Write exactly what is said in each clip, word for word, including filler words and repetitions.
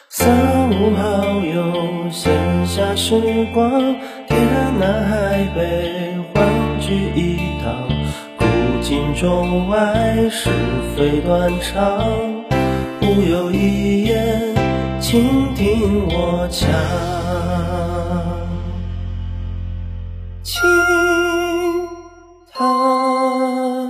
三五好友，闲暇时光，天南海北，欢聚一堂。古今中外，是非断肠，无有一言，倾听我讲。轻叹。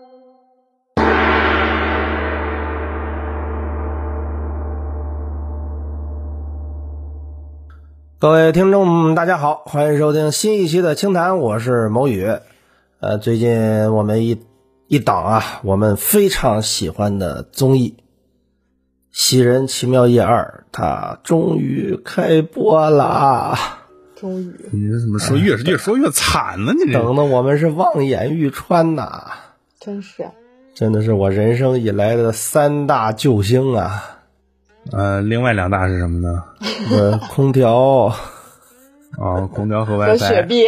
各位听众大家好，欢迎收听新一期的清谈，我是某宇。呃，最近我们一一档啊，我们非常喜欢的综艺《喜人奇妙夜二》，它终于开播了。 终于， 你这怎么说越越说越惨呢？你这等的我们是望眼欲穿呐， 真是， 真的是我人生以来的三大救星啊。 呃，另外两大是什么呢？ 呃，空调， 哦，空调和 WiFi 和雪碧，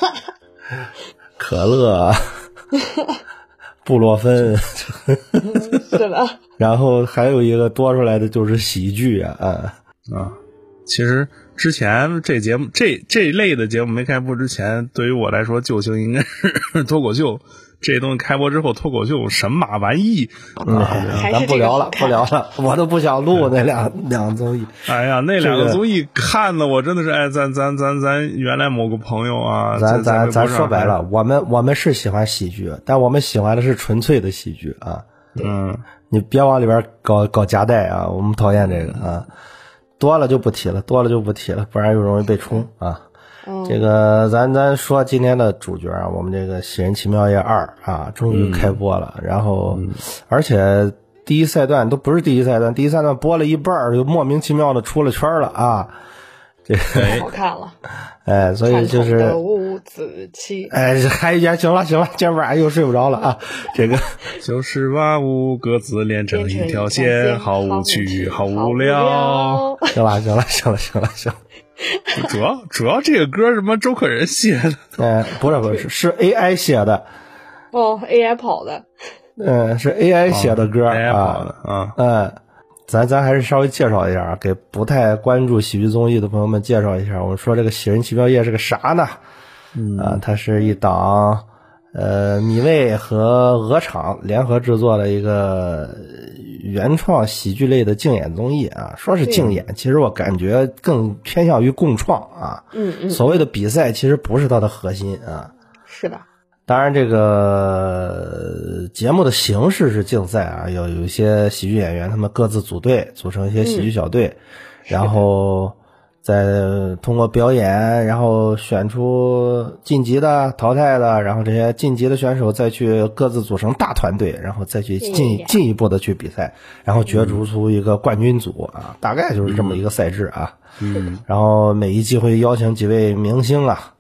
可乐，布洛芬， 是的。 然后还有一个多出来的就是喜剧啊啊啊！其实之前这节目这这一类的节目没开播之前，对于我来说，救星应该是脱口秀。这东西开播之后，脱口秀神马玩意， 嗯，咱不聊了，不聊了，我都不想录那两两综艺。 哎呀，那两个综艺看的我真的是，哎，咱咱咱咱原来某个朋友啊， 咱咱咱说白了，我们我们是喜欢喜剧，但我们喜欢的是纯粹的喜剧啊。 嗯， 你别往里边搞搞夹带啊，我们讨厌这个啊。多了就不提了，多了就不提了，不然又容易被冲啊。这个咱咱说今天的主角啊，我们这个《喜人奇妙夜二》啊，终于开播了。嗯、然后，嗯、而且第一赛段都不是第一赛段，第一赛段播了一半就莫名其妙的出了圈了啊。这个太好看了， 哎，所以就是五子棋， 哎，还一行了行了，今晚上又睡不着了啊。这个就是把五个字连成一条线，好无趣，好无聊。 行了行了行了行了行了。 主要主要这个歌什么周可人写的？ 哎，不是不是，是 A I 写的。 哦 ，A I 跑的。 嗯，是 A I 写的歌、 哦、，A I 跑的啊。 嗯，咱咱还是稍微介绍一下，给不太关注喜剧综艺的朋友们介绍一下。我们说这个《喜人奇妙夜》是个啥呢？ 嗯啊，它是一档呃米未和鹅厂联合制作的一个原创喜剧类的竞演综艺啊。说是竞演，其实我感觉更偏向于共创啊。 嗯嗯。 所谓的比赛其实不是它的核心啊。 是的。 当然，这个节目的形式是竞赛啊，有有一些喜剧演员他们各自组队，组成一些喜剧小队，嗯、然后再通过表演，然后选出晋级的、淘汰的，然后这些晋级的选手再去各自组成大团队，然后再去进进一步的去比赛，然后角逐出一个冠军组啊，大概就是这么一个赛制啊。 嗯， 然后每一季会邀请几位明星啊。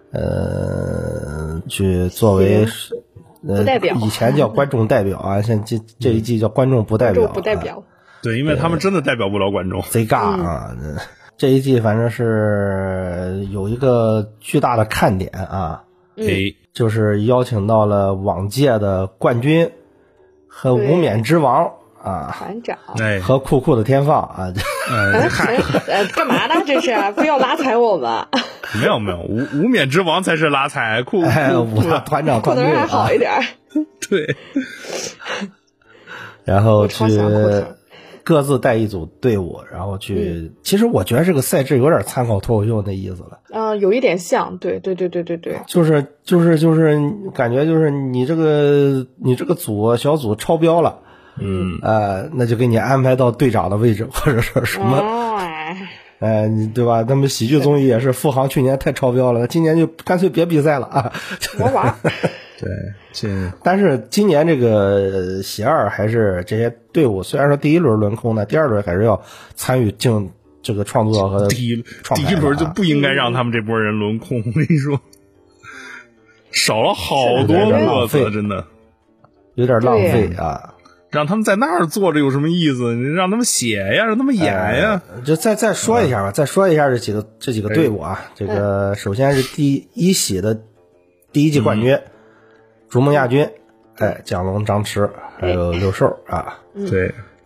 呃，去作为呃代表， 以前叫观众代表啊，现在这这一季叫观众不代表、啊， 不代表。 对，因为他们真的代表不了观众， 贼尬啊！嗯、这一季反正是有一个巨大的看点啊， 哎、 嗯， 就是邀请到了往届的冠军和无冕之王。啊， 团长， 哎， 和酷酷的天放啊， 哎， 呃，干嘛呢？这是不要拉踩我们？ 没有没有，无无冕之王才是拉踩，酷酷、哎、 团长团队还好一点。 啊、 对， 然后去各自带一组队伍，然后去。嗯、其实我觉得这个赛制有点参考脱口秀那意思了。 嗯、呃，有一点像，对对对对对对。 就是就是就是感觉就是你这个你这个组小组超标了。 嗯， 呃，那就给你安排到队长的位置，或者说什么， 哎， 呃，你对吧？他们喜剧综艺也是，富航去年太超标了，今年就干脆别比赛了啊， 玩玩。 对，这但是今年这个喜二还是这些队伍，虽然说第一轮轮空呢，第二轮还是要参与竞这个创作和第一第一轮就不应该让他们这波人轮空，我跟你说，少了好多个子，真的有点浪费啊。 让他们在那儿坐着有什么意思？你让他们写呀，让他们演呀。 呃、就再再说一下吧，嗯、再说一下这几个这几个队伍啊。这个首先是第一喜的第一季冠军，嗯、逐梦亚军，哎，蒋龙、张弛还有刘寿啊。 对。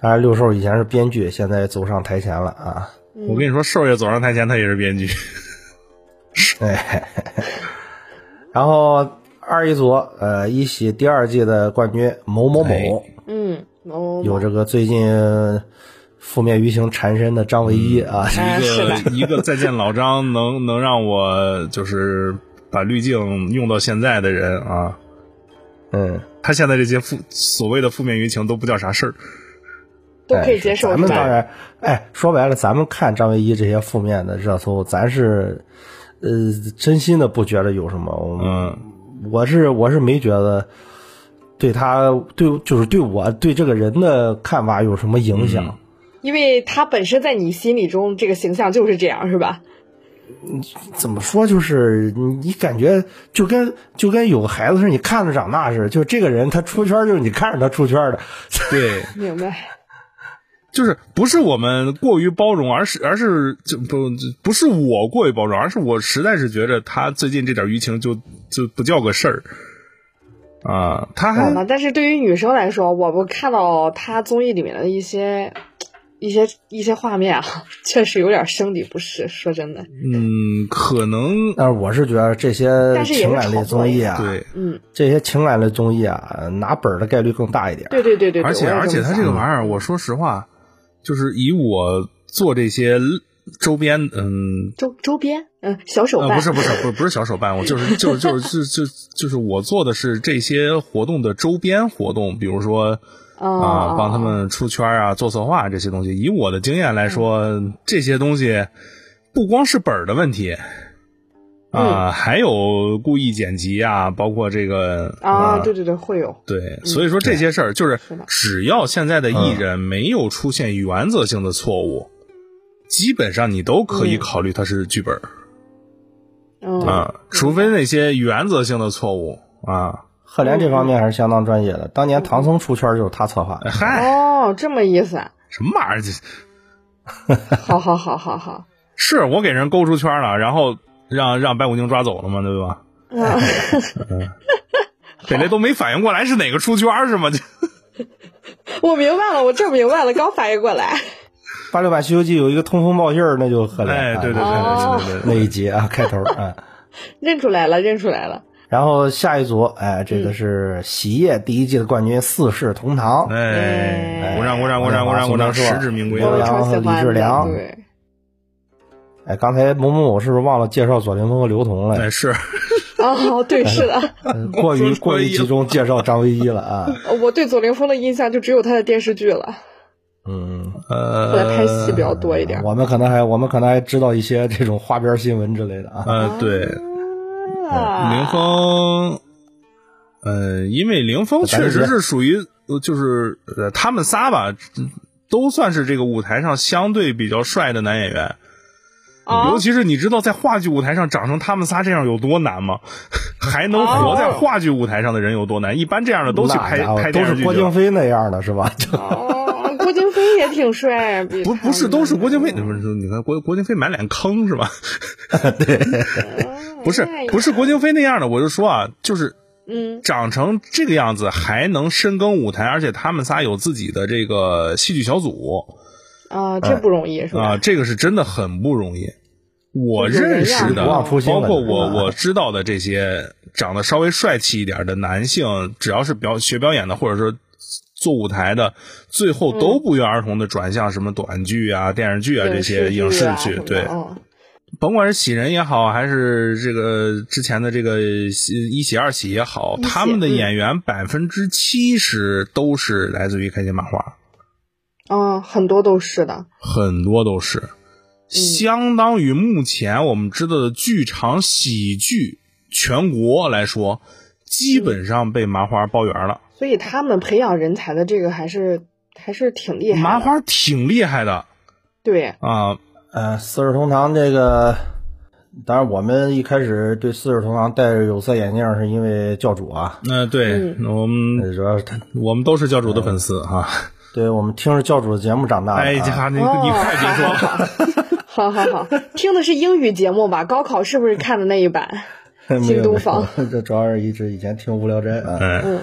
当然六兽以前是编剧，现在走上台前了啊。 我跟你说，兽爷走上台前，他也是编剧。 哎，然后二一组，呃，一喜第二季的冠军某某某， 嗯，某某有这个最近负面舆情缠身的张唯一啊， 哎一个是的一个再见老张，能能让我就是把滤镜用到现在的人啊， 嗯， 他现在这些负所谓的负面舆情都不叫啥事儿。 都可以接受， 咱们是吧当然，哎，说白了，咱们看张唯一这些负面的热搜，咱是，呃，真心的不觉得有什么。 嗯， 我是我是没觉得对他对就是对我对这个人的看法有什么影响。 嗯因为他本身在你心里中这个形象就是这样，是吧？ 怎么说，就是你感觉就跟就跟有个孩子是你看着长大似的，就是这个人他出圈就是你看着他出圈的。 对， 明白。 就是不是我们过于包容，而是而是就不不是我过于包容，而是我实在是觉得他最近这点舆情就就不叫个事儿啊。他还、 嗯、但是对于女生来说，我们看到他综艺里面的一些一些一些画面啊，确实有点生理不适。说真的， 嗯，可能， 但是我是觉得这些情感类综艺啊， 对， 嗯， 这些情感类综艺啊，拿本的概率更大一点。 对对对对， 而且而且他这个玩意儿，我说实话。就是以我做这些周边，嗯， 周周边，嗯，小手办， 呃、不是不是不是不是小手办，我就是就是就是就就就是我做的是这些活动的周边活动，比如说啊、 哦呃，帮他们出圈啊，做策划这些东西。以我的经验来说，嗯、这些东西不光是本儿的问题。啊、呃，还有故意剪辑啊，包括这个啊，对对对，会有。 对，所以说这些事儿就是，只要现在的艺人没有出现原则性的错误，嗯、基本上你都可以考虑它是剧本。 嗯啊，除非那些原则性的错误啊。 赫连这方面还是相当专业的，当年唐僧出圈就是他策划的。 嗨， 哦，这么意思啊？ 什么玩意儿？ 好好好好好， 是我给人勾出圈了，然后。让让白骨精抓走了嘛，对吧？嗯，这类都没反应过来是哪个出圈是吗？ 我明白了，我这明白了，刚反应过来。 八六版《西游记》有一个通风报信儿，那就赫连。 哎，对对对对对对， 那一集啊，开头啊， 认出来了，认出来了。 然后下一组，哎，这个是喜业第一季的冠军四世同堂。 哎，鼓掌鼓掌鼓掌鼓掌鼓掌，实至名归。 欧阳和李志良。 对。 哎，刚才某某某是不是忘了介绍左凌峰和刘同了？ 哎，是。 哦，对，是的。 过于过于集中介绍张唯一了啊！ 我对左凌峰的印象就只有他的电视剧了。 嗯， 呃， 后来拍戏比较多一点。 我们可能还我们可能还知道一些这种花边新闻之类的啊。 呃，对。啊、凌峰，呃，因为凌峰确实是属于，就是呃，他们仨吧，都算是这个舞台上相对比较帅的男演员。 哦、 尤其是你知道在话剧舞台上长成他们仨这样有多难吗？还能活在话剧舞台上的人有多难？一般这样的都去拍拍电视剧， 都是郭京飞那样的是吧？ 哦，郭京飞也挺帅， 不不是都是郭京飞，你看郭郭京飞满脸坑是吧？ 对， 不是不是郭京飞那样的，我就说啊，就是嗯， 长成这个样子还能深耕舞台，而且他们仨有自己的这个戏剧小组。 啊，这不容易、嗯、是吧？ 啊，这个是真的很不容易。我认识的，包括我我知道的这些长得稍微帅气一点的男性，只要是表学表演的，或者说做舞台的，最后都不约而同的转向什么短剧啊、嗯、电视剧啊这些影视剧。对， 哦、 甭管是喜人也好，还是这个之前的这个一喜二喜也好，他们的演员百分之七十都是来自于开心麻花。 嗯，很多都是的， 很多都是，相当于目前我们知道的剧场喜剧全国来说，基本上被麻花包圆了。 嗯、所以他们培养人才的这个还是还是挺厉害的。 麻花挺厉害的， 对啊， 呃，四世同堂这个，当然我们一开始对四世同堂戴着有色眼镜是因为教主啊。 嗯、呃，对， 嗯、 我们主要是他， 我们都是教主的粉丝哈。 嗯对，我们听着教主的节目长大的、啊。 哎呀，你、哦、你快别说了。 好好好，听的是英语节目吧？高考是不是看的那一版？新东方。 这主要是一直以前听无聊斋啊。 嗯。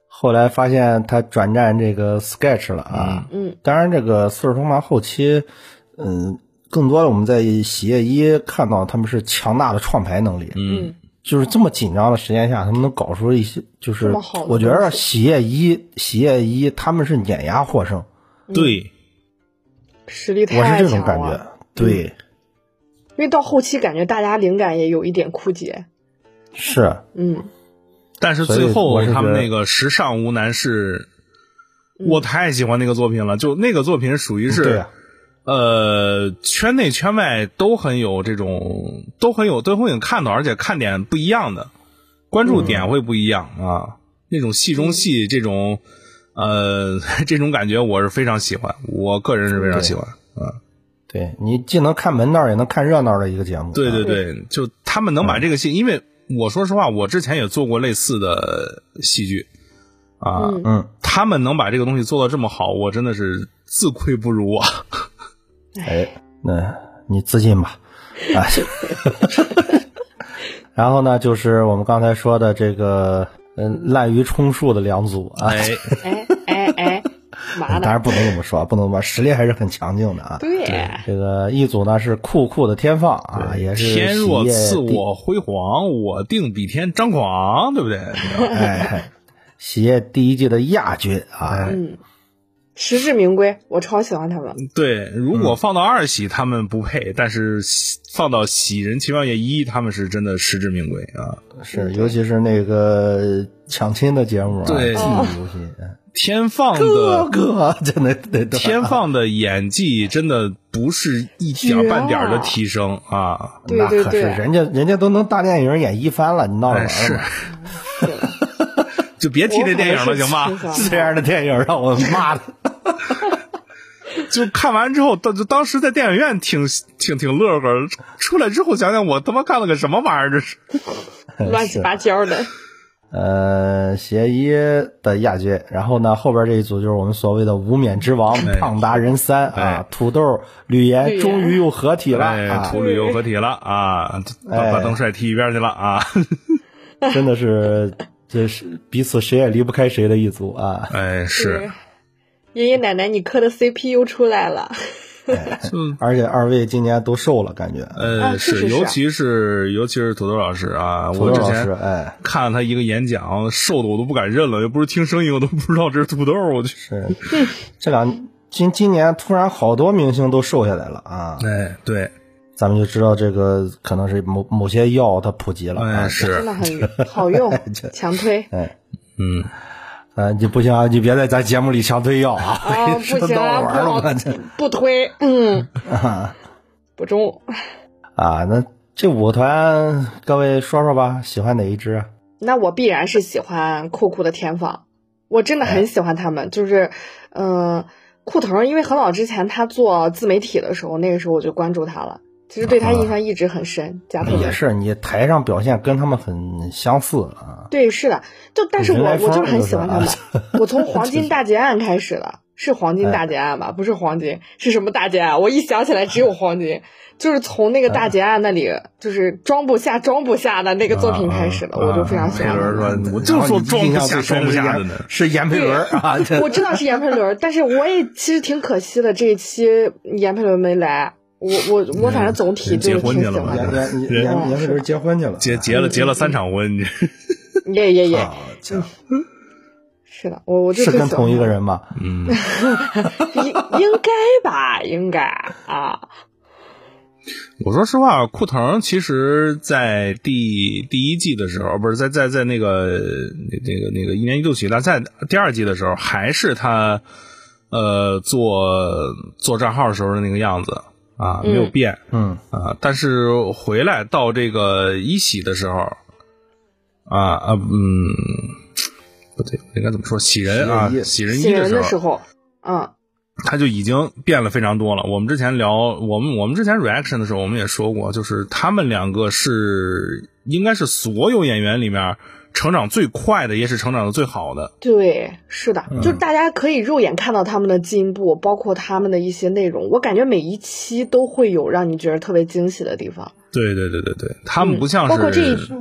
后来发现他转战这个 Sketch 了啊。 嗯， 当然这个四世同堂后期，嗯，更多的我们在洗液一看到他们是强大的创牌能力。 嗯， 就是这么紧张的时间下，他们能搞出一些，就是我觉得洗液一洗液一他们是碾压获胜。 对， 实力太强了。 我是这种感觉。对， 因为到后期感觉大家灵感也有一点枯竭。 是， 嗯。 但是最后他们那个时尚无难事，我太喜欢那个作品了。就那个作品属于是， 对呃，圈内圈外都很有这种，都很有都会有看到，而且看点不一样的，关注点会不一样、嗯、啊。那种戏中戏，这种呃这种感觉我是非常喜欢，我个人是非常喜欢啊。 对，你既能看门道也能看热闹的一个节目。 对对对，就他们能把这个戏，嗯、因为我说实话，我之前也做过类似的戏剧啊， 嗯， 他们能把这个东西做到这么好，我真的是自愧不如啊。 哎，那你自信吧。啊，然后呢，就是我们刚才说的这个，嗯，滥竽充数的两组啊。 哎哎哎哎， 当然不能这么说，不能这么说，实力还是很强劲的啊。 对， 这个一组呢是酷酷的天放啊，也是天若赐我辉煌，我定比天张狂，对不对？ 哎，喜业第一季的亚军啊。 嗯。实至名归，我超喜欢他们。 对，如果放到二喜他们不配，嗯、但是放到喜人奇妙夜一他们是真的实至名归啊！ 是，尤其是那个抢亲的节目啊， 对， 记忆犹新。 天放的哥哥真的得天放的演技真的不是一点半点的提升啊！ 对对对， 那可是人家人家都能大电影演一番了，你闹着玩是。就别提这电影了，行吗？ 这样的电影让我骂的。 就看完之后，当就当时在电影院挺挺挺乐呵，出来之后想想，我他妈看了个什么玩意儿？这是乱七八糟的。 呃，协一的亚军，然后呢，后边这一组就是我们所谓的无冕之王胖达人三啊，土豆、吕岩终于又合体了， 哎，土吕又合体了啊，把把邓帅踢一边去了啊， 真的是。这是彼此谁也离不开谁的一组啊！ 哎，是爷爷奶奶你磕的 C P 又出来了， 哎、而且二位今年都瘦了，感觉呃、 啊、是, 是, 是， 尤其是尤其是土豆老师啊， 土豆老师我之前哎看了他一个演讲，瘦的我都不敢认了，又不是听声音我都不知道这是土豆，我就是这两今今年突然好多明星都瘦下来了啊！ 哎，对。 咱们就知道这个可能是某某些药它普及了， 哎，是真的很好用，强推。 哎， 嗯， 呃，你不行，你别在咱节目里强推药啊！ 啊，不行啊，不不推，嗯，不中。 啊，那这五个团，各位说说吧，喜欢哪一支啊？ 那我必然是喜欢酷酷的天放，我真的很喜欢他们，哎、就是，嗯、呃，酷腾，因为很早之前他做自媒体的时候，那个时候我就关注他了。其实对他印象一直很深，加特也是你台上表现跟他们很相似啊。 对，是的，就但是我我就是很喜欢他们，我从黄金大劫案开始的，是黄金大劫案吧？ 哎、 不是黄金，是什么大劫案？我一想起来只有黄金，就是从那个大劫案那里，就是装不下装不下的那个作品开始的， 啊、 我就非常喜欢。 说，我就说装不下装不下的呢， 是闫佩伦啊， 我知道是闫佩伦，但是我也其实挺可惜的，这一期闫佩伦没来。我我我反正总体就是挺喜欢的。 闫闫闫佩伦结婚去了， 结结了结了三场婚。 耶耶耶！是的，我我就是跟同一个人吗？ 嗯， 应应该吧，应该啊。 我说实话，酷腾其实在第第一季的时候，不是在在在那个那个那个一年一度喜剧大赛第二季的时候，还是他呃做做账号的时候的那个样子。啊，没有变， 嗯啊，但是回来到这个一喜的时候，啊啊嗯，不对，应该怎么说？喜人啊，喜人一的时候，嗯， 他就已经变了非常多了。我们之前聊，我们我们之前 reaction 的时候，我们也说过，就是他们两个是应该是所有演员里面成长最快的，也是成长的最好的。 对，是的，嗯、就是大家可以肉眼看到他们的进步，包括他们的一些内容。我感觉每一期都会有让你觉得特别惊喜的地方。 对对对对对，他们不像是、 嗯、包括这一，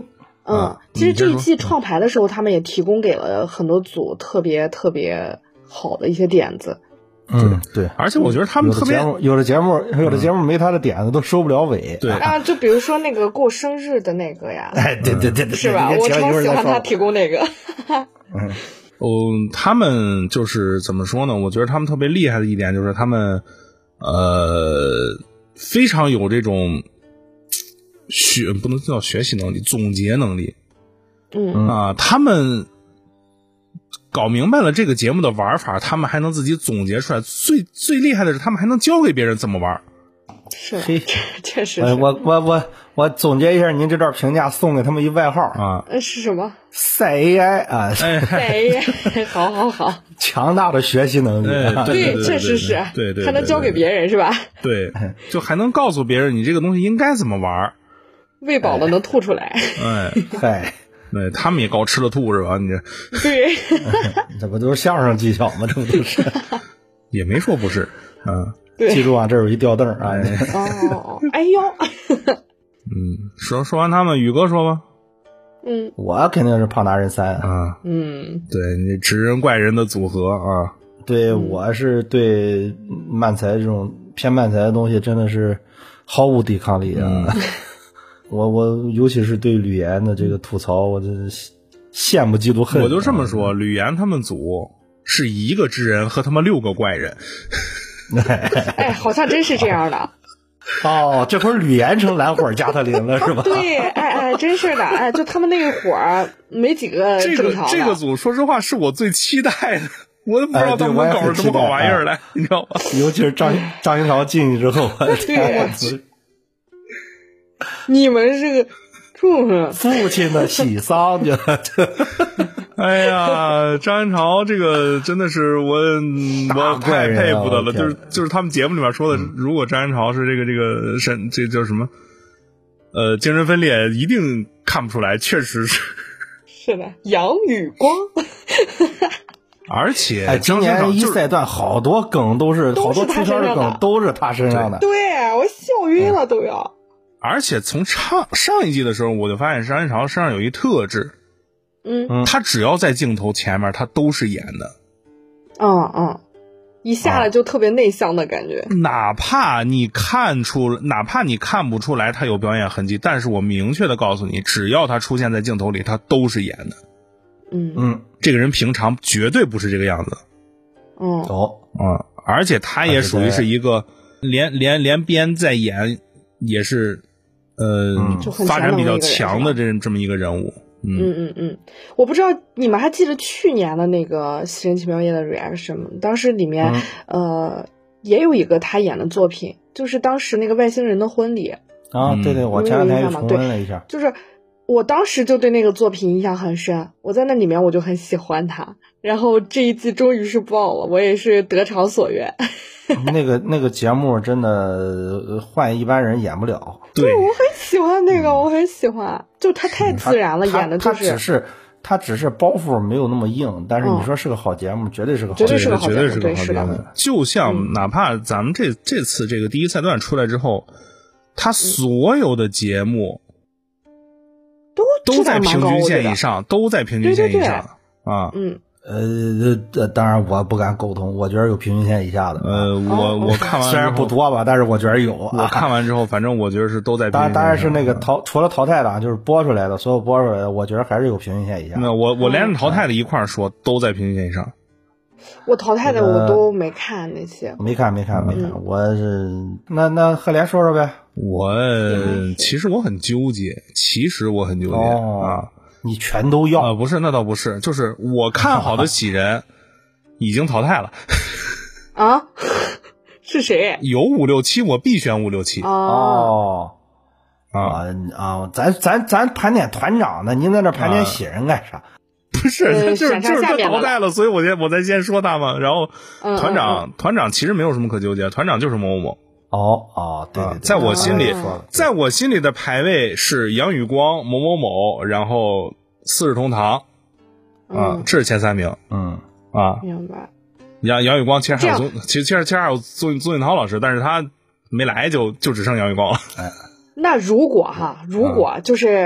嗯，其实这一季创牌的时候，他们也提供给了很多组特别特别好的一些点子。 嗯，对， 而且我觉得他们特别有的节目，有的节目没他的点子都收不了尾。 对啊，就比如说那个过生日的那个呀， 哎，对对对对， 是吧？我超喜欢他提供那个。 嗯，哦，他们就是怎么说呢？我觉得他们特别厉害的一点就是他们呃非常有这种学不能叫学习能力，总结能力。 嗯啊，他们搞明白了这个节目的玩法，他们还能自己总结出来。最最厉害的是，他们还能教给别人怎么玩。 是，确实是。 我我我我总结一下您这段评价，送给他们一外号啊， 是什么？ 赛 A I 啊， 赛 A I， 好好好， 强大的学习能力， 啊、对, 对, 对, 对，确实是， 对 对, 对， 还能教给别人是吧？ 对，就还能告诉别人你这个东西应该怎么玩。 喂饱了能吐出来。 哎， 嗨。 对，他们也搞吃了吐是吧？你这对， 这不都是相声技巧吗？这不都是？ 也没说不是，嗯， 记住啊，这有一吊凳啊。 哦，哎呦， 嗯，说说完他们，宇哥说吧。 嗯， 我肯定是胖达人三啊， 嗯， 对你直人怪人的组合啊， 对，我是对漫才这种偏漫才的东西真的是毫无抵抗力啊。嗯我我尤其是对吕岩的这个吐槽，我真是羡慕嫉妒恨。 我就这么说，吕岩他们组是一个知人和他们六个怪人。 哎，好像真是这样的。 哦，这会儿吕岩成蓝火加特林了是吧？ 对，哎哎，真是的，哎，就他们那一伙儿没几个正常的。 这个这个组，说实话是我最期待的。我都不知道他们能搞出什么好玩意儿来，你知道吧？ 尤其是张张云潮进去之后， 对。你们这个畜父亲的喜丧就哎呀，张云潮这个真的是我我太佩服他了，就是就是他们节目里面说的，如果张云潮是这个这个神，这叫什么？呃，精神分裂，一定看不出来，确实是。 是的，杨宇光。 而且， 哎，今年一赛段好多梗都是，好多出圈的梗都是他身上的。 对，我笑晕了都要。 而且从上上一季的时候，我就发现张云潮身上有一特质， 嗯， 他只要在镜头前面，他都是演的， 嗯嗯，一下来就特别内向的感觉。 啊、哪怕你看出，哪怕你看不出来他有表演痕迹，但是我明确的告诉你，只要他出现在镜头里，他都是演的。 嗯嗯， 这个人平常绝对不是这个样子。 嗯， 哦， 嗯，而且他也属于是一个连连连编在演，也是。呃、嗯，发展比较强的这这么一个人物， 嗯嗯嗯嗯，我不知道你们还记得去年的那个《新人奇妙夜》的 reaction 吗？当时里面、嗯、呃也有一个他演的作品，就是当时那个外星人的婚礼啊，对对，我前两天又重温了一下， 就是我当时就对那个作品印象很深，我在那里面我就很喜欢他，然后这一季终于是爆了，我也是得偿所愿。 那个那个节目真的换一般人演不了。 对， 我很喜欢那个，我很喜欢，就他太自然了， 嗯、 演的就是。 他只是他只是包袱没有那么硬，但是你说是个好节目，嗯、绝对是个好节目，绝对是个好节目，绝对是个好节目。就像哪怕咱们这、嗯、这次这个第一赛段出来之后，他所有的节目都都在平均线以上，都在平均线以上， 对对对啊， 嗯。 呃，当然我不敢苟同，我觉得有平均线以下的。 呃，我我看完虽然不多吧，但是我觉得有。 我看完之后，反正我觉得是都在平均线以上。 当然是那个淘，除了淘汰的，就是播出来的，所有播出来的，我觉得还是有平均线以下。 那我我连着淘汰的一块说，都在平均线以上。 我淘汰的我都没看那些， 没看没看没看，嗯、我是那那赫连说说呗。 我其实我很纠结，其实我很纠结、 哦、 啊。 你全都要？ 呃，不是，那倒不是，就是我看好的喜人已经淘汰了。 啊？是谁？ 有五六七，我必选五六七。 哦啊啊！咱咱咱盘点团长呢，您在那盘点喜人干啥？ 啊、不是， 呃、 就是就是他淘汰了，所以我先我才先说他嘛。然后团长、 嗯嗯嗯、 团长其实没有什么可纠结，团长就是某某某。 哦哦，对对对， 在我心里， 哦、 在我心里的排位是杨宇光、某某某，然后四世同堂， 嗯、 啊，这是前三名。 嗯啊， 明白。 杨杨宇光其实还有宗，其实其实其实还有宗宗锦涛老师，但是他没来就就只剩杨宇光了。 哎， 那如果哈，如果就是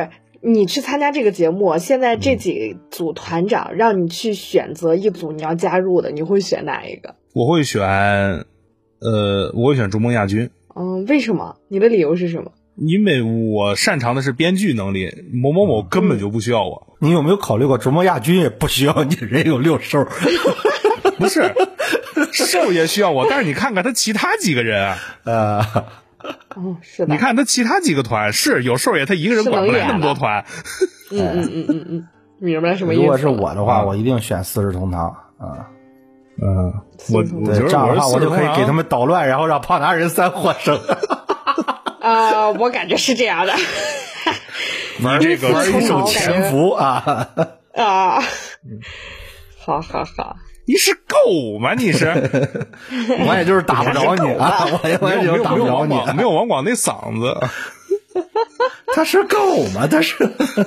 你去参加这个节目，现在这几组团长让你去选择一组你要加入的，你会选哪一个？ 我会选，呃，我会选逐梦亚军。 嗯，为什么？你的理由是什么？ 因为我擅长的是编剧能力，某某某根本就不需要我。 嗯、你有没有考虑过逐梦亚军也不需要你，人有六兽？ 不是，兽也需要我，但是你看看他其他几个人啊， 呃， 哦，是的， 你看他其他几个团是有兽爷，他一个人管不来那么多团。 嗯嗯嗯嗯嗯，明白什么意思？ 如果是我的话，我一定选四世同堂啊。 嗯，我我觉得这样的话， 我我就可以给他们捣乱，然后让胖达人三获胜。 啊、呃，我感觉是这样的。 玩这个玩一手潜伏啊啊！好好好， 你是狗吗？你是？ 我也就是打不着你啊！我也我也就是打不着你， 没有王广那嗓子。 他是狗吗？他是。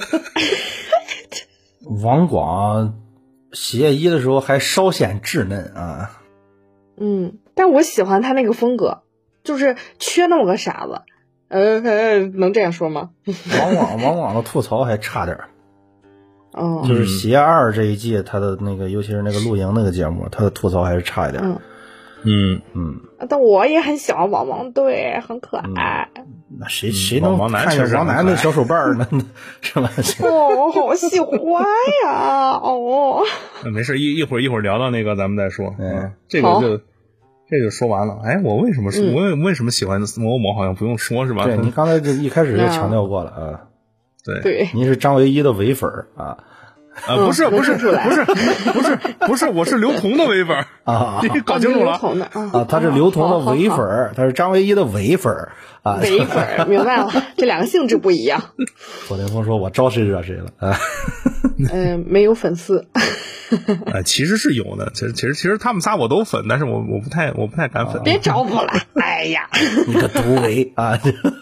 王广洗夜一的时候还稍显稚嫩啊。 嗯，但我喜欢他那个风格，就是缺那么个傻子。呃，能这样说吗？ 王广王广的吐槽还差点儿。 哦， 就是洗夜二这一季，他的那个，尤其是那个露营那个节目，他的吐槽还是差一点。 嗯嗯嗯，但我也很喜欢王王队，很可爱。 嗯、那谁谁能看见王楠的小手办呢？是吧？ 哦，好喜欢呀！哦， 没事，一一会儿一会儿聊到那个，咱们再说。嗯，这个就这就说完了。哎，我为什么、嗯、我为什么喜欢某某？好像不用说是吧？ 对，你刚才就一开始就强调过了啊。 对对， 你是张唯一的唯粉啊。 啊，不是不是不是不是不是不是，我是刘同的唯粉啊， 你搞清楚了啊，他是刘同的唯粉，他是张唯一的唯粉啊， 唯粉，明白了，这两个性质不一样。 左凌峰说：“我招谁惹谁了？”啊， 嗯，没有粉丝。 呃，其实是有的，其实其实其实他们仨我都粉，但是我我不太我不太敢粉。 别找我了，哎呀， 你个毒唯啊！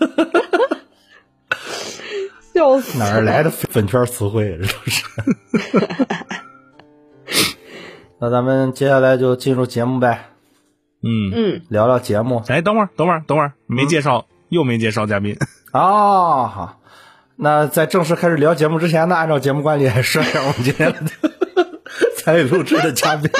笑死！ 哪儿来的粉圈词汇？这都是。那咱们接下来就进入节目呗。 嗯嗯， 聊聊节目。 哎，等会儿，等会儿，等会儿，没介绍，嗯、又没介绍嘉宾。 哦，好。那在正式开始聊节目之前呢，按照节目惯例，说一下我们今天的参与录制的嘉宾。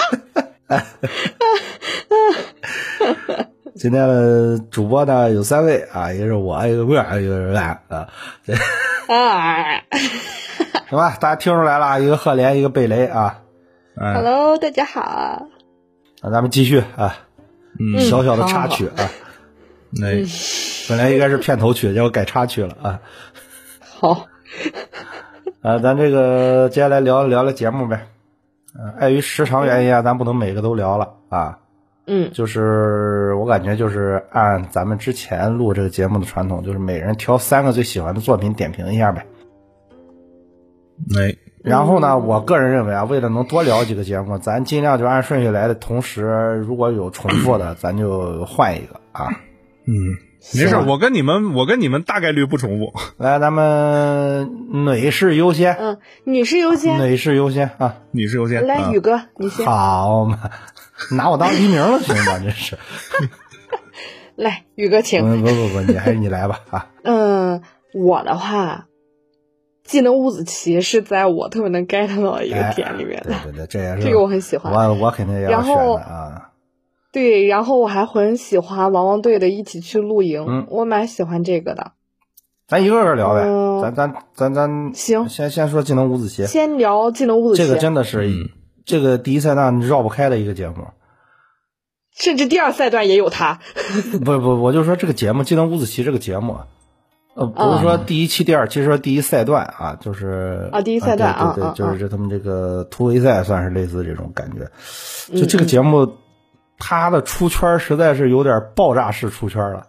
今天的主播呢有三位啊，一个是我，一个贵儿，一个是俺啊。 啊， 行吧，大家听出来了，一个赫连，一个贝雷啊。 嗯、 Hello， 大家好。 那咱们继续啊， 嗯， 小小的插曲啊。 那、 嗯、 本来应该是片头曲，结果改插曲了啊。 好。 啊，咱这个接下来聊聊聊节目呗。呃，碍于时长原因啊，咱不能每个都聊了啊。 嗯， 就是我感觉就是按咱们之前录这个节目的传统，就是每人挑三个最喜欢的作品点评一下呗。 哎， 然后呢，我个人认为啊，为了能多聊几个节目，咱尽量就按顺序来的同时，如果有重复的，咱就换一个啊。 嗯，没事，我跟你们，我跟你们大概率不重复。 来，咱们女士优先。 嗯，女士优先。 女士优先啊， 女士优先。 来，宇哥，你先。 好嘛。拿我当黎明了，行吗？这是。 来，宇哥请。 嗯，不不不，你还是你来吧啊。 嗯，我的话，技能五子棋是在我特别能 get 到的一个点里面的。 哎、对对对，这也是这个我很喜欢。 我我肯定也要选的啊。 对，然后我还很喜欢王王队的一起去露营， 嗯、 我蛮喜欢这个的。 咱一个个聊呗， 嗯、 咱咱咱咱行， 先先说技能五子棋。 先聊技能五子棋， 这个真的是。 嗯这个第一赛段绕不开的一个节目， 甚至第二赛段也有它。 不不，我就说这个节目《技能五子棋》这个节目，呃，不是说第一期、第二期，说第一赛段啊，就是啊，第一赛段啊，对对对，就是这他们这个突围赛算是类似这种感觉。就这个节目， 嗯、 它的出圈实在是有点爆炸式出圈了，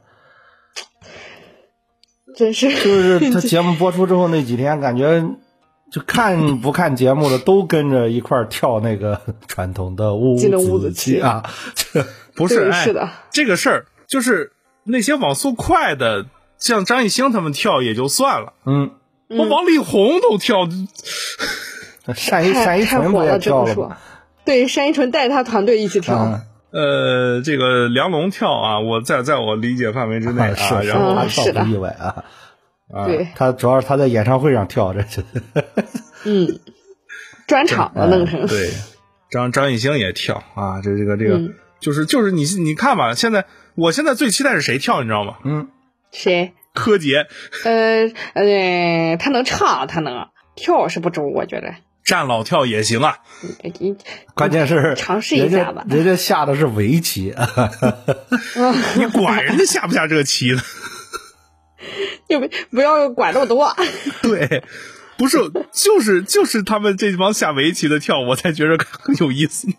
真是。 就是它节目播出之后那几天，感觉。就看不看节目的都跟着一块跳那个传统的五子棋啊， 不是？ 是的， 这个事儿就是那些网速快的，像张艺兴他们跳也就算了， 嗯， 我王力宏都跳， 单一单一纯不也跳了吗？ 对，单一纯带他团队一起跳。 嗯、 呃，这个梁龙跳啊，我在在我理解范围之内啊， 是然后他跳不意外啊。 对， 他主要是他在演唱会上跳这是。 嗯，专场了弄成。 对，张张艺兴也跳啊，这这个这个、嗯、就是就是你你看吧，现在我现在最期待是谁跳，你知道吗？ 嗯， 谁？ 柯洁。 呃呃，他能唱，他能跳是不中，我觉得。 站老跳也行啊， 关键是尝试一下吧。 人家, 人家下的是围棋， 你管人家下不下这个棋呢？ 就不要管那么多。 对，不是，就是就是他们这帮下围棋的跳，我才觉得很有意思。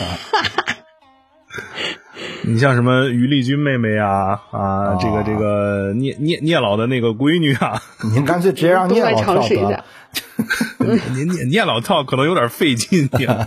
你像什么于丽君妹妹啊啊，哦、这个这个聂聂聂老的那个闺女啊， 您干脆直接让聂老尝试一下。 您聂聂老跳可能有点费劲呀。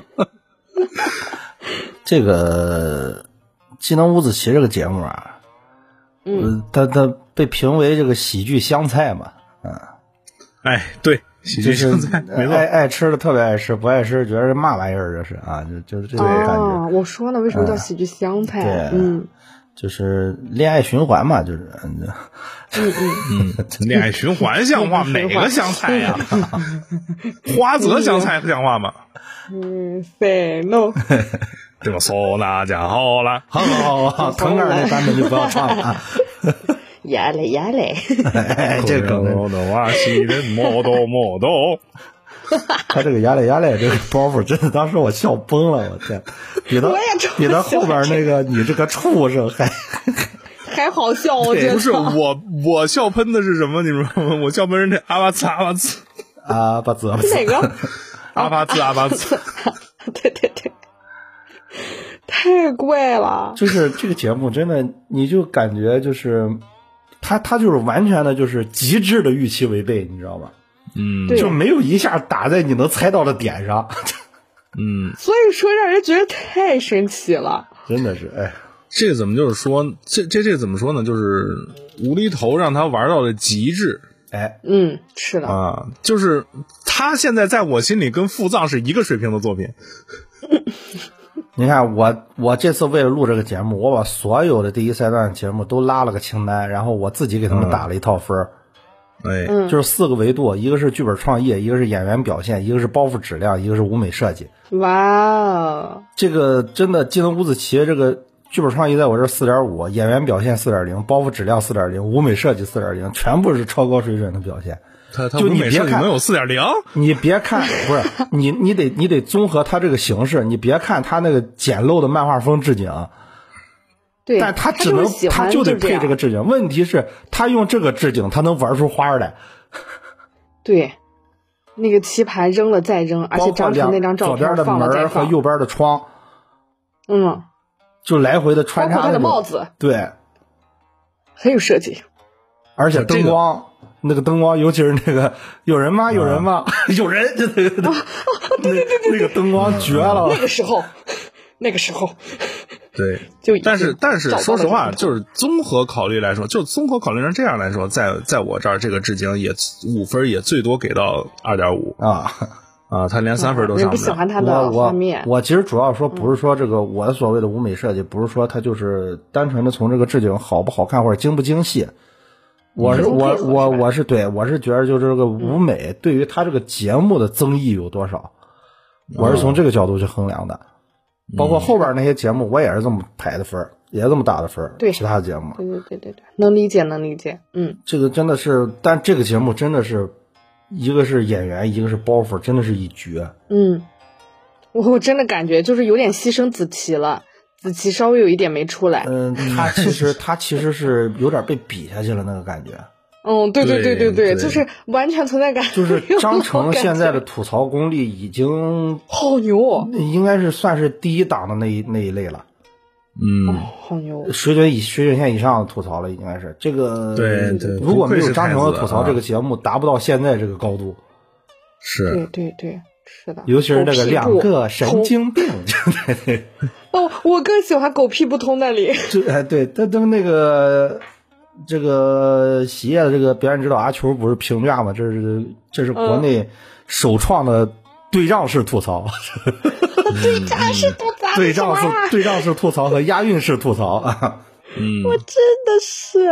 这个技能五子棋这个节目啊， 嗯， 他他被评为这个喜剧香菜嘛，嗯， 哎，对，喜剧香菜，没错， 爱爱吃的特别爱吃，不爱吃觉得是嘛玩意儿这是啊，就就是这种感觉。 哦，我说了，为什么叫喜剧香菜？ 对， 嗯， 就是恋爱循环嘛，就是嗯嗯嗯，恋爱循环像话，哪个香菜呀？花泽香菜像话吗？ 嗯 ，say no。 这么说那就好了， 好好好，腾格尔那版本就不要唱了啊。 呀嘞呀嘞， 哎，这个我的哇西人莫多莫多。 他这个呀嘞呀嘞这个包袱，真的当时我笑崩了，我天，比他比他后边那个你这个畜生还还好笑，我觉得不是我我笑喷的是什么？你知道吗？我笑喷是那阿巴兹阿巴兹阿巴兹哪个？ 阿巴兹阿巴兹， 对对对。太怪了， 就是这个节目真的，你就感觉就是他他就是完全的就是极致的预期违背，你知道吗？ 嗯， 就没有一下打在你能猜到的点上。 嗯， 所以说让人觉得太神奇了， 真的是哎， 这怎么就是说这这这怎么说呢？就是无厘头让他玩到了极致。 哎， 嗯，是的啊，就是他现在在我心里跟腹藏是一个水平的作品。 你看我我这次为了录这个节目，我把所有的第一赛段的节目都拉了个清单，然后我自己给他们打了一套分儿。 哎、 嗯， 就是四个维度，一个是剧本创意，一个是演员表现，一个是包袱质量，一个是舞美设计。 哇， 这个真的技能五子棋这个剧本创意在我这 四点五， 演员表现 四点零， 包袱质量 四点零， 舞美设计 四点零， 全部是超高水准的表现。 他他舞美设计能有 四点零？ 你别看不是你你得你得综合他这个形式，你别看他那个简陋的漫画风置景， 对， 但他只能 他, 他就得配这个置景。问题是他用这个置景他能玩出花来。 对，那个棋盘扔了再扔，而且张成那张照片放了再放， 左边的门和右边的窗， 嗯， 就来回的穿插， 包括他的帽子， 对， 很有设计。 而且灯光、这个、那个灯光，尤其是那个有人吗？有人吗？啊、有人，就那个、啊、 对对对对， 那个灯光绝了。 那个时候，那个时候， 对， 就但是但是说实话，就是综合考虑来说，就综合考虑成这样来说，在在我这儿这个置景也五分也最多给到 二点五啊啊，他连三分都上不了。 不喜欢他的画面。 我我其实主要说不是说这个我所谓的舞美设计，不是说他就是单纯的从这个置景好不好看或者精不精细。我是我我我是对我是觉得就是这个舞美对于他这个节目的增益有多少，我是从这个角度去衡量的。包括后边那些节目，我也是这么排的分，也是这么打的分。 对， 其他的节目， 对对对对对，能理解能理解。嗯， 这个真的是，但这个节目真的是，一个是演员，一个是包袱，真的是一绝。 嗯，我我真的感觉就是有点牺牲子琪了。子琪稍微有一点没出来， 嗯，他其实他其实是有点被比下去了那个感觉。 嗯，对对对对对， 就是完全存在感。 就是张成现在的吐槽功力已经好牛哦， 应该是算是第一档的那一那一类了。 嗯、 哦，好牛， 水准以水准线以上的吐槽了，应该是这个。 对对， 如果没有张成的吐槽，这个节目达不到现在这个高度。 是， 对对对。是的， 尤其是那个两个神经病， 哦，我更喜欢狗屁不通那里。 就哎，对，他他们那个这个喜业的这个表演指导阿球不是评价嘛？这是这是国内首创的对仗式吐槽， 对仗式吐槽， 对仗式对仗式吐槽和押韵式吐槽啊。 嗯， 我真的是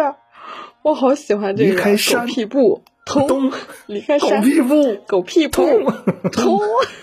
我好喜欢这个。 离开山， 狗屁步，通，离开山， 狗屁步， 狗屁步，通。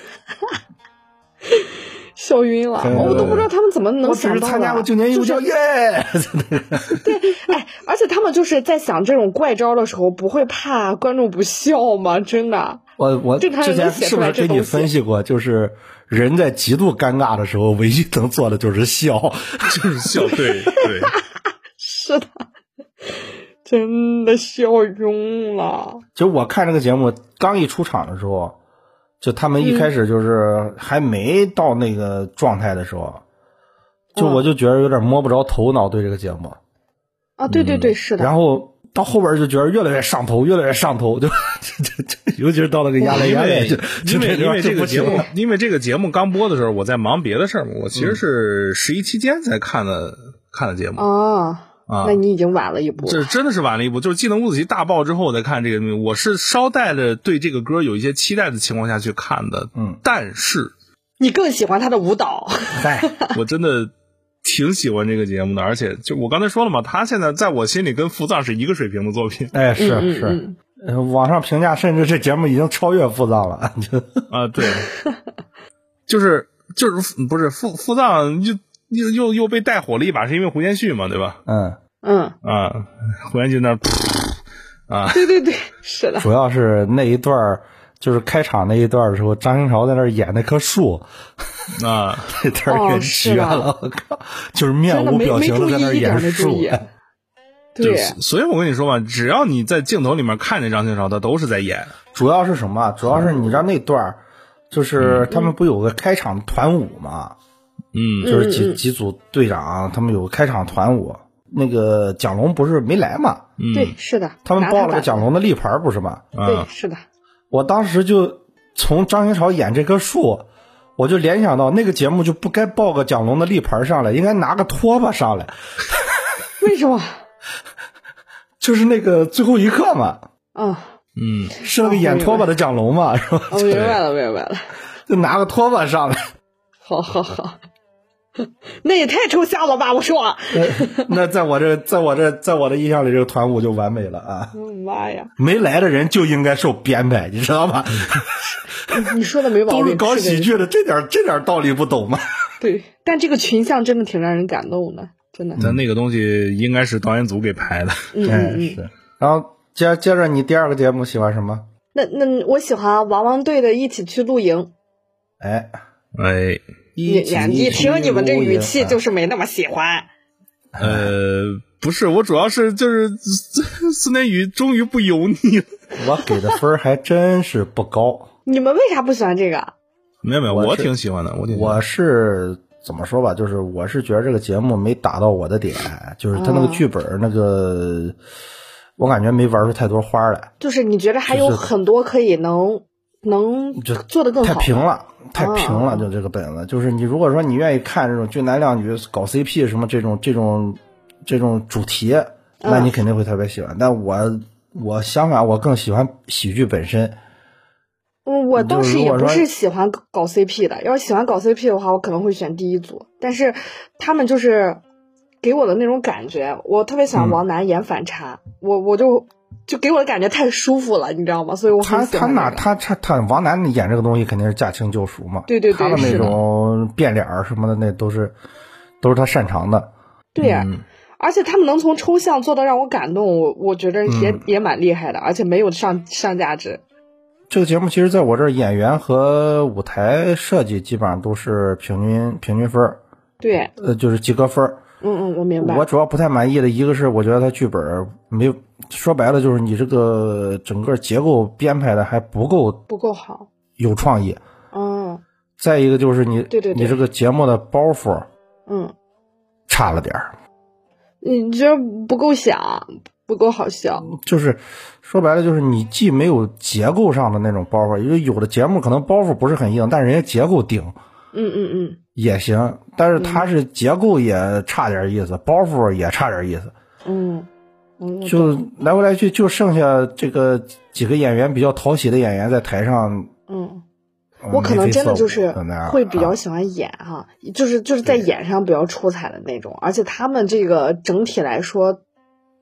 笑晕了，我都不知道他们怎么能想到的。 我只是参加过九年义务教育， 对，哎，而且他们就是在想这种怪招的时候，不会怕观众不笑吗？真的。 我我之前是不是给你分析过，就是人在极度尴尬的时候，唯一能做的就是笑， 就是笑，对对， 是的，真的笑晕了。 就我看这个节目刚一出场的时候。就他们一开始就是还没到那个状态的时候，嗯、就我就觉得有点摸不着头脑对这个节目。 啊，对对对，是的。 然后到后边就觉得越来越上头，越来越上头，就就就尤其是到那个压力压力， 因为因为这个节目，因为这个节目刚播的时候，我在忙别的事儿嘛，我其实是十一期间才看的、嗯、看的节目。 哦。啊，那你已经晚了一步。 这真的是晚了一步，就是技能五子棋大爆之后我再看这个，我是稍带着对这个歌有一些期待的情况下去看的。 嗯， 但是你更喜欢他的舞蹈。 对， 我真的挺喜欢这个节目的，而且就我刚才说了嘛，他现在在我心里跟福藏是一个水平的作品。 哎，是嗯是， 嗯呃，网上评价甚至这节目已经超越福藏了。 啊，对，就是就是不是福福藏就。又又又被带火了一把，是因为胡彦旭嘛，对吧？ 嗯嗯啊，胡彦旭那啊， 对对对，是的。 主要是那一段就是开场那一段的时候，张新潮在那儿演那棵树啊， 那段也绝了，我靠、哦，就是面无表情的在那儿演树。 对， 所以我跟你说嘛，只要你在镜头里面看见张新潮，他都是在演。 主要是什么？主要是你知道那段就是他们不有个开场团舞吗？ 嗯， 就是几几组队长，他们有开场团舞。那个蒋龙不是没来嘛？ 嗯， 对，是的， 他们报了个蒋龙的立牌，不是吗？ 对，是的。 我当时就从张新潮演这棵树，我就联想到那个节目就不该报个蒋龙的立牌上来，应该拿个拖把上来。 为什么？ 就是那个最后一刻嘛。 嗯嗯， 是那个演拖把的蒋龙嘛，是吧？ 我明白了，明白了。 就拿个拖把上来。 好好好，那也太抽象了吧！我说， 那, 那在我这，在我这，在我的印象里，这个团舞就完美了啊！ 妈呀， 没来的人就应该受编排，你知道吗？ 你说的没毛病， 都是搞喜剧的，这点这点道理不懂吗？ 对，但这个群像真的挺让人感动的，真的。 但那个东西应该是导演组给拍的， 嗯嗯是。然后接接着，你第二个节目喜欢什么？ 那那我喜欢王王队的《一起去露营》。 哎哎。 你你听你们这语气就是没那么喜欢。 呃，不是，我主要是就是孙天宇终于不油腻了。 我给的分还真是不高。 你们为啥不喜欢这个？ 没有没有，我挺喜欢的。我我是怎么说吧，就是我是觉得这个节目没打到我的点，就是他那个剧本那个，哦、我感觉没玩出太多花来。 就是你觉得还有很多可以能。能做得更好， 太平了，太平了，就这个本子，就是你如果说你愿意看这种俊男靓女搞 C P 什么这种这种这种主题，那你肯定会特别喜欢。但我我相反，我更喜欢喜剧本身。 嗯，我倒是也不是喜欢搞 C P 的，要是喜欢搞 C P 的话，我可能会选第一组。但是他们就是给我的那种感觉，我特别喜欢王楠演反差，嗯、我我就。就给我的感觉太舒服了，你知道吗？所以我很喜欢、 他他哪他他他王楠演这个东西肯定是驾轻就熟嘛。 对对对， 他的那种变脸什么的，那都是都是他擅长的。 对呀、嗯，而且他们能从抽象做到让我感动，我我觉得也、嗯、也蛮厉害的，而且没有上上价值。 这个节目其实在我这儿演员和舞台设计基本上都是平均平均分。 对， 呃，就是及格分。 嗯嗯，我明白。 我主要不太满意的一个是，我觉得他剧本没有，说白了就是你这个整个结构编排的还不够不够好， 有创意。 嗯。 再一个就是你， 对对对， 你这个节目的包袱， 嗯， 差了点儿。 你觉得不够响，不够好笑。 就是说白了，就是你既没有结构上的那种包袱，因为有的节目可能包袱不是很硬，但是人家结构顶。 嗯嗯嗯， 也行，但是它是结构也差点意思，嗯、包袱也差点意思。 嗯，嗯就来回来去就剩下这个几个演员比较讨喜的演员在台上。 嗯，我可能真的就是会比较喜欢演哈、啊，就是就是在演上比较出彩的那种，而且他们这个整体来说，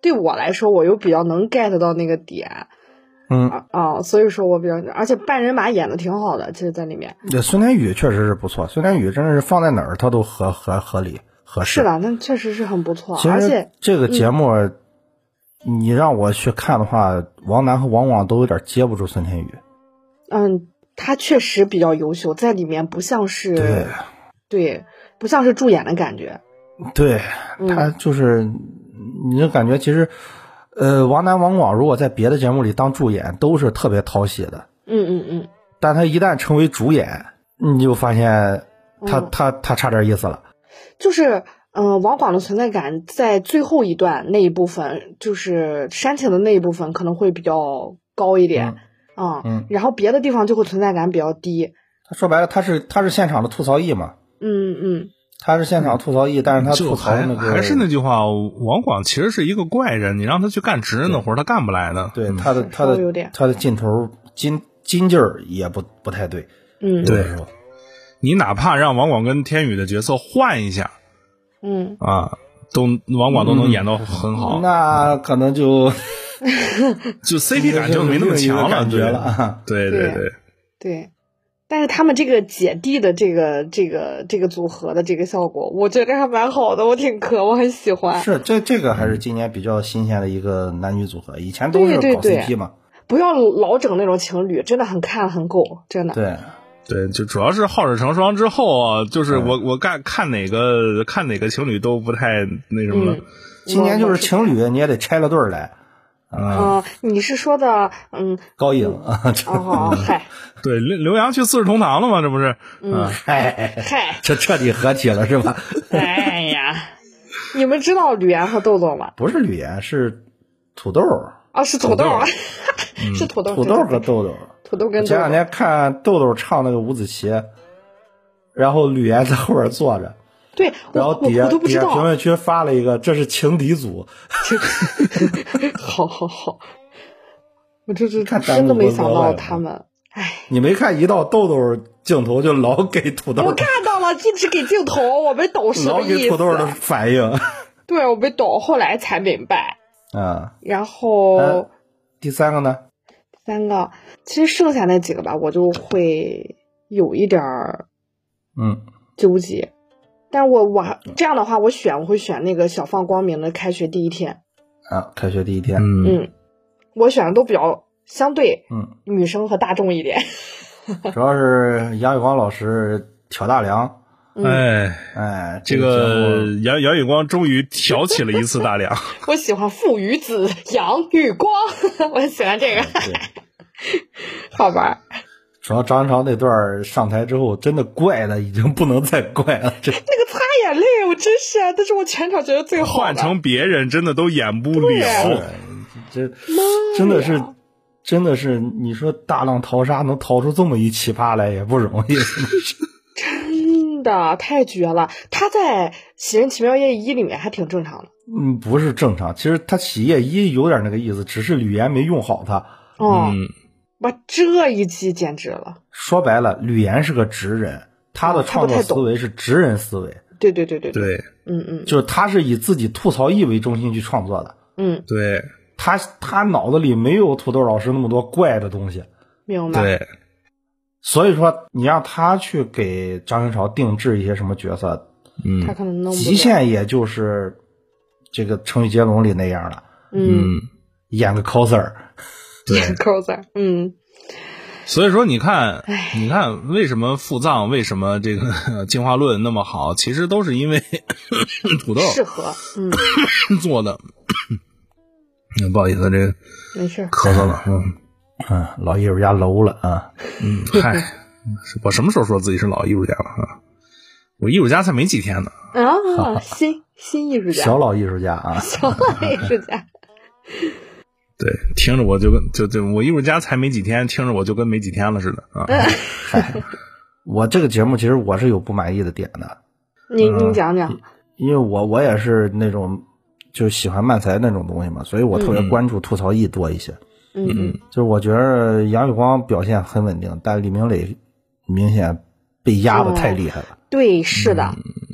对我来说，我又比较能 get 到那个点。 嗯啊、哦，所以说我比较，而且半人马演的挺好的，其实在里面。 对，孙天宇确实是不错，孙天宇真的是放在哪儿他都合合合理合适。 是的，那确实是很不错。 其实这个节目、嗯，你让我去看的话，王楠和王广都有点接不住孙天宇。 嗯，他确实比较优秀，在里面不像是对对，不像是助演的感觉。 对，他就是、嗯、你就感觉其实。呃，王楠、王广如果在别的节目里当助演，都是特别讨喜的。 嗯嗯嗯。 但他一旦成为主演，你就发现他、 嗯、 他他差点意思了。 就是，嗯、呃，王广的存在感在最后一段那一部分，就是煽情的那一部分可能会比较高一点， 嗯， 嗯，然后别的地方就会存在感比较低。 他说白了，他是他是现场的吐槽艺嘛。 嗯嗯。 他是现场吐槽艺，但是他吐槽那个还是那句话，王广其实是一个怪人，你让他去干直人的活他干不来的。 对，他的他的他的劲头筋筋劲儿也不不太对。 嗯， 对。你哪怕让王广跟天宇的角色换一下， 嗯啊，都王广都能演到很好。 嗯、那可能就就 C P 感就没那么强了， 感觉了。 对对对对。但是他们这个姐弟的这个这个这个组合的这个效果，我觉得还蛮好的，我挺磕，我很喜欢。 是这这个还是今年比较新鲜的一个男女组合，以前都是搞 C P 嘛。 对对对，不要老整那种情侣，真的很看很狗，真的。 对对，就主要是好事成双之后啊，就是我、嗯、我干看哪个看哪个情侣都不太那什么了。 嗯、 今年就是情侣你也得拆了对儿来。 嗯、呃，你是说的嗯高颖啊？ 哦嗨。 对，刘刘洋去四世同堂了吗？这不是？ 嗯， 嗨嗨， 这彻底合体了是吧？ 哎呀，你们知道吕岩和豆豆吗？ 不是吕岩，是土豆。 啊，是土豆， 豆是土豆。 土豆和豆豆。 土豆跟豆豆。 前两天看豆豆唱那个伍子棋，然后吕岩在后边坐着。 对， 然后底下底下评论区发了一个，这是情敌组。 好好好，我这是真的没想到他们。唉， 你没看一到豆豆镜头就老给土豆？ 我看到了，一直给镜头，我没懂什么意思。 老给土豆的反应。 对，我没懂，后来才明白。 啊， 然后、 呃、第三个呢？ 第三个，其实剩下那几个吧，我就会有一点儿嗯纠结。但是我我这样的话，我选我会选那个小放光明的《开学第一天》 啊，开学第一天。 嗯嗯，我选的都比较相对嗯女生和大众一点。 主要是杨宇光老师挑大梁。 嗯、 哎哎， 这个杨杨宇光终于挑起了一次大梁。 我喜欢父与子杨宇光，我喜欢这个，好玩。 主要张元朝那段上台之后，真的怪的已经不能再怪了。这那个擦眼泪，我真是，但是我全场觉得最好的。 换成别人真的都演不了。 这真的是，真的是，你说大浪淘沙能淘出这么一奇葩来也不容易。 真的太绝了！他在《喜人奇妙夜一》里面还挺正常的。 嗯，不是正常，其实他喜夜一有点那个意思，只是吕岩没用好他。 哦。 嗯， 哇，这一集简直了！ 说白了，吕岩是个直人，他的创作思维是直人思维。 对对对对对， 嗯嗯， 就是他是以自己吐槽艺为中心去创作的。 嗯， 对， 他他脑子里没有土豆老师那么多怪的东西。 明白。 对， 所以说你让他去给张元朝定制一些什么角色， 嗯， 他可能弄不了， 极限也就是这个《成语接龙》里那样了。 嗯， 演个 coser。 对 coser， 嗯， 所以说你看，你看为什么腹藏，为什么这个进化论那么好，其实都是因为土豆适合，嗯， 做的。不好意思，这个没事， 咳嗽了，嗯嗯，老艺术家楼了啊， 嗯，嗨，我什么时候说自己是老艺术家了啊？我艺术家才没几天呢。 啊，新新艺术家， 小老艺术家啊， 小老艺术家。 对，听着我就跟就就我艺术家才没几天，听着我就跟没几天了似的啊。 我这个节目其实我是有不满意的点的。 你你讲讲。 因为我我也是那种就喜欢漫才那种东西嘛，所以我特别关注吐槽艺多一些。 嗯嗯， 就是我觉得杨宇光表现很稳定，但李明磊明显被压得太厉害了。 哦、对，是的。 嗯，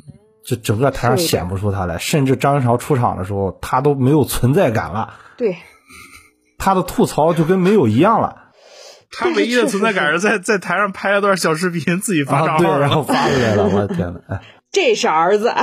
就整个台上显不出他来，甚至张新潮出场的时候，他都没有存在感了。 对， 他的吐槽就跟没有一样了。 他唯一的存在感是在在台上拍了段小视频，自己发账号、 啊、对，然后发出来了。我的天哪！哎， 这是儿子。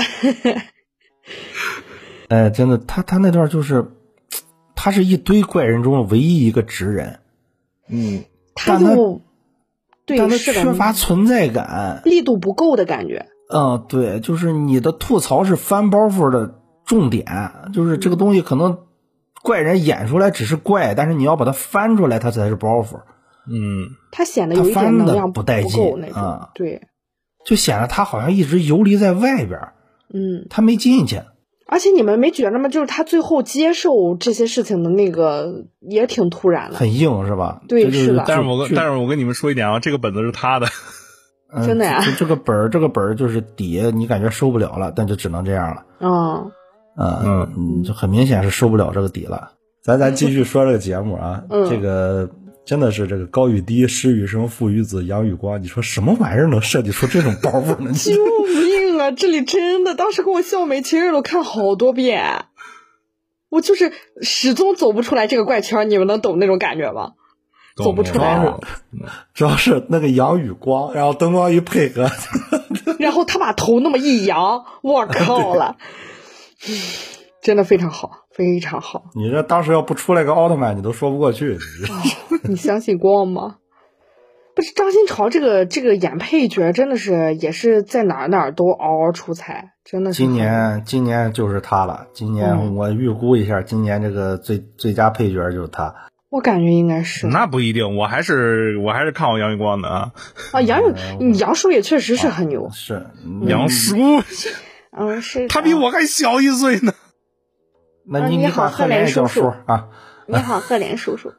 哎，真的，他他那段就是，他是一堆怪人中的唯一一个直人。 嗯，他就对， 但他缺乏存在感， 力度不够的感觉。 嗯，对，就是你的吐槽是翻包袱的重点，就是这个东西可能怪人演出来只是怪，但是你要把它翻出来，它才是包袱。 嗯， 他显得有一点能量不带劲那种、 啊， 对， 就显得他好像一直游离在外边， 嗯， 他没进去。 而且你们没觉得吗？就是他最后接受这些事情的那个也挺突然的， 很硬是吧？ 对， 是的。 但是我跟但是我跟你们说一点啊，这个本子是他的， 嗯、 真的呀。 这个本儿这个本儿就是底你感觉收不了了，但就只能这样了。 嗯嗯嗯，就很明显是收不了这个底了。咱咱继续说这个节目啊， 嗯、 这个。真的是这个高与低，失与生，父与子，阳与光，你说什么玩意儿能设计出这种包袱呢？ 救命啊！这里真的，当时跟我笑没情儿都看好多遍，我就是始终走不出来这个怪圈，你们能懂那种感觉吗？走不出来了。 主要是那个阳与光，然后灯光一配合， 然后他把头那么一扬，我靠了，真的非常好。非常好， 你这当时要不出来个奥特曼，你都说不过去。 哦、你相信光吗？不是张新潮这个这个演配角，真的是也是在哪儿哪儿都嗷嗷出彩，真的是。 今年今年就是他了，今年我预估一下，嗯、今年这个最最佳配角就是他。 我感觉应该是。 那不一定，我还是我还是看好杨宇光的啊。 啊，杨宇杨叔也确实是很牛。 啊、是杨叔， 嗯，是他比我还小一岁呢。 那你、 啊、你好， 贺连叔叔啊！ 你好，贺连叔叔。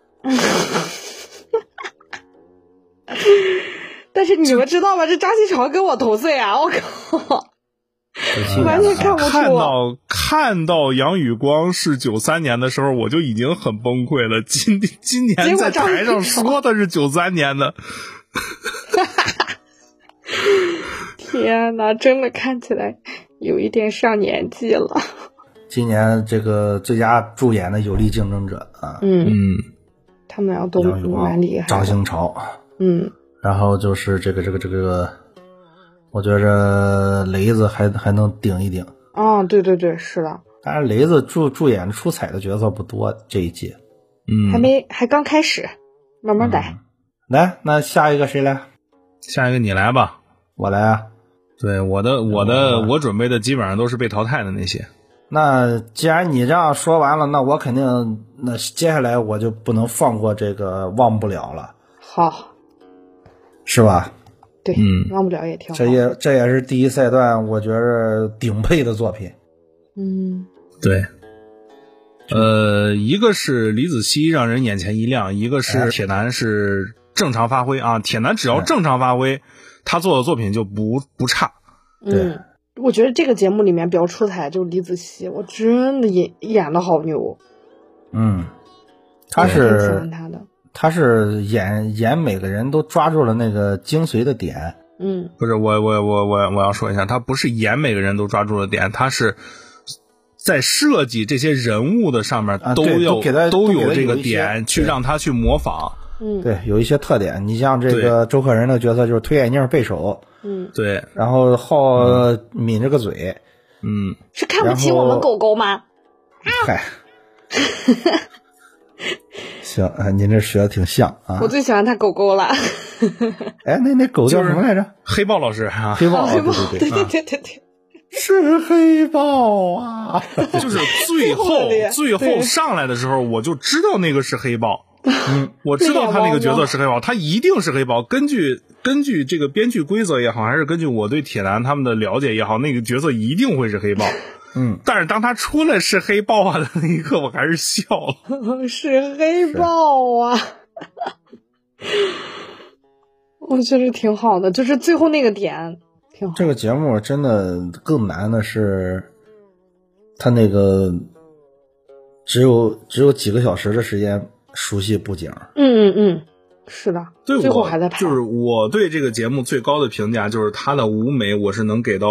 但是你们知道吗？这张新潮跟我同岁啊！我靠，完全看不出。 看到看到杨宇光是九三年的时候，我就已经很崩溃了。今今年在台上说的是九三年的。 天哪，真的看起来有一点上年纪了。 今年这个最佳助演的有力竞争者啊， 嗯嗯， 他们俩都蛮厉害。 张新潮， 嗯， 然后就是这个这个这个，我觉着雷子还还能顶一顶。 啊，对对对，是的。 但是雷子助助演出彩的角色不多，这一季， 嗯， 还没还刚开始，慢慢来。 嗯、来，那下一个谁来？ 下一个你来吧， 我来啊。 对，我的我的、嗯、我准备的基本上都是被淘汰的那些。 那既然你这样说完了，那我肯定，那接下来我就不能放过这个忘不了了。 好， 是吧？ 对， 嗯， 忘不了也挺好。 这也这也是第一赛段我觉得顶配的作品。 嗯， 对。呃，一个是李子柒让人眼前一亮，一个是铁男是正常发挥啊。铁男只要正常发挥，他做的作品就不不差。 对。嗯，我觉得这个节目里面比较出彩就是李子柒，我真的演演的好牛。 嗯，他是喜欢他的， 他是演演每个人都抓住了那个精髓的点。 嗯， 不是我我我我我要说一下，他不是演每个人都抓住了点，他是在设计这些人物的上面都有、 啊、都, 都有这个点去让他去模仿。 嗯， 对，有一些特点。你像这个周克人的角色就是推眼镜背手。 嗯， 对， 然后好抿着个嘴， 嗯， 是看不起我们狗狗吗？ 嗨，行啊，您这学的挺像啊。 我最喜欢他狗狗了。 哎，那那狗叫什么来着？ 黑豹老师啊， 黑豹， 黑豹， 对对对对对对， 是黑豹啊！ 就是最后最后上来的时候，我就知道那个是黑豹。嗯，我知道他那个角色是黑豹，他一定是黑豹。根据根据这个编剧规则也好，还是根据我对铁男他们的了解也好，那个角色一定会是黑豹。 嗯， 但是当他出来是黑豹啊的那一刻，我还是笑了。 是黑豹啊！我觉得挺好的，就是最后那个点挺好。 这个节目真的更难的是，他那个只有只有几个小时的时间。熟悉布景， 嗯嗯嗯，是的， 对， 最后还在拍。 就是我对这个节目最高的评价就是它的舞美，我是能给到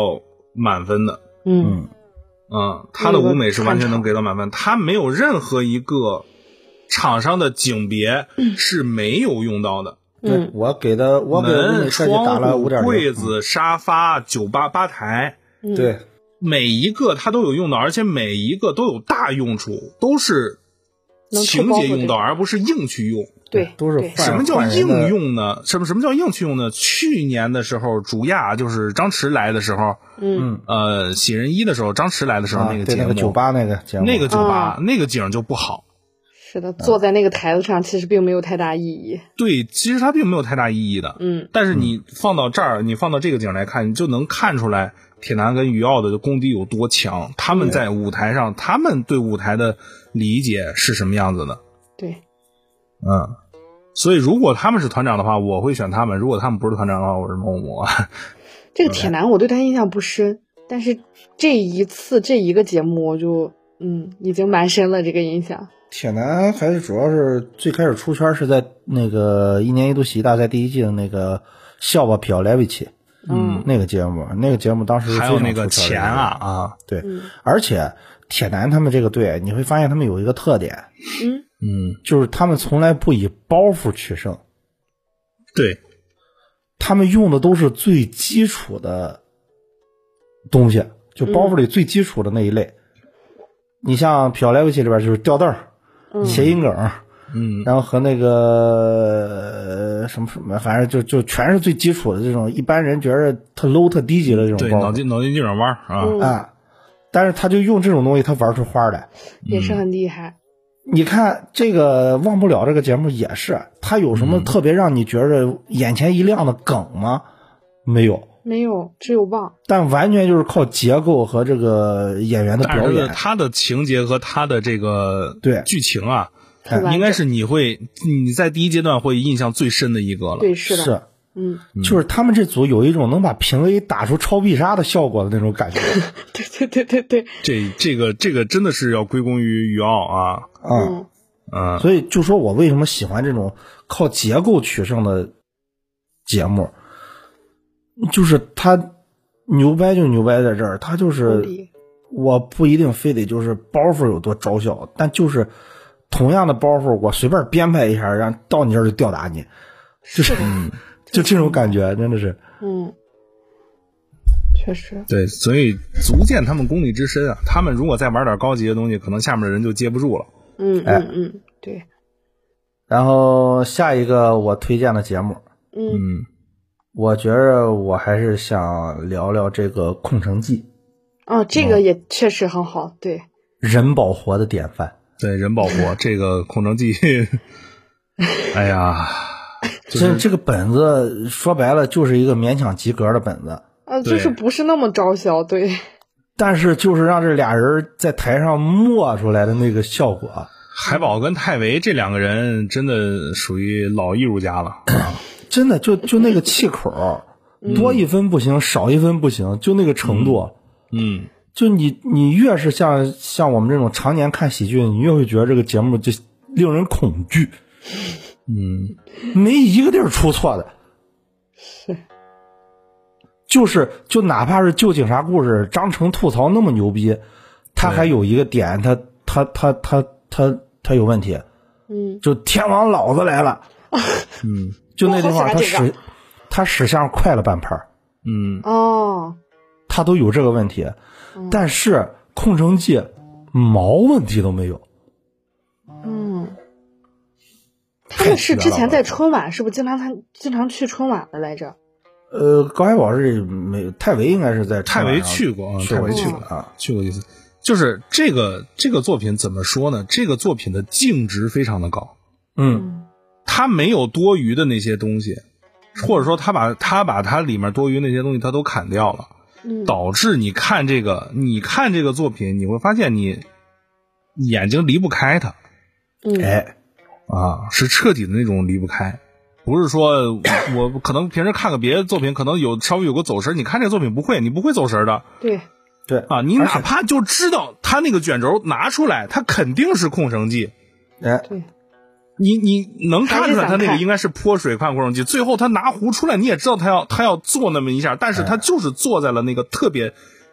满分的。 嗯嗯，他的舞美是完全能给到满分，他没有任何一个场上的景别是没有用到的。 对，我给的我给的门、 窗户、 柜子、沙发、酒吧吧台， 对， 每一个它都有用到，而且每一个都有大用处，都是情节用到，而不是硬去用。 对， 都是什么叫应用呢？什么什么叫硬去用呢？去年的时候，主亚就是张弛来的时候， 嗯， 呃，喜人一的时候，张弛来的时候， 啊、 那个节目， 那个酒吧那个节目， 那个酒吧、 啊、 那个景就不好。 是的，坐在那个台子上，其实并没有太大意义。 对，其实它并没有太大意义的。 嗯， 但是你放到这儿，你放到这个景来看，你就能看出来铁男跟于傲的功底有多强。他们在舞台上，他们对舞台的理解是什么样子的？ 对， 嗯。所以，如果他们是团长的话，我会选他们；如果他们不是团长的话，我是某某。 这个铁男我对他印象不深，但是这一次这一个节目，我就嗯已经蛮深了这个印象。 铁男还是主要是最开始出圈是在那个一年一度喜剧大赛第一季的那个笑吧皮奥莱维奇， 嗯， 那个节目，那个节目当时还有那个钱啊啊， 对，嗯、而且铁男他们这个队，你会发现他们有一个特点， 嗯。 嗯，就是他们从来不以包袱取胜， 对， 他们用的都是最基础的东西，就包袱里最基础的那一类。嗯、你像瞟来维奇里边就是吊凳儿、 嗯、 谐音梗， 嗯， 然后和那个、呃、什么什么，反正就就全是最基础的这种，一般人觉得特 low 特低级的这种包袱。 对，脑筋脑筋急转弯啊、 嗯、 啊，但是他就用这种东西，他玩出花来， 也是很厉害。 你看这个忘不了这个节目也是，他有什么特别让你觉得眼前一亮的梗吗？嗯、没有， 没有，只有忘。 但完全就是靠结构和这个演员的表演。 他的情节和他的这个对剧情啊，应该是你会你在第一阶段会印象最深的一个了。 对，是的， 是。 嗯， 就是他们这组有一种能把平 A 打出超必杀的效果的那种感觉。 对对对对对， 这这个这个真的是要归功于于傲啊。 嗯嗯， 所以就说我为什么喜欢这种靠结构取胜的节目，就是他牛掰就牛掰在这儿，他就是我不一定非得就是包袱有多招笑，但就是同样的包袱我随便编排一下，让到你这儿就吊打你，就是就这种感觉真的是， 嗯，确实对，所以足见他们功力之深啊。他们如果再玩点高级的东西，可能下面的人就接不住了。 嗯嗯嗯，对。 然后下一个我推荐的节目， 嗯， 我觉得我还是想聊聊这个《空城计》。 哦，这个也确实很好，对。 人保活的典范。 对，人保活这个《空城计》，哎呀。 这、就是、这个本子说白了就是一个勉强及格的本子， 呃，就是不是那么招销，对。 但是就是让这俩人在台上磨出来的那个效果， 海宝跟泰维这两个人真的属于老艺术家了， 真的就就那个气口，多一分不行，嗯、少一分不行，就那个程度， 嗯， 就你你越是像像我们这种常年看喜剧，你越会觉得这个节目就令人恐惧。 嗯， 没一个地儿出错的， 是， 就是就哪怕是旧警察故事，张成吐槽那么牛逼，他还有一个点，他他他他他他有问题， 嗯， 就天王老子来了， 嗯， 就那地方他使他使相快了半拍， 嗯， 哦， 他都有这个问题， 嗯、 但是空城计毛问题都没有， 嗯。他们是之前在春晚，是不是经常他经常去春晚的来着？ 呃，高海宝是没，泰维应该是在泰维去过啊，泰维去过啊，去过一次。就是这个这个作品怎么说呢？这个作品的净值非常的高， 嗯， 他没有多余的那些东西，或者说他把他把他里面多余那些东西他都砍掉了， 嗯， 导致你看这个你看这个作品，你会发现你眼睛离不开它， 嗯， 哎。 啊，是彻底的那种离不开，不是说我可能平时看个别的作品，可能有稍微有个走神，你看这个作品不会，你不会走神的。 对对啊，你哪怕就知道他那个卷轴拿出来，他肯定是空城计。 哎， 对， 你你能看出来他那个应该是泼水看空城计，最后他拿壶出来，你也知道他要他要做那么一下，但是他就是坐在了那个特别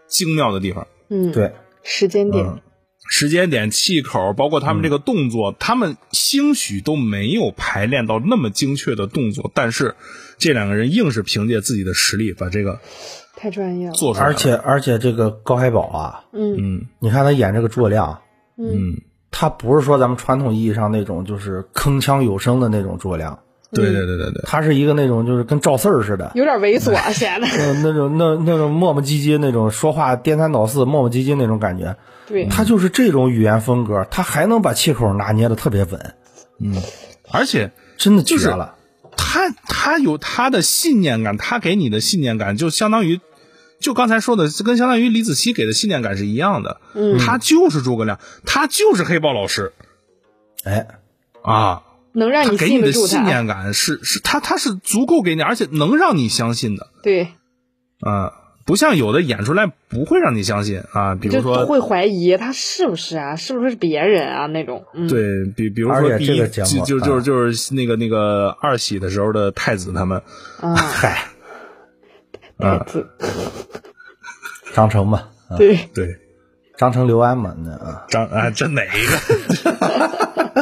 精妙的地方。 嗯， 对， 时间点。 嗯时间点、气口，包括他们这个动作，嗯、他们兴许都没有排练到那么精确的动作，但是这两个人硬是凭借自己的实力把这个太专业了做出来了。 而且而且这个高海宝啊， 嗯嗯，你看他演这个诸葛亮， 嗯， 他不是说咱们传统意义上那种就是铿锵有声的那种诸葛亮。 对对对对对， 他是一个那种就是跟赵四儿似的， 有点猥琐显得， 那种那那种磨磨唧唧那种说话颠三倒四磨磨唧唧那种感觉。 对， 他就是这种语言风格，他还能把气口拿捏的特别稳。 嗯，而且真的绝了。 他他有他的信念感，他给你的信念感就相当于，就刚才说的，跟相当于李子柒给的信念感是一样的。 嗯， 他就是诸葛亮，他就是黑豹老师。 哎， 啊。 能让你信得住他， 他给你的信念感是是他他是足够给你，而且能让你相信的。 对， 啊，不像有的演出来不会让你相信啊，比如说会怀疑他是不是啊，是不是别人啊那种。嗯、 对比比如说第一就就就就是那个那个二喜的时候的太子他们， 啊， 嗨， 太子， 张成嘛， 啊、对对， 张成刘安嘛，那啊张啊这哪一个？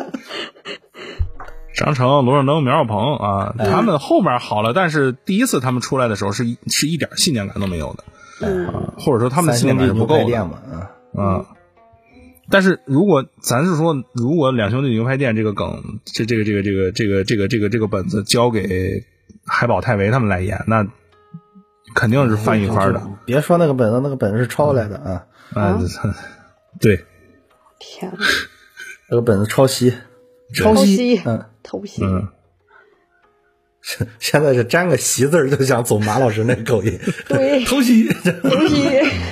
张成、罗胜登、苗少鹏啊，他们后面好了，但是第一次他们出来的时候是是一点信念感都没有的， 嗯， 啊、或者说他们的信念感是不够的嘛， 啊、嗯。但是如果咱是说，如果两兄弟牛排店这个梗，这这个这个这个这个这个这个这个本子交给海宝、太维他们来演，那肯定是翻一番的。 别说那个本子，那个本子是抄来的啊！ 啊，对， 天哪， 那个本子抄袭。 抄袭， 嗯， 偷袭， 嗯， 现在是沾个习字就想走马老师那口音， 对， 偷袭， 偷袭。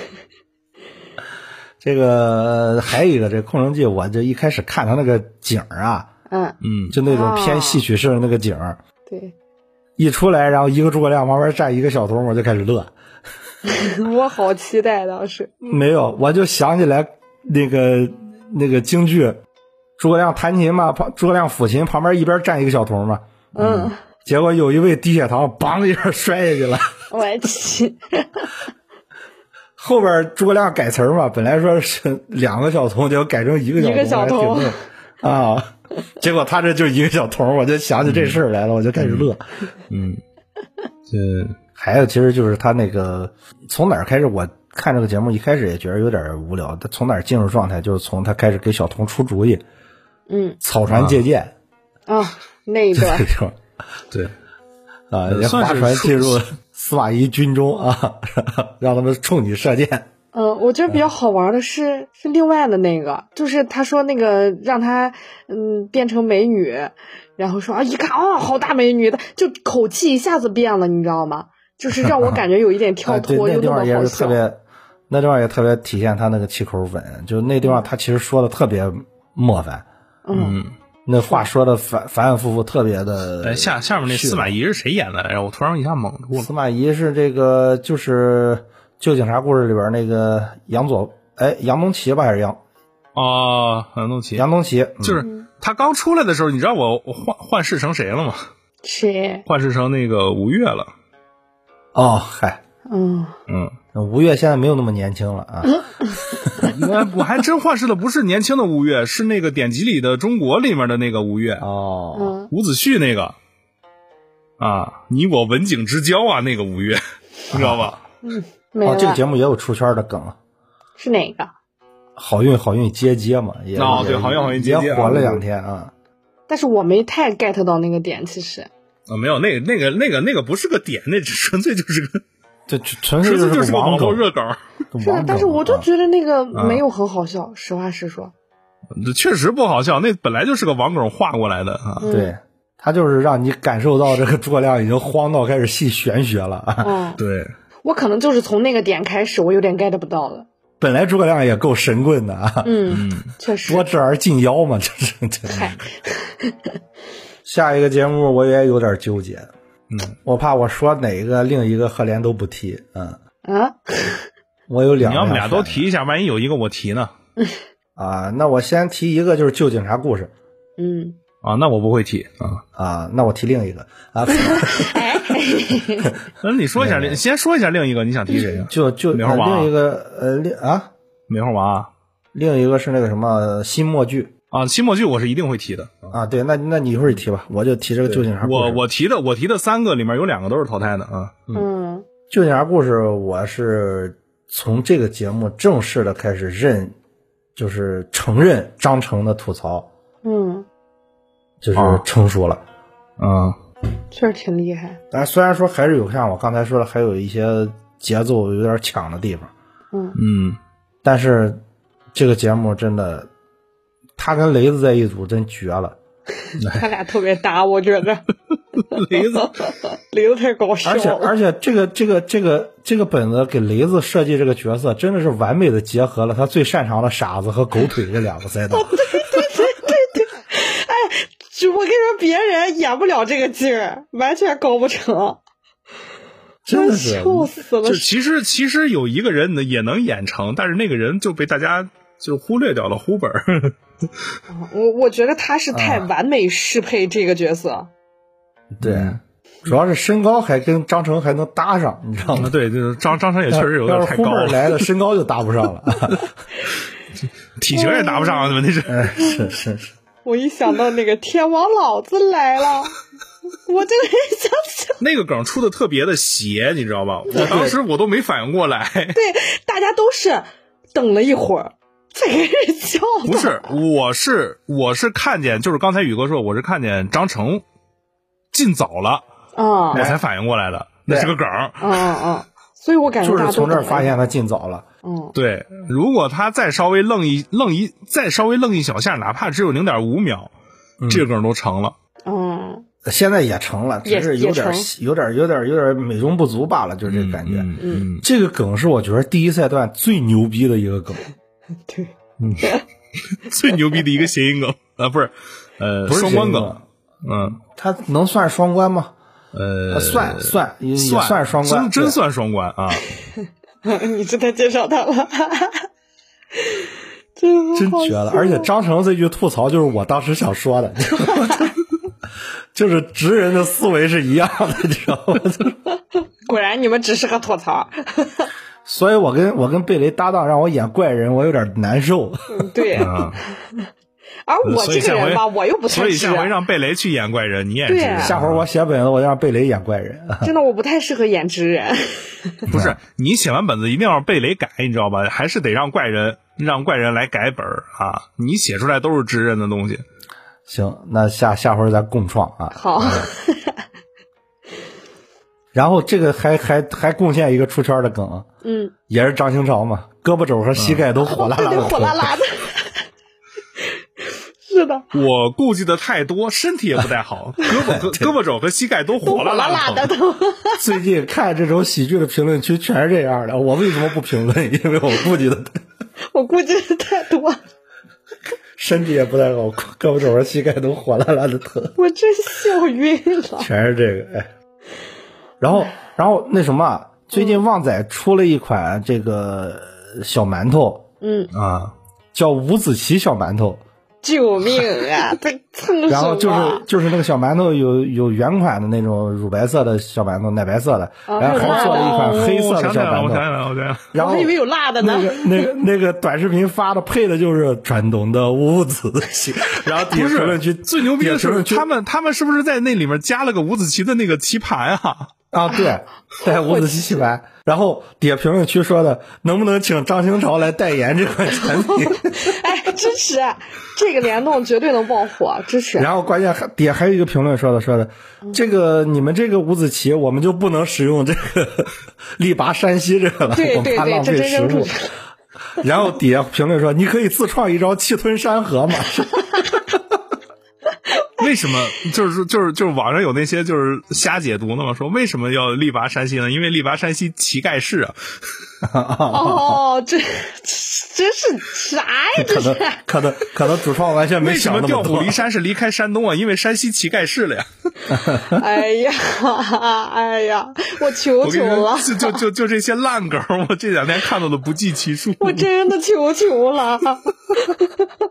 这个还有一个，这《空城计》，我这一开始看他那个景啊， 嗯嗯， 就那种偏戏曲式的那个景， 对， 一出来，然后一个诸葛亮旁边站一个小童，我就开始乐。 我好期待当时。 没有，我就想起来那个那个京剧。诸葛亮弹琴嘛，旁诸葛亮抚琴，旁边一边站一个小童嘛。 嗯。 结果有一位低血糖，梆一下摔下去了。 我去。 后边诸葛亮改词儿嘛，本来说是两个小童，结果改成一个小童。 一个小童。 啊！结果他这就一个小童，我就想起这事儿来了，我就开始乐。 嗯。这还有，其实就是他那个从哪儿开始我。看这个节目一开始也觉得有点无聊，他从哪儿进入状态，就是从他开始给小童出主意， 嗯， 草船借箭啊，那一段， 对， 啊，也划船进入司马懿军中啊，让他们冲你射箭。 嗯，我觉得比较好玩的是是另外的那个，就是他说那个让他嗯变成美女，然后说啊一看哦好大美女的，就口气一下子变了，你知道吗？就是让我感觉有一点跳脱，又那么好笑。 那地方也特别体现他那个气口稳，就那地方他其实说的特别磨烦， 嗯， 那话说的反反反复复，特别的。 哎，下下面那司马懿是谁演的来着？我突然一下懵住了。 司马懿是这个，就是《旧警察故事》里边那个杨左，哎，杨东奇吧，还是杨？ 哦，杨东奇。 杨东奇， 就是他刚出来的时候，你知道我我换换世成谁了吗？ 谁？ 换世成那个吴越了。 哦，嗨。 嗯嗯， 吴越现在没有那么年轻了啊！ 我我还真幻视的不是年轻的吴越，是那个典籍里的中国里面的那个吴越哦， 伍子胥那个啊，你我文景之交啊，那个吴越，你知道吧？ 嗯， 哦，这个节目也有出圈的梗， 是哪个？ 好运好运接接嘛，也哦对，好运好运接接也火了两天啊。 但是我没太 get 到那个点，其实啊，没有那那个那个那个不是个点，那纯粹就是个。 这纯粹就是个网络热梗， 是的，但是我就觉得那个没有很好笑，啊、实话实说。 确实不好笑，那本来就是个网梗画过来的啊。 嗯、 对，他就是让你感受到这个诸葛亮已经慌到开始戏玄学了啊。 嗯， 对， 我可能就是从那个点开始，我有点 get 不到了。 本来诸葛亮也够神棍的啊。 嗯，确实。 多智而近妖嘛，这是。 嗨。 下一个节目我也有点纠结。 嗯， 我怕我说哪个另一个赫连都不提，嗯啊， 我有两个， 你要不俩都提一下，万一有一个我提呢？ 啊，那我先提一个，就是旧警察故事。 嗯， 啊，那我不会提啊啊，那我提另一个啊。 那你说一下，你先说一下另一个，你想提谁呀？ 就就美猴王另一个呃另啊， 美猴王， 另一个是那个什么新默剧啊，新默剧我是一定会提的啊。对，那那你一会儿提吧，我就提这个旧警察故事。 我我提的我提的三个里面有两个都是淘汰的啊。 嗯， 旧警察故事我是从这个节目正式的开始认，就是承认张成的吐槽， 嗯， 就是成熟了， 嗯。 确实挺厉害， 但虽然说还是有像我刚才说的，还有一些节奏有点抢的地方， 嗯嗯， 但是这个节目真的，他跟雷子在一组真绝了， 他俩特别搭，我觉得雷子雷子太搞笑了， 而且而且这个这个这个这个本子给雷子设计这个角色，真的是完美的结合了他最擅长的傻子和狗腿这两个赛道。 对对对对对，哎。我跟你说，别人演不了这个劲儿，完全搞不成， 真的是笑死了。 就其实其实有一个人也能演成，但是那个人就被大家就忽略掉了，忽本。 我我觉得他是太完美适配这个角色。 啊、对，主要是身高还跟张成还能搭上，你知道吗？ 对，就是张张成也确实有点太高了， 要是忽本来的身高就搭不上了， 体型也搭不上，问题是， 哎，是是是。 我一想到那个天王老子来了，我就很想笑。 那个梗出的特别的邪，你知道吧？我当时我都没反应过来。 对，大家都是等了一会儿才开始笑。 不是，我是我是看见，就是刚才宇哥说，我是看见张成进早了啊， 我才反应过来的，那是个梗。 嗯嗯嗯，所以我感觉就是从这儿发现他进早了。 嗯， 对，如果他再稍微愣一愣一再稍微愣一小下，哪怕只有零点五秒， 嗯、 这个梗都成了。 嗯， 现在也成了，只是有点有点有点有点美中不足罢了，就是这个感觉。 嗯嗯， 这个梗是我觉得第一赛段最牛逼的一个梗。 对， 嗯，最牛逼的一个谐音梗啊，不是，呃， 不是双关梗。嗯， 它能算双关吗？ 呃， 算算也算算双关， 真真算双关啊。 你是太介绍他了， 真真绝了！而且张成这句吐槽就是我当时想说的，就是直人的思维是一样的，你知道吗？ 果然你们只适合吐槽。 所以我跟我跟贝雷搭档，让我演怪人，我有点难受。 嗯、对。 啊而我这个人吧，我又不太所以下回让贝雷去演怪人，你演直人。 下回我写本子，我让贝雷演怪人。 真的，我不太适合演直人。 不是，你写完本子一定要让贝雷改，你知道吧？还是得让怪人让怪人来改本啊！你写出来都是直人的东西。 行，那下下回咱共创啊。 好。 然后这个还还还贡献一个出圈的梗， 嗯， 也是张清朝嘛，胳膊肘和膝盖都火辣辣的， 火辣辣的。是的， 我顾忌的太多，身体也不太好，胳膊和胳膊肘和膝盖都火辣辣的疼。 最近看这种喜剧的评论区全是这样的，我为什么不评论？因为我顾忌的， 我顾忌的太多， 身体也不太好，胳膊肘和膝盖都火辣辣的疼。 我真笑晕了。 全是这个，哎，然后然后那什么，最近旺仔出了一款这个小馒头， 嗯啊， 叫五子棋小馒头。 救命啊！这蹭什么？ 然后就是就是那个小馒头有有原款的那种乳白色的小馒头，奶白色的， 哦、 然后还做了一款黑色的小馒头。 我想起来了，我想起来了。 然后我还以为有辣的呢。 那个那个那个短视频发的配的就是传统的五子棋，然后底下评论区最牛逼的是他们他们是不是在那里面加了个五子棋的那个棋盘啊？ 啊，对，带五子棋棋盘。然后底下评论区说的，能不能请张清朝来代言这款产品？ 哎，支持这个联动绝对能爆火，支持。 然后关键还底下还有一个评论说的说的，嗯、这个你们这个五子棋我们就不能使用这个力拔山西这个了， 对对对， 我怕浪费食物。然后底下评论说，你可以自创一招气吞山河嘛。 为什么就是就是就是网上有那些就是瞎解读的嘛？说为什么要力拔山西呢？因为力拔山西棋盖世啊！ 哦，这这是啥呀？这是可能可能主创完全没想那么多。 为什么调虎离山是离开山东啊？因为山西棋盖世了呀！ 哎呀，哎呀，我求求了！ 就就就就这些烂梗，我这两天看到的不计其数。 我真的求求了。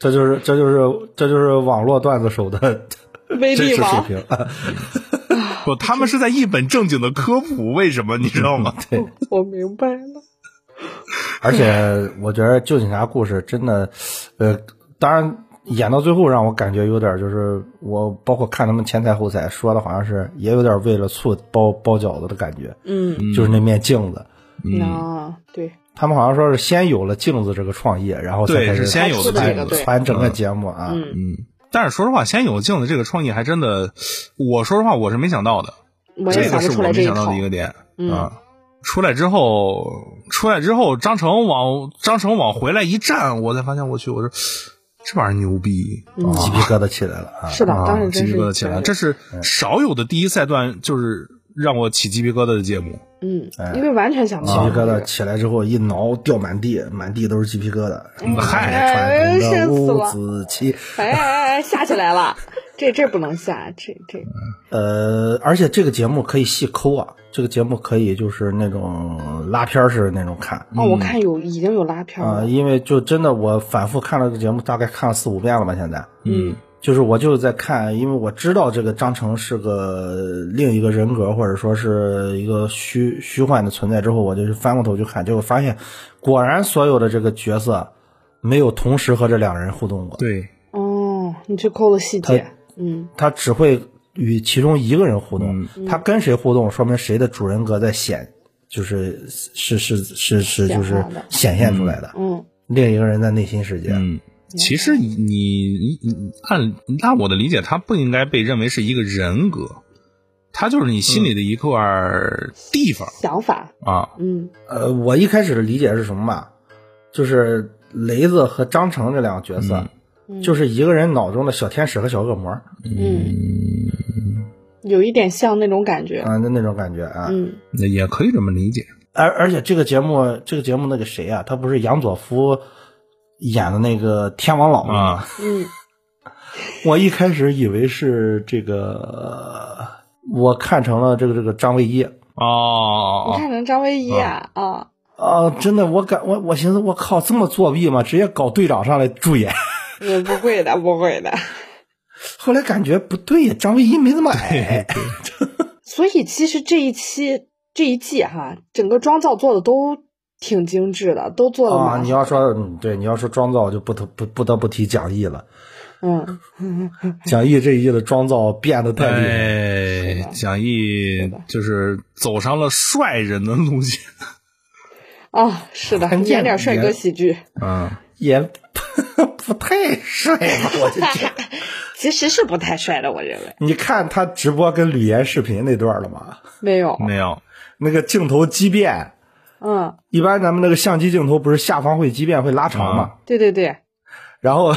这就是这就是这就是网络段子手的威力吗？ 水平。 不，他们是在一本正经的科普，为什么你知道吗？ 对， 我明白了。 而且我觉得旧警察故事真的，呃，当然演到最后让我感觉有点，就是我包括看他们前彩后彩说的好像是也有点为了醋包包饺子的感觉。 嗯， 就是那面镜子。 嗯，啊，对。 他们好像说是先有了镜子这个创意，然后才开始先有的传传整个节目啊。 嗯嗯。但是说实话，先有镜子这个创意还真的，我说实话我是没想到的。 我也想不出来这个是我没想到的一个点、 嗯、 啊。出来之后，出来之后，张成往张成往回来一站，我才发现我去，我说这玩意儿牛逼， 嗯、 鸡皮疙瘩起来了啊！ 是的，当时鸡皮疙瘩起来了，这是少有的第一赛段，就是让我起鸡皮疙瘩的节目。 嗯，因为完全想不到。 鸡皮疙瘩起来之后一挠掉满地，满地都是鸡皮疙瘩。 嗨， 传统的五子棋， 哎哎哎，下起来了。这这不能下，这这呃，而且这个节目可以细抠啊，这个节目可以就是那种拉片式那种看。 哦，我看有已经有拉片了、 呃、因为就真的我反复看了这个节目，大概看了四五遍了吧，现在。 嗯， 就是我就在看，因为我知道这个张成是个另一个人格，或者说是一个虚虚幻的存在之后，我就翻过头去看，结果发现果然所有的这个角色没有同时和这两个人互动过。 对， 哦，你去抠了细节。嗯， 他只会与其中一个人互动，嗯、他跟谁互动，说明谁的主人格在显，就是是是是是就是显现出来的。 嗯， 另一个人在内心世界。 嗯，其实你你你按按我的理解，他不应该被认为是一个人格，他就是你心里的一块地方、 嗯、想法啊。 嗯， 呃，我一开始的理解是什么嘛？就是雷子和张成这两个角色。嗯就是一个人脑中的小天使和小恶魔， 嗯，有一点像那种感觉啊，那那种感觉啊， 嗯， 那也可以这么理解。 而而且这个节目，这个节目那个谁啊，他不是杨佐夫演的那个天王老吗？ 嗯， 我一开始以为是这个，我看成了这个这个张卫一哦， 你看成张卫一啊啊。 哦啊，真的，我感我我寻思，我靠，这么作弊吗？直接搞队长上来主演？ 嗯，不会的，不会的。 后来感觉不对呀，张卫一没这么矮。 所以其实这一期这一季哈，整个妆造做的都挺精致的，都做的蛮好的。 啊，你要说嗯，对，你要说妆造就不得不不得不提蒋毅了。 嗯， 蒋毅这一季的妆造变得太厉害。哎，蒋毅就是走上了帅人的路线。 啊，是的，演点帅哥喜剧， 嗯， 也不, 不太帅吧，我就觉得， 其实是不太帅的，我认为。 你看他直播跟吕岩视频那段了吗？ 没有， 没有， 那个镜头畸变， 嗯， 一般咱们那个相机镜头不是下方会畸变会拉长吗？ 嗯、对对对， 然后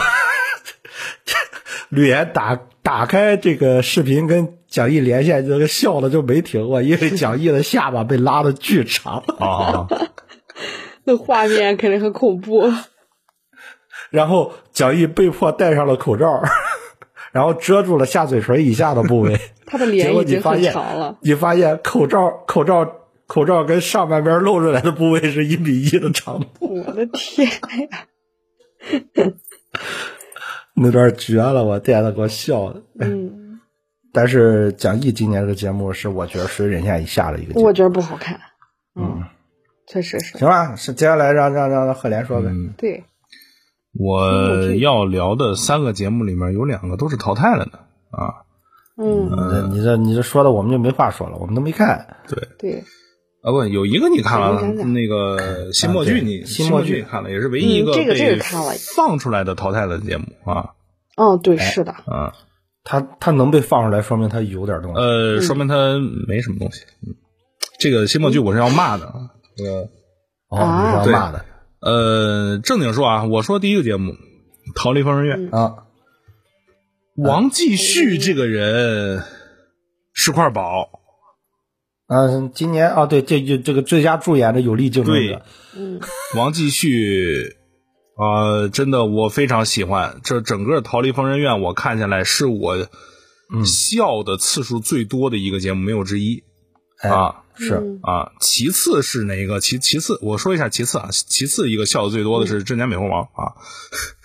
吕岩打打开这个视频跟蒋毅连线，这个笑的就没停过，因为蒋毅的下巴被拉的巨长啊。 那画面肯定很恐怖。 然后蒋毅被迫戴上了口罩，然后遮住了下嘴唇以下的部位。 他的脸已经很长了。 你发现口罩口罩口罩跟上半边露出来的部位是一比一的长度。 我的天呀！ 那段绝了，我天呐，给我笑的。 嗯。 但是蒋毅今年这个节目是我觉得水准线以下的一个节目。 我觉得不好看。 嗯。 确实是。 行吧，是接下来让让让贺连说呗。 嗯、 对， 我要聊的三个节目里面有两个都是淘汰了的啊。 嗯， 嗯你这你这说的我们就没话说了，我们都没看。 对对。 啊不，有一个你看了，那个新默剧你新默剧看了，也是唯一一个被放出来的淘汰的节目啊。 嗯，对，是的。 啊， 他他能被放出来，说明他有点东西。 呃，说明他没什么东西。嗯，这个新默剧我是要骂的啊。这个哦，你是要骂的。 呃，正经说啊，我说第一个节目《逃离疯人院》 啊， 王继续这个人是块宝。 嗯，今年啊，对，这就这个最佳助演的有力竞争者。 嗯， 王继续啊、呃，真的我非常喜欢。这整个《逃离疯人院》我看下来是我笑的次数最多的一个节目，没有之一。 哎、 啊。 是啊，其次是哪个？其其次我说一下，其次啊，其次一个笑的最多的是《真假美猴王》啊，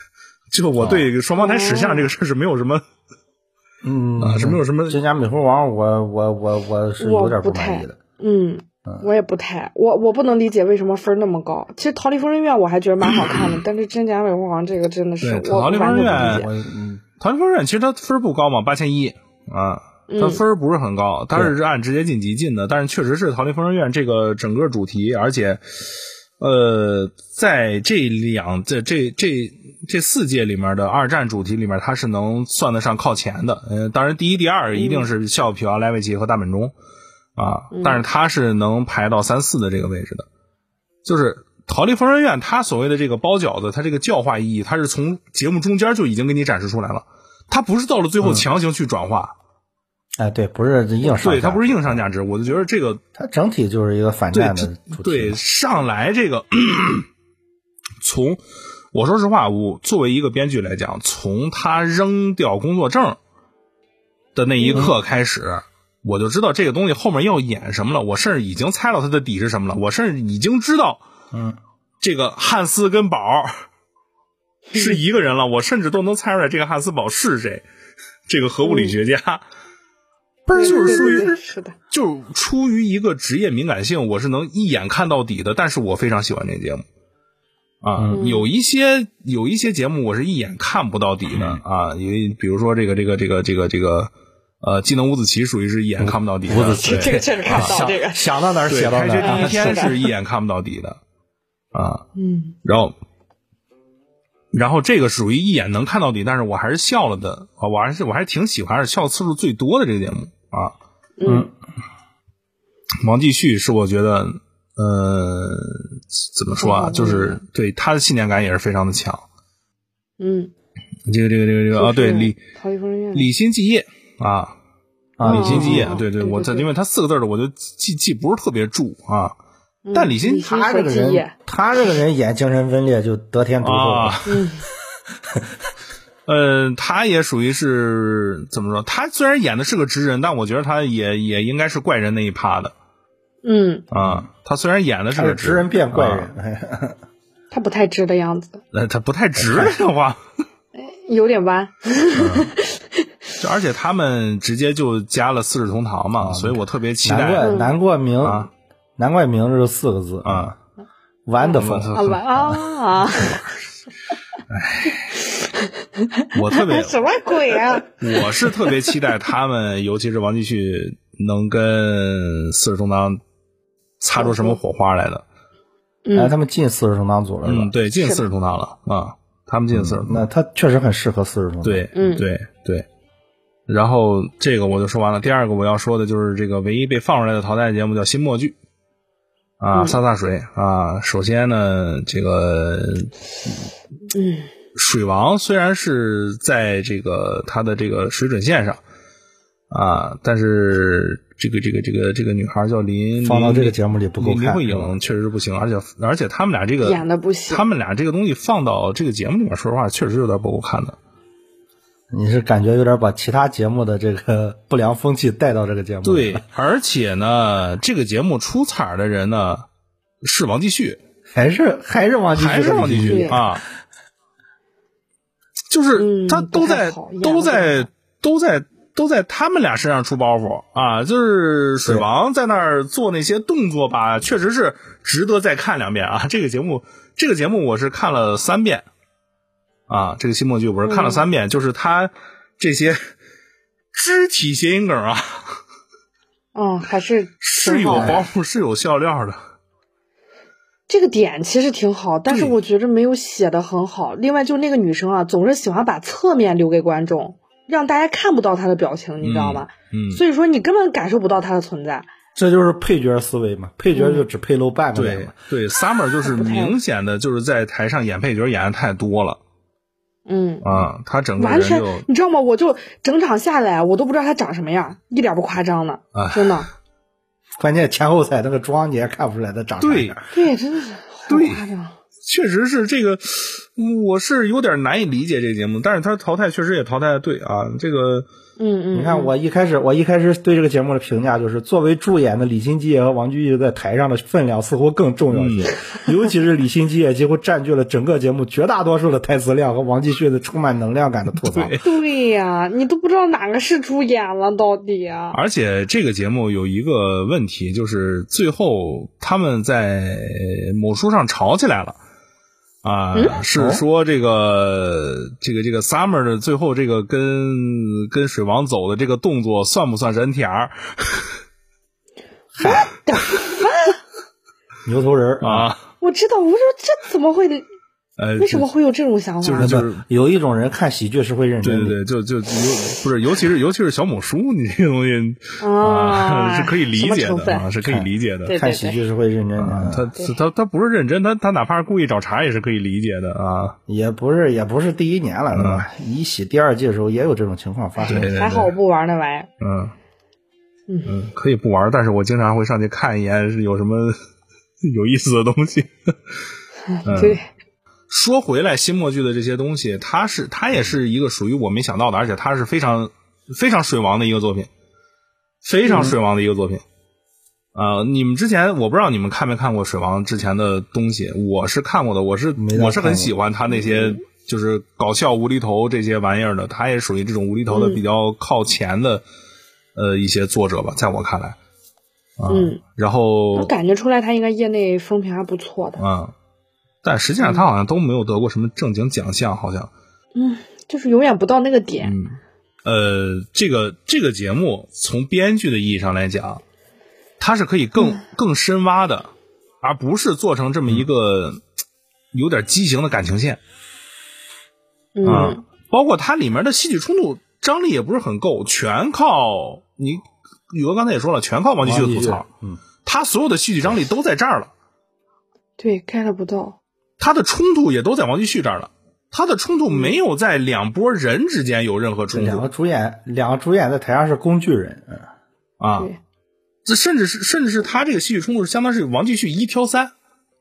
就我对双胞胎识相这个事是没有什么， 嗯啊是没有什么。 真假美猴王，我我我我是有点不满意的。 嗯，我也不太，我我不能理解为什么分那么高。其实《逃离疯人院》我还觉得蛮好看的，但是真假美猴王这个真的是我逃离疯人院， 嗯， 逃离疯人院其实它分不高嘛，八千一啊。它分不是很高，它是按直接晋级进的，但是确实是逃离疯人院这个整个主题，而且，呃，在这两这这这这四届里面的二战主题里面，它是能算得上靠前的。呃，当然第一、第二一定是笑皮奥莱维奇和大本钟啊，但是它是能排到三四的这个位置的。就是逃离疯人院，它所谓的这个包饺子，它这个教化意义，它是从节目中间就已经给你展示出来了，它不是到了最后强行去转化。 嗯哎，对，不是硬上， 对，它不是硬上价值，我就觉得这个它整体就是一个反战的主题。 对，上来这个从我说实话，我作为一个编剧来讲，从他扔掉工作证的那一刻开始，嗯、我就知道这个东西后面要演什么了。我甚至已经猜到他的底是什么了，我甚至已经知道， 嗯， 这个汉斯跟宝是一个人了，我甚至都能猜出来这个汉斯堡是谁，这个核物理学家。嗯就是属于是的， 就出于一个职业敏感性，我是能一眼看到底的。但是我非常喜欢这个节目啊， 嗯、 有一些有一些节目我是一眼看不到底的、嗯、啊，因为比如说这个这个这个这个这个呃，技能五子棋属于是一眼看不到底的， 五子棋这个确实看不到，这个想想到哪儿写到哪儿。 开学第一天是一眼看不到底的啊， 嗯， 然后。然后这个属于一眼能看到底，但是我还是笑了的啊，我还是我还是挺喜欢，还是笑次数最多的这个节目啊。 嗯， 王继续是我觉得，呃，怎么说啊，就是对他的信念感也是非常的强。 嗯， 这个这个这个这个啊，对李李心继业啊啊，李心继业，对对，我这因为他四个字的我就记记不是特别住啊。但李心他这个人，他这个人演精神分裂就得天独厚啊。嗯，呃，他也属于是怎么说？他虽然演的是个直人，但我觉得他也也应该是怪人那一趴的。 嗯啊，他虽然演的是个直人变怪人， 啊、他不太直的样子。 呃，他不太直的话， 有点弯。 嗯而且他们直接就加了四世同堂嘛，啊、所以我特别期待。 难怪难怪名。 啊难怪名字四个字啊 ，wonderful 啊！ 哎，我特别什么鬼啊！ 我是特别期待他们，尤其是王继续能跟四世同堂擦出什么火花来的。 嗯、哎，他们进四世同堂组了， 嗯，对，进四世同堂了啊！他们进四世同堂、 嗯，那他确实很适合四世同堂。 对， 嗯， 对对。然后这个我就说完了。第二个我要说的就是这个唯一被放出来的淘汰节目叫新默剧。啊，洒洒水啊！首先呢，这个， 嗯， 水王虽然是在这个他的这个水准线上啊，但是这个这个这个这个女孩叫林， 放到这个节目里不够看， 林慧颖确实是不行，而且而且他们俩这个演的不行， 他们俩这个东西放到这个节目里面，说实话确实有点不够看的。 你是感觉有点把其他节目的这个不良风气带到这个节目里？ 对，而且呢，这个节目出彩的人呢是王继续， 还是还是王继续， 还是王继续啊！就是他都在、 嗯、 都在都在都在他们俩身上出包袱啊！就是水王在那儿做那些动作吧，确实是值得再看两遍啊！这个节目，这个节目我是看了三遍。啊，这个新默剧我是看了三遍，嗯、就是他这些肢体谐音梗啊， 嗯，还是是有包袱，是有笑料的。 这个点其实挺好，但是我觉得没有写得很好。另外，就那个女生啊，总是喜欢把侧面留给观众，让大家看不到她的表情，你知道吗？ 嗯，嗯所以说你根本感受不到她的存在。 这就是配角思维嘛，配角就只配露半个脸嘛。 对对 ，Summer 就是明显的就是在台上演配角演的太多了。 嗯啊，他整个人完全就你知道吗？我就整场下来，我都不知道他长什么样，一点不夸张的， 啊、 真的。 关键前后彩那个妆你也看不出来他长啥样。 对对，真的是好夸张。 确实是这个，我是有点难以理解这个节目，但是他淘汰确实也淘汰的对啊。这个嗯嗯， 你看我一开始我一开始对这个节目的评价就是，作为主演的李心洁和王居易在台上的分量似乎更重要些，嗯、尤其是李心洁几乎占据了整个节目绝大多数的台词量和王继续的充满能量感的吐槽。 对呀、啊，你都不知道哪个是主演了到底啊！ 而且这个节目有一个问题，就是最后他们在某书上吵起来了。啊、嗯，是说这个、哦、这个这个 Summer 的最后这个跟跟水王走的这个动作算不算是 N T R？ 嗨，牛头人啊！ 我知道，我说这怎么会？呃，为什么会有这种想法？ 就是就是有一种人看喜剧是会认真的， 对对对，就就尤不是，尤其是尤其是小某书，你这个东西啊是可以理解的啊，是可以理解的。 对对对， 看喜剧是会认真的， 啊、他他他不是认真，他他哪怕是故意找茬也是可以理解的啊。 也不是也不是第一年了，是吧？嗯、一喜第二季的时候也有这种情况发生。 对对对， 还好我不玩那玩意儿。 嗯嗯嗯，可以不玩，但是我经常会上去看一眼，是有什么有意思的东西。 嗯、对。 说回来，新默剧的这些东西，它是它也是一个属于我没想到的，而且它是非常非常水王的一个作品，非常水王的一个作品。嗯、呃，你们之前我不知道你们看没看过水王之前的东西，我是看过的，我是我是很喜欢他那些就是搞笑无厘头这些玩意儿的，他也属于这种无厘头的比较靠前的、嗯、呃一些作者吧，在我看来。呃、 嗯， 然后我感觉出来他应该业内风评还不错的。 嗯。但实际上他好像都没有得过什么正经奖项，好像， 嗯，就是永远不到那个点。 嗯，呃，这个这个节目从编剧的意义上来讲，它是可以更、嗯、更深挖的，而不是做成这么一个有点畸形的感情线。 嗯， 啊、包括它里面的戏剧冲突张力也不是很够，全靠你宇哥刚才也说了，全靠王继续的吐槽。 嗯， 他所有的戏剧张力都在这儿了。 对 get 不到。 他的冲突也都在王继续这儿了，他的冲突没有在两拨人之间有任何冲突。 两个主演，两个主演在台上是工具人， 啊，这甚至是甚至是他这个戏剧冲突是相当是王继续一挑三，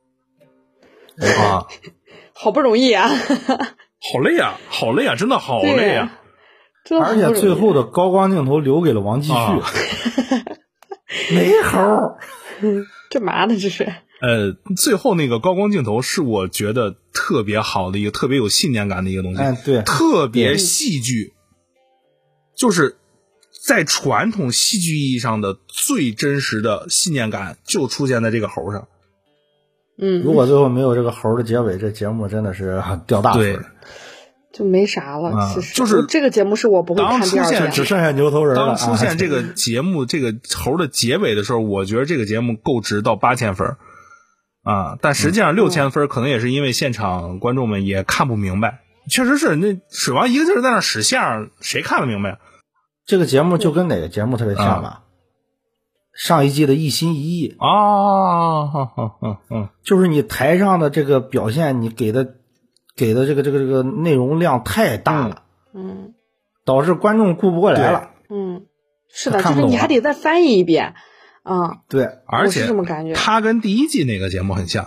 啊， 好不容易啊， 好累啊，好累啊，真的好累啊， 而且最后的高光镜头留给了王继续，啊、没猴， 干嘛呢这是？ 呃，最后那个高光镜头是我觉得特别好的一个特别有信念感的一个东西， 哎，对， 特别戏剧，就是在传统戏剧意义上的最真实的信念感就出现在这个猴上。 嗯， 如果最后没有这个猴的结尾，这节目真的是掉大分， 就没啥了。 啊、 其实就是这个节目是我不会看第二遍， 只剩下牛头人了。 当出现这个节目、啊、这个猴的结尾的时候，我觉得这个节目够值到八千分。啊，但实际上六千分可能也是因为现场观众们也看不明白，嗯、确实是那水王一个劲儿在那使相，谁看得明白？ 这个节目就跟哪个节目特别像吧？嗯、上一季的一心一意啊，嗯嗯嗯， 就是你台上的这个表现，你给的给的这个这个这个内容量太大了， 嗯， 导致观众顾不过来了， 嗯，是的，就是你还得再翻译一遍。啊、嗯， 对， 而且它跟第一季那个节目很像。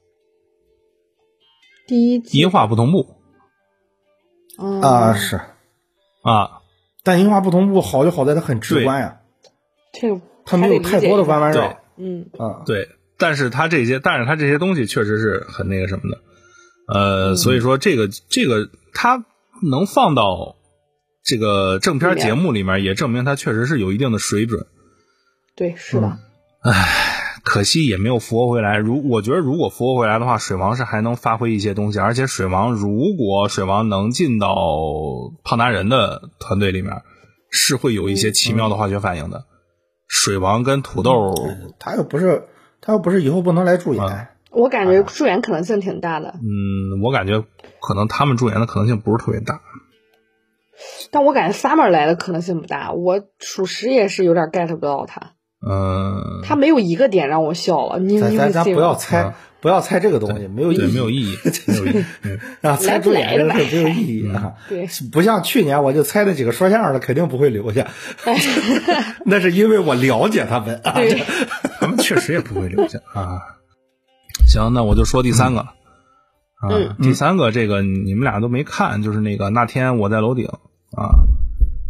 第一季音画不同步。 嗯、 啊，是啊， 但音画不同步好就好在它很直观呀。 这个它没有太多的弯弯绕。 嗯啊， 对，但是它这些，但是它这些东西确实是很那个什么的。呃，嗯、所以说这个这个它能放到这个正片节目里面，也证明它确实是有一定的水准。 对，是的。 唉、嗯，可惜也没有复活回来。如我觉得，如果复活回来的话，水王是还能发挥一些东西。而且水王，如果水王能进到胖达人的团队里面，是会有一些奇妙的化学反应的。嗯、水王跟土豆， 嗯、他又不是他又不是以后不能来助演。啊、 我感觉助演可能性挺大的。 嗯，我感觉可能他们助演的可能性不是特别大。 但我感觉 Summer 来的可能性不大。我属实也是有点 get 不到他。 嗯， 他没有一个点让我笑了。你咱咱咱不要猜， 啊、 不要猜这个东西，没有意义， 没有意义，没有意义。 啊，猜主演这个没有意义啊。 对， 不像去年我就猜那几个说相声的肯定不会留下，那是因为我了解他们。 对， 他们确实也不会留下啊。行，那我就说第三个了。啊， 嗯、 第三个这个你们俩都没看，就是那个那天我在楼顶啊。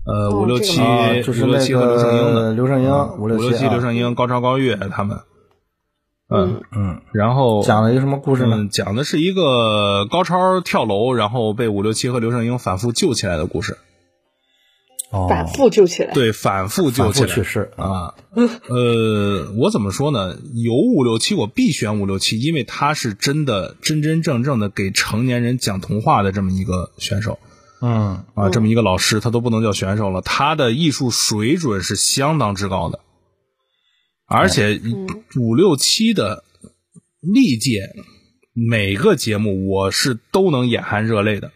呃，五六七、 哦、就是五六七和刘胜英的刘胜英， 嗯、五六七、刘胜英、高超、高月他们。嗯嗯，然后讲了一个什么故事呢？ 嗯、讲的是一个高超跳楼，然后被五六七和刘胜英反复救起来的故事。 哦， 反复救起来， 对，反复救起来， 反复去世啊。呃，我怎么说呢？有五六七，我必选五六七，因为他是真的真真正正的给成年人讲童话的这么一个选手。 嗯啊，这么一个老师，他都不能叫选手了，他的艺术水准是相当之高的，而且五六七的历届每个节目，我是都能眼含热泪的。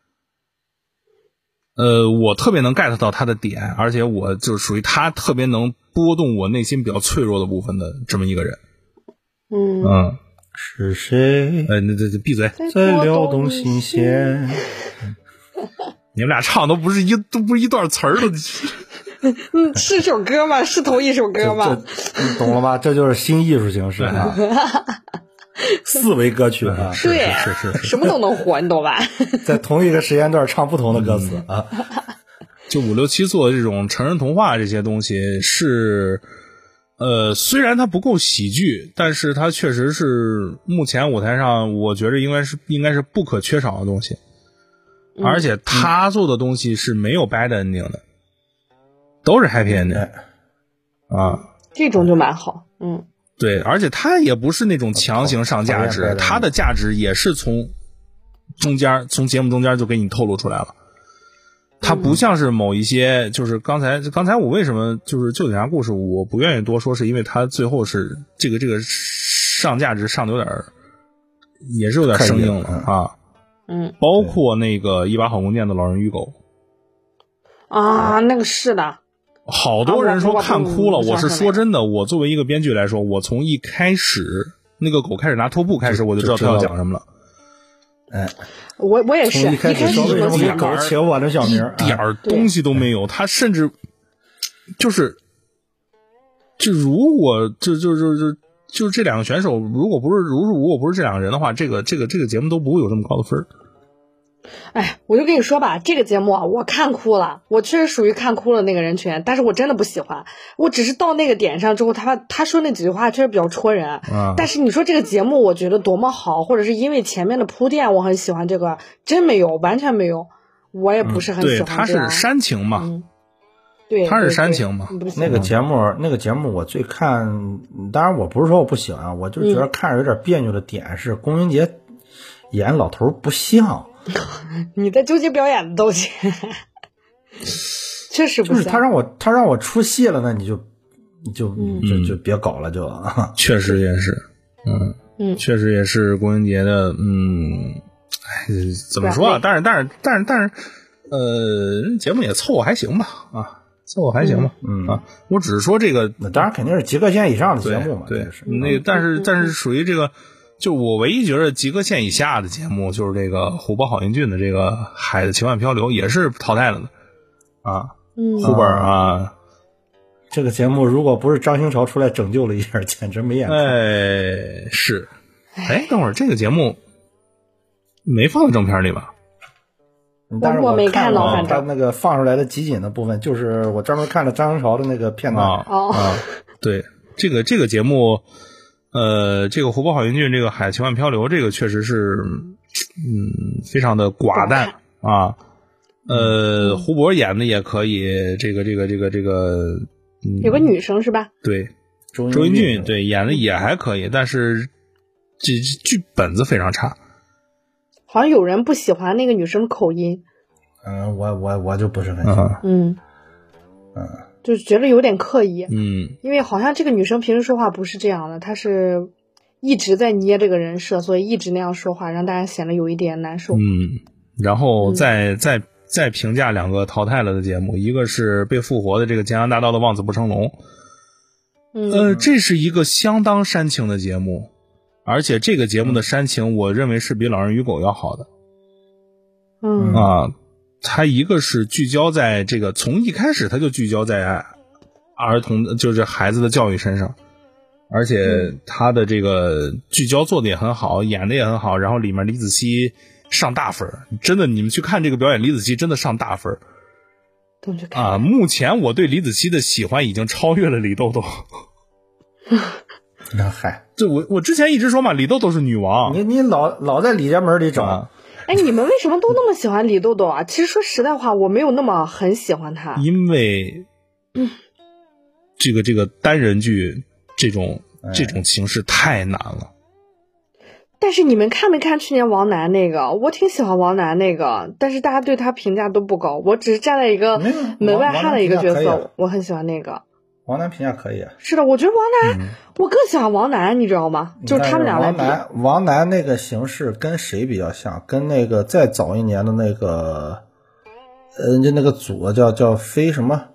呃，我特别能 get 到他的点，而且我就属于他特别能拨动我内心比较脆弱的部分的这么一个人。 嗯嗯， 是谁？ 呃，那这闭嘴， 在撩动心弦。 你们俩唱都不是一都不是一段词儿的。 嗯，是首歌吗？是同一首歌吗？ 你懂了吧？这就是新艺术形式啊。四维歌曲啊， 对， 是是是， 什么都能火，你懂吧？ 在同一个时间段唱不同的歌词啊。 就五六七做这种成人童话这些东西是，呃，虽然它不够喜剧，但是它确实是目前舞台上我觉得应该是应该是不可缺少的东西。而且他做的东西是没有 bad ending 的，都是 happy ending 啊， 这种就蛮好，嗯。 对，而且他也不是那种强行上价值，他的价值也是从中间从节目中间就给你透露出来了。他不像是某一些，就是刚才刚才我为什么就是旧警察故事我不愿意多说，是因为他最后是这个这个上价值上的有点也是有点生硬了啊。 嗯， 包括那个一把好弓箭的老人与狗啊，那个是的。 好多人说看哭了，我是说真的，我作为一个编剧来说，我从一开始那个狗开始拿拖布开始，我就知道他要讲什么了。 哎， 我我也是， 一开始为什么给狗起我的小名， 一点东西都没有。他甚至就是，就如果就就就就就这两个选手，如果不是如如果不是这两个人的话，这个这个这个节目都不会有这么高的分儿。 哎，我就跟你说吧，这个节目啊，我看哭了，我确实属于看哭了那个人群，但是我真的不喜欢，我只是到那个点上之后，他他说那几句话确实比较戳人， 啊、 但是你说这个节目我觉得多么好，或者是因为前面的铺垫我很喜欢这个，真没有，完全没有，我也不是很喜欢、嗯、 对，他是煽情嘛， 嗯、对， 他是煽情嘛。 那个节目，那个节目我最看，当然我不是说我不喜欢，我就觉得看着有点别扭的点是龚云杰演老头不像。 你在纠结表演的东西，确实不就是他让我他让我出戏了，那你就你就、嗯、就就别搞了，就确实也是，嗯嗯，确实也是龚云杰的，嗯，哎，怎么说啊？但是但是但是但是，呃，节目也凑合还行吧，啊，凑合还行吧， 嗯啊，我只是说这个， 那当然肯定是及格线以上的节目嘛， 对，对是那个，但是但是属于这个。就我唯一觉得及格线以下的节目，就是这个虎豹郝英俊的这个《海的奇幻漂流》，也是淘汰了的啊。 嗯， 虎本啊， 这个节目如果不是张新潮出来拯救了一下，简直没眼看。 哎，是。哎，等会儿这个节目没放到正片里吧？ 但是我没看到， 反正他那个放出来的集锦的部分，就是我专门看了张新潮的那个片段。 哦啊，对，这个这个节目。呃，这个虎豹郝英俊这个《海奇幻漂流》这个确实是，嗯，非常的寡淡啊。呃， 嗯、 胡博演的也可以，这个这个这个这个，嗯、 有个女生是吧？ 对， 周英俊对演的也还可以，但是这剧本子非常差。 好像有人不喜欢那个女生的口音。 嗯、呃，我我我就不是很喜欢。 嗯嗯。就觉得有点刻意， 嗯， 因为好像这个女生平时说话不是这样的，她是一直在捏这个人设，所以一直那样说话，让大家显得有一点难受。 嗯，然后再、嗯、再再评价两个淘汰了的节目，一个是被复活的这个江洋大盗的望子不成龙， 嗯， 呃，这是一个相当煽情的节目，而且这个节目的煽情，我认为是比老人与狗要好的。 嗯啊。他一个是聚焦在这个，从一开始他就聚焦在儿童，就是孩子的教育身上，而且他的这个聚焦做的也很好，演的也很好，然后里面李子柒上大分，真的，你们去看这个表演，李子柒真的上大分。 都去看啊。目前我对李子柒的喜欢已经超越了李豆豆。 那嗨， 这我我之前一直说嘛，李豆豆是女王。 你你老老在李家门里找。啊哎，你们为什么都那么喜欢李豆豆啊？其实说实在话，我没有那么很喜欢他。 因为，嗯，这个这个单人剧这种、哎、这种形式太难了。 但是你们看没看去年王楠那个？我挺喜欢王楠那个，但是大家对他评价都不高。我只是站在一个门外汉的一个角色，我很喜欢那个。 王楠评价可以啊。 是的，我觉得王楠、嗯，我更喜欢王楠，你知道吗？就是他们俩来比。 王楠，王楠那个形式跟谁比较像？跟那个再早一年的那个，呃，就那个组叫叫飞什么？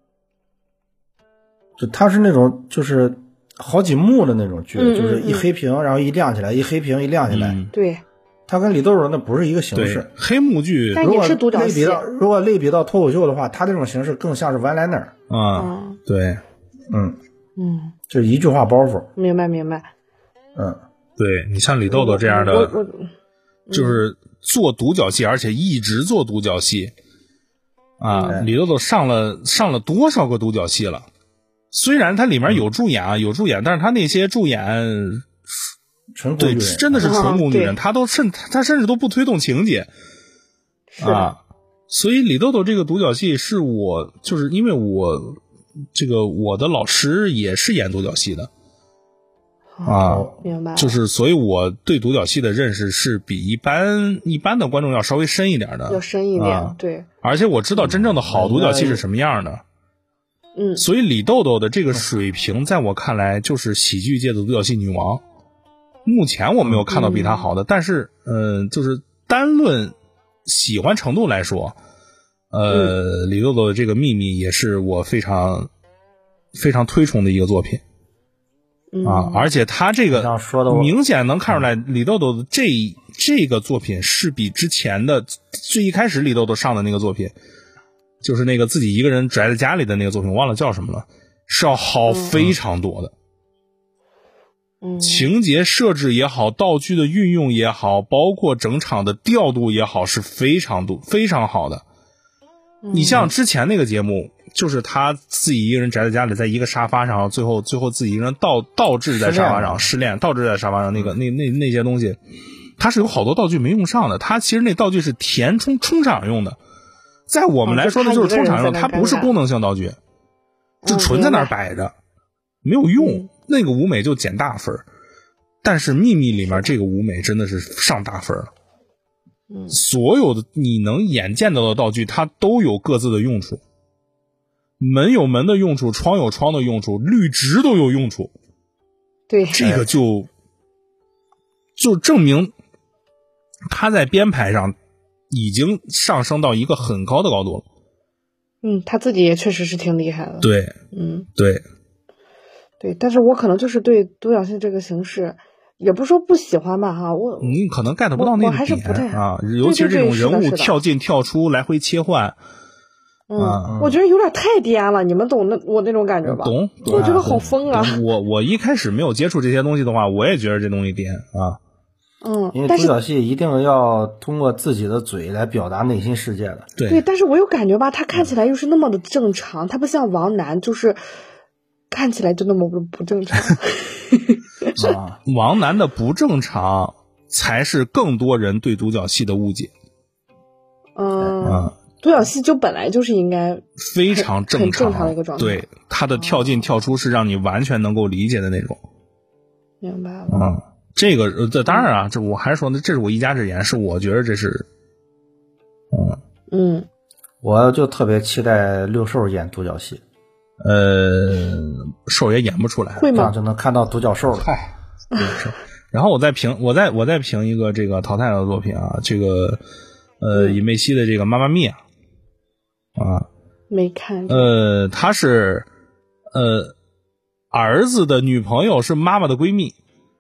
就他是那种就是好几幕的那种剧， 嗯、 就是一黑屏，然后一亮起来，一黑屏一亮起来。 嗯、 对。 他跟李豆豆那不是一个形式。 黑幕剧， 但也是独角戏。 如果类比到如果类比到脱口秀的话，他这种形式更像是 one liner。 啊、嗯，对。 嗯嗯， 就是一句话包袱。 明白明白。 嗯， 对，你像李豆豆这样的， 我我就是做独角戏，而且一直做独角戏啊。 嗯、 李豆豆上了上了多少个独角戏了？虽然他里面有助演啊，嗯、有助演，但是他那些助演， 纯对，真的是纯工具人， 哦、 他都甚他甚至都不推动情节啊。所以李豆豆这个独角戏是我，就是因为我。这个我的老师也是演独角戏的啊， 明白。 就是所以我对独角戏的认识是比一般一般的观众要稍微深一点的， 要深一点， 啊、 对。 而且我知道真正的好独角戏是什么样的， 嗯。 所以李豆豆的这个水平，在我看来就是喜剧界的独角戏女王。目前我没有看到比她好的，嗯、但是嗯、呃，就是单论喜欢程度来说。呃，李豆豆的这个秘密也是我非常非常推崇的一个作品、 嗯、 啊，而且他这个明显能看出来，李豆豆的这这个作品是比之前的最一开始李豆豆上的那个作品，就是那个自己一个人宅在家里的那个作品，忘了叫什么了，是要好非常多的。 嗯， 情节设置也好，道具的运用也好，包括整场的调度也好，是非常多非常好的。你像之前那个节目，就是他自己一个人宅在家里，在一个沙发上，最后最后自己一个人倒倒置在沙发上失恋，倒置在沙发上那个那那那些东西，他是有好多道具没用上的。他其实那道具是填充充场用的，在我们来说呢就是充场用，它不是功能性道具，就纯在那儿摆着，没有用。那个舞美就减大分，但是秘密里面这个舞美真的是上大分了。 嗯， 所有的你能眼见到的道具，它都有各自的用处。门有门的用处，窗有窗的用处，绿植都有用处。 对， 这个就就证明他在编排上已经上升到一个很高的高度了。 嗯，他自己也确实是挺厉害的。 对， 嗯， 对， 对，但是我可能就是对独角戏这个形式。也不是说不喜欢吧哈，我你可能 get 不到那个点啊，尤其是这种人物跳进跳出来回切换， 嗯，嗯我觉得有点太颠了，你们懂那我那种感觉吧？ 懂， 我觉得好疯啊！ 我我一开始没有接触这些东西的话，我也觉得这东西颠啊。 嗯， 因为独角戏一定要通过自己的嘴来表达内心世界的。 对对，但是我有感觉吧，他看起来又是那么的正常，他不像王楠，就是看起来就那么不不正常。 啊，王楠的不正常才是更多人对独角戏的误解。 嗯， 啊、 独角戏就本来就是应该非常正常， 正常的一个状态。 对，他的跳进跳出是让你完全能够理解的那种。 明白了。 嗯，这个这当然啊，这我还是说呢，这是我一家之言，是我觉得这是，嗯嗯， 我就特别期待六兽演独角戏。 呃，兽也演不出来， 会吗？ 这样就能看到独角兽了。 嗨，是。然后我再评，我再我再评一个这个淘汰的作品啊，这个呃，尹梅西的这个《妈妈咪呀》啊， 没看。 呃，他是呃儿子的女朋友是妈妈的闺蜜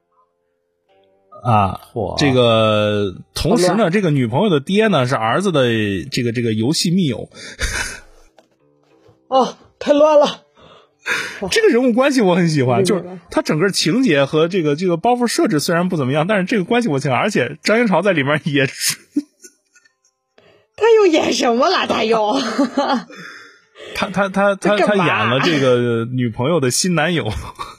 啊，这个同时呢，这个女朋友的爹呢是儿子的这个这个游戏密友。 哦。太乱了， 这个人物关系我很喜欢，就是他整个情节和这个这个包袱设置虽然不怎么样，但是这个关系我喜欢，而且张英潮在里面也是， 他又演什么了？他又他他他他他演了这个女朋友的新男友。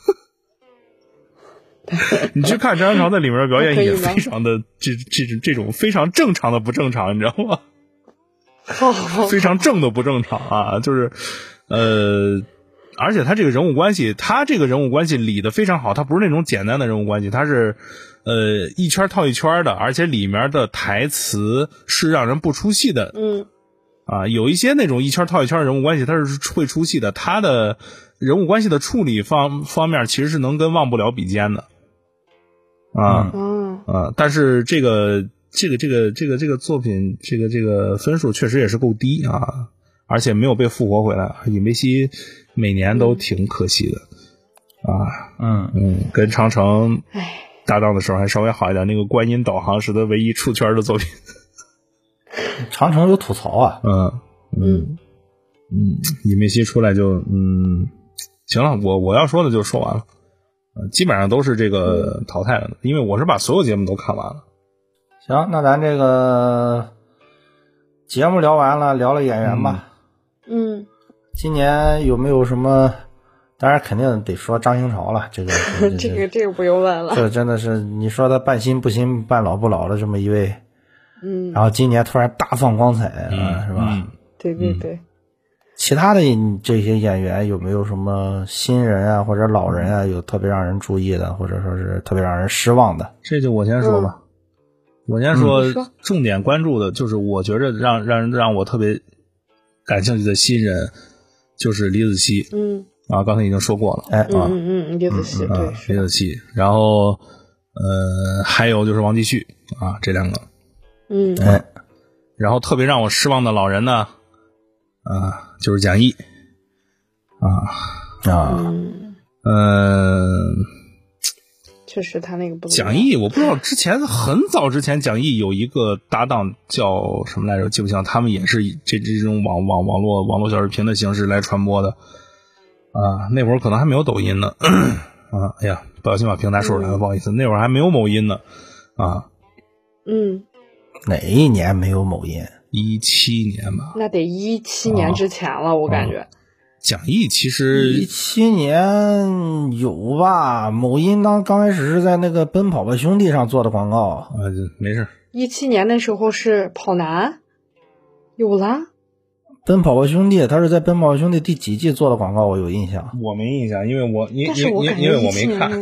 你去看张元朝在里面的表演也非常的这这这种非常正常的不正常，你知道吗？非常正的不正常啊，就是呃，而且他这个人物关系，他这个人物关系理得非常好，他不是那种简单的人物关系，他是呃一圈套一圈的，而且里面的台词是让人不出戏的。 嗯， 啊，有一些那种一圈套一圈的人物关系，他是会出戏的，他的人物关系的处理方方面其实是能跟忘不了比肩的。啊， 嗯， 啊，但是这个这个这个这个这个作品，这个这个分数确实也是够低啊，而且没有被复活回来。尹梅西每年都挺可惜的，啊， 嗯嗯，跟长城搭档的时候还稍微好一点，那个观音导航是他唯一出圈的作品。 长城有吐槽啊， 嗯嗯嗯，尹梅西出来就嗯，行了，我我要说的就说完了。基本上都是这个淘汰了的，因为我是把所有节目都看完了。 行，那咱这个节目聊完了，聊了演员吧。 嗯， 今年有没有什么？当然肯定得说张新潮了，这个这个这个这个不用问了。 这真的是你说他半新不新半老不老的这么一位， 嗯， 然后今年突然大放光彩啊， 嗯、 是吧？ 嗯、对对对。嗯， 其他的这些演员有没有什么新人啊或者老人啊有特别让人注意的，或者说是特别让人失望的？ 这就我先说吧。嗯、我先说、嗯、重点关注的就是我觉得让让让我特别感兴趣的新人就是李子柒。 嗯， 啊，刚才已经说过了。 哎， 嗯嗯嗯，李子柒、嗯、对， 李子柒。然后呃还有就是王继续啊，这两个。 嗯， 哎， 然后特别让我失望的老人呢？啊，就是蒋毅，啊啊， 嗯， 嗯， 确实他那个不。 蒋毅，我不知道之前很早之前，蒋毅有一个搭档叫什么来着，记不清，他们也是这这种网网网络网络小视频的形式来传播的，啊，那会儿可能还没有抖音呢，啊，哎呀，不小心把平台说出来了，不好意思，那会儿还没有某音呢，啊， 嗯， 哪一年没有某音？ 一七年吧， 那得一七年之前了，哦、我感觉。 蒋毅其实一七年有吧？某音当刚开始是在那个《奔跑吧兄弟》上做的广告。 啊，没事。 一七年那时候是跑男，有了。 奔跑吧兄弟，他是在《奔跑吧兄弟》第几季做的广告？我有印象。 我没印象，因为我因因因因为我没看。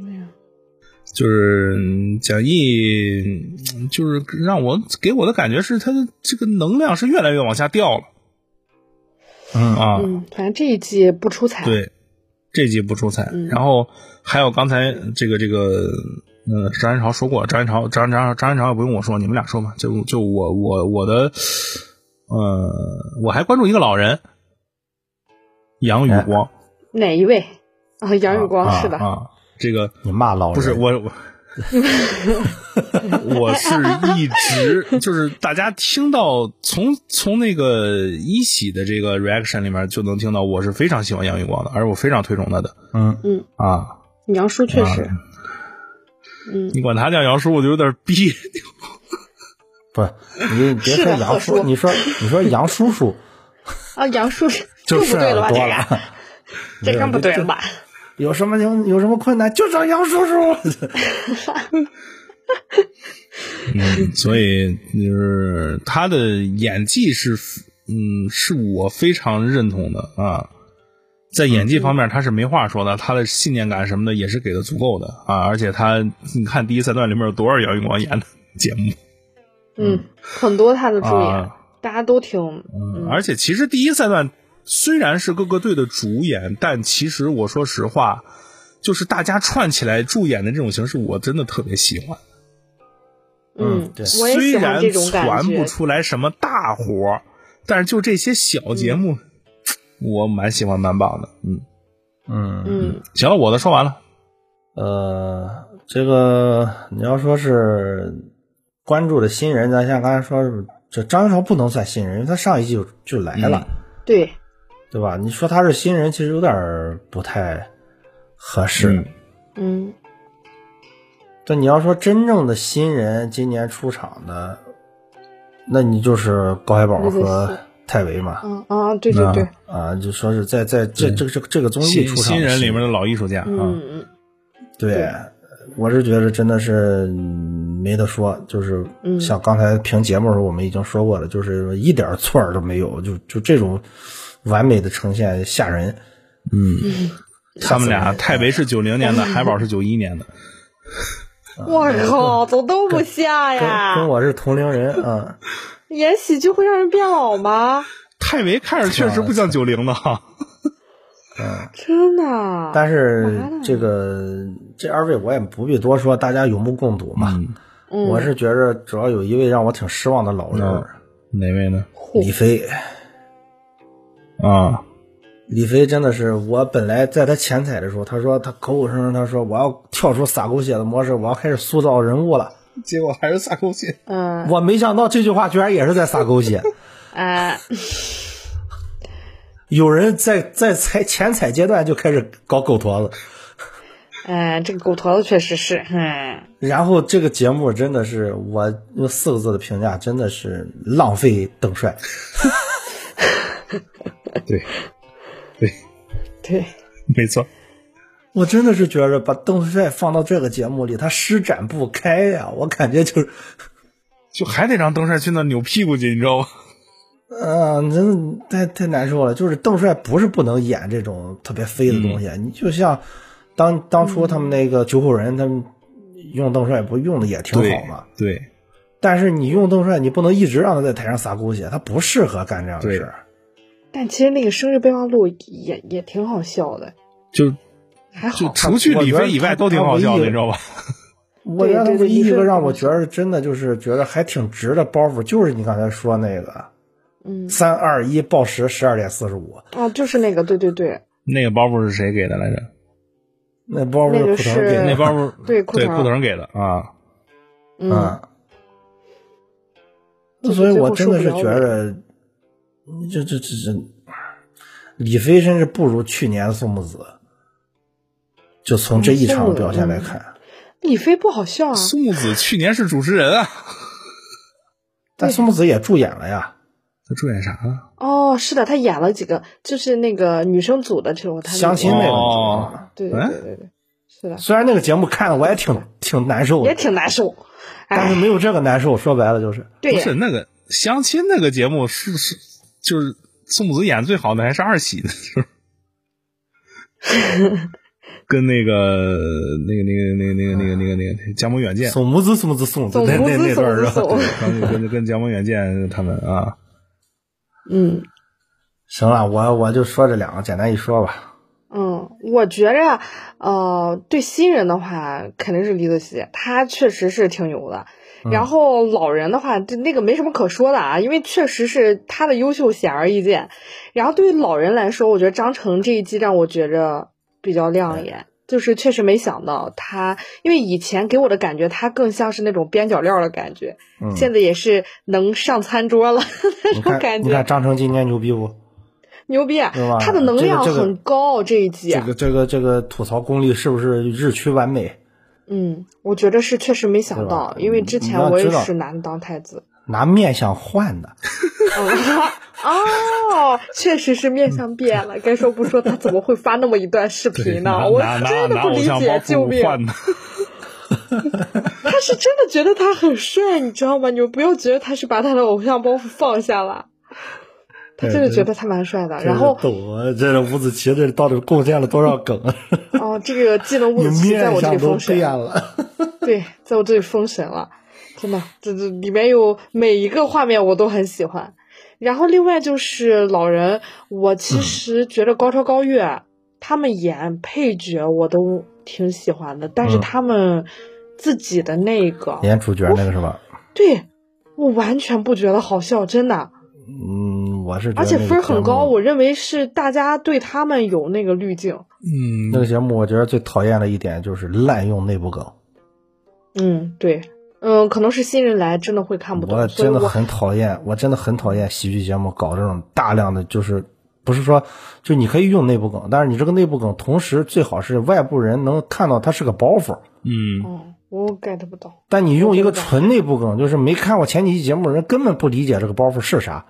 就是蒋毅，就是让我给我的感觉是他的这个能量是越来越往下掉了。 嗯啊， 嗯，反正这一季不出彩。 对，这季不出彩。 嗯、 然后还有刚才这个这个，呃，张元朝说过，张元朝张张张元朝也不用我说，你们俩说吧。就就我我我的，呃，我还关注一个老人，杨宇光。 哪一位啊？杨宇光、 啊、 是的。 啊。这个你骂老人不是我我我是一直就是大家听到从从那个一喜的这个 reaction 里面就能听到我是非常喜欢杨宇光的，而我非常推崇他的。 嗯嗯啊， 杨叔确实， 啊、 嗯， 你管他叫杨叔，我就有点别扭。 不是你别说杨叔，你说你说杨叔叔啊，杨叔就不对了吧？ 多了， 这更不对了吧？ 有什么有有什么困难就找杨叔叔。 嗯，所以就是他的演技是，嗯，是我非常认同的啊。在演技方面他是没话说的，他的信念感什么的也是给的足够的啊。而且他，你看第一赛段里面有多少杨宇光演的节目？ 嗯，很多他的主演， 啊、 大家都挺。 嗯，而且其实第一赛段。虽然是各个队的主演，但其实我说实话，就是大家串起来助演的这种形式，我真的特别喜欢。 嗯， 对， 我也喜欢这种感觉。 虽然传不出来什么大活，但是就这些小节目，嗯、我蛮喜欢蛮棒的。嗯嗯嗯， 行了，我的说完了。 呃，这个你要说是关注的新人，咱像刚才说，这张元朝不能算新人，因为他上一季就就来了。 嗯对， 对吧？你说他是新人，其实有点不太合适。 嗯， 但你要说真正的新人今年出场的，那你就是高海宝和泰维嘛。 嗯啊，对对对。 啊，就说是在在这这这这个综艺出场新人里面的老艺术家。 嗯嗯。 对，我是觉得真的是没得说，就是像刚才评节目的时候我们已经说过了，就是一点错儿都没有，就就这种完美的呈现吓人。 嗯，他们俩泰维是九零年的，海宝是九一年的。 我靠，怎么都不像呀？ 跟跟我是同龄人啊。 演喜剧会让人变老吗？ 泰维看着确实不像九零的哈。 嗯， 真的。 但是这个这二位我也不必多说，大家有目共睹嘛。 嗯， 我是觉着主要有一位让我挺失望的老人。 嗯、哪位呢？ 李飞。 啊， 李飞真的是，我本来在他前彩的时候，他说他口口声声他说我要跳出撒狗血的模式，我要开始塑造人物了， 结果还是撒狗血。 嗯， 我没想到这句话居然也是在撒狗血。 啊。 有人在在采前采阶段就开始搞狗坨子， 哎，这个狗坨子确实是，嗯。 然后这个节目真的是我用四个字的评价，真的是浪费邓帅。 对，对， 对， 没错。 我真的是觉得把邓帅放到这个节目里，他施展不开呀，我感觉就是， 就还得让邓帅去那扭屁股去，你知道吗？ 嗯，真的太太难受了。就是邓帅不是不能演这种特别飞的东西，嗯、你就像当当初他们那个九口人，他们用邓帅不用的也挺好嘛。 对。对， 但是你用邓帅，你不能一直让他在台上撒狗血，他不适合干这样的事儿。 但其实那个生日备忘录也也挺好笑的， 就还好， 就除去李飞以外都挺好笑的，你知道吧？ 我觉得他唯一一个让我觉得真的就是觉得还挺值的包袱，就是你刚才说那个。 嗯， 三二一报时十二点四十五。 哦，就是那个，对对对。 那个包袱是谁给的来着？ 那包袱是裤头给的， 那包袱对对裤头给的啊。 嗯。 所以我真的是觉得，这这这这，李飞甚至不如去年的宋木子。就从这一场表现来看， 嗯、李飞不好笑啊。 宋木子去年是主持人啊。 但宋木子也助演了呀。 他助演啥了？ 哦，是的，他演了几个，就是那个女生组的时候，他相亲那个。 哦， 对对对对对，是的。 虽然那个节目看的我也挺挺难受的， 也挺难受， 但是没有这个难受。说白了就是， 对， 不是那个相亲那个节目是是就是宋木子演最好的还是二喜的，就是跟那个那个那个那个那个那个那个那个江门远见， 宋木子宋木子宋木子那那那段是吧？ 跟跟跟江门远见他们啊。 嗯， 行了，我我就说这两个，简单一说吧。 嗯，我觉着，呃，对新人的话，肯定是李子柒，他确实是挺牛的。 嗯、 然后老人的话，这那个没什么可说的啊，因为确实是他的优秀显而易见。然后对于老人来说，我觉得张成这一季让我觉着比较亮眼。就是确实没想到他，因为以前给我的感觉他更像是那种边角料的感觉， 嗯、 现在也是能上餐桌了那种感觉。 你看张成今年牛逼不？ 牛逼啊！他的能量很高，这一季。 这个这个这个吐槽功力是不是日趋完美？ 嗯，我觉得是确实没想到，因为之前我也是拿当太子， 拿面相换的。 哦，确实是面相变了。该说不说，他怎么会发那么一段视频呢？我真的不理解，救命！他是真的觉得他很帅，你知道吗？你们不要觉得他是把他的偶像包袱放下了。他真的觉得他蛮帅的，然后这这伍子棋这到底贡献了多少梗？ 哦，这个技能伍子棋在我这里封神了， 对，在我这里封神了，真的，这这里面有每一个画面我都很喜欢。然后另外就是老人，我其实觉得高超高月、嗯、他们演配角我都挺喜欢的，但是他们自己的那个、 嗯、演主角那个是吧？ 对，我完全不觉得好笑，真的。 嗯，我是觉得而且分很高，我认为是大家对他们有那个滤镜。 嗯， 那个节目我觉得最讨厌的一点就是滥用内部梗。 嗯，对，嗯，可能是新人来真的会看不懂。 我真的很讨厌，我真的很讨厌喜剧节目搞这种大量的，就是不是说就你可以用内部梗，但是你这个内部梗同时最好是外部人能看到它是个包袱。 嗯。 哦，我 get 不到。 但你用一个纯内部梗，就是没看过前几期节目的人根本不理解这个包袱是啥。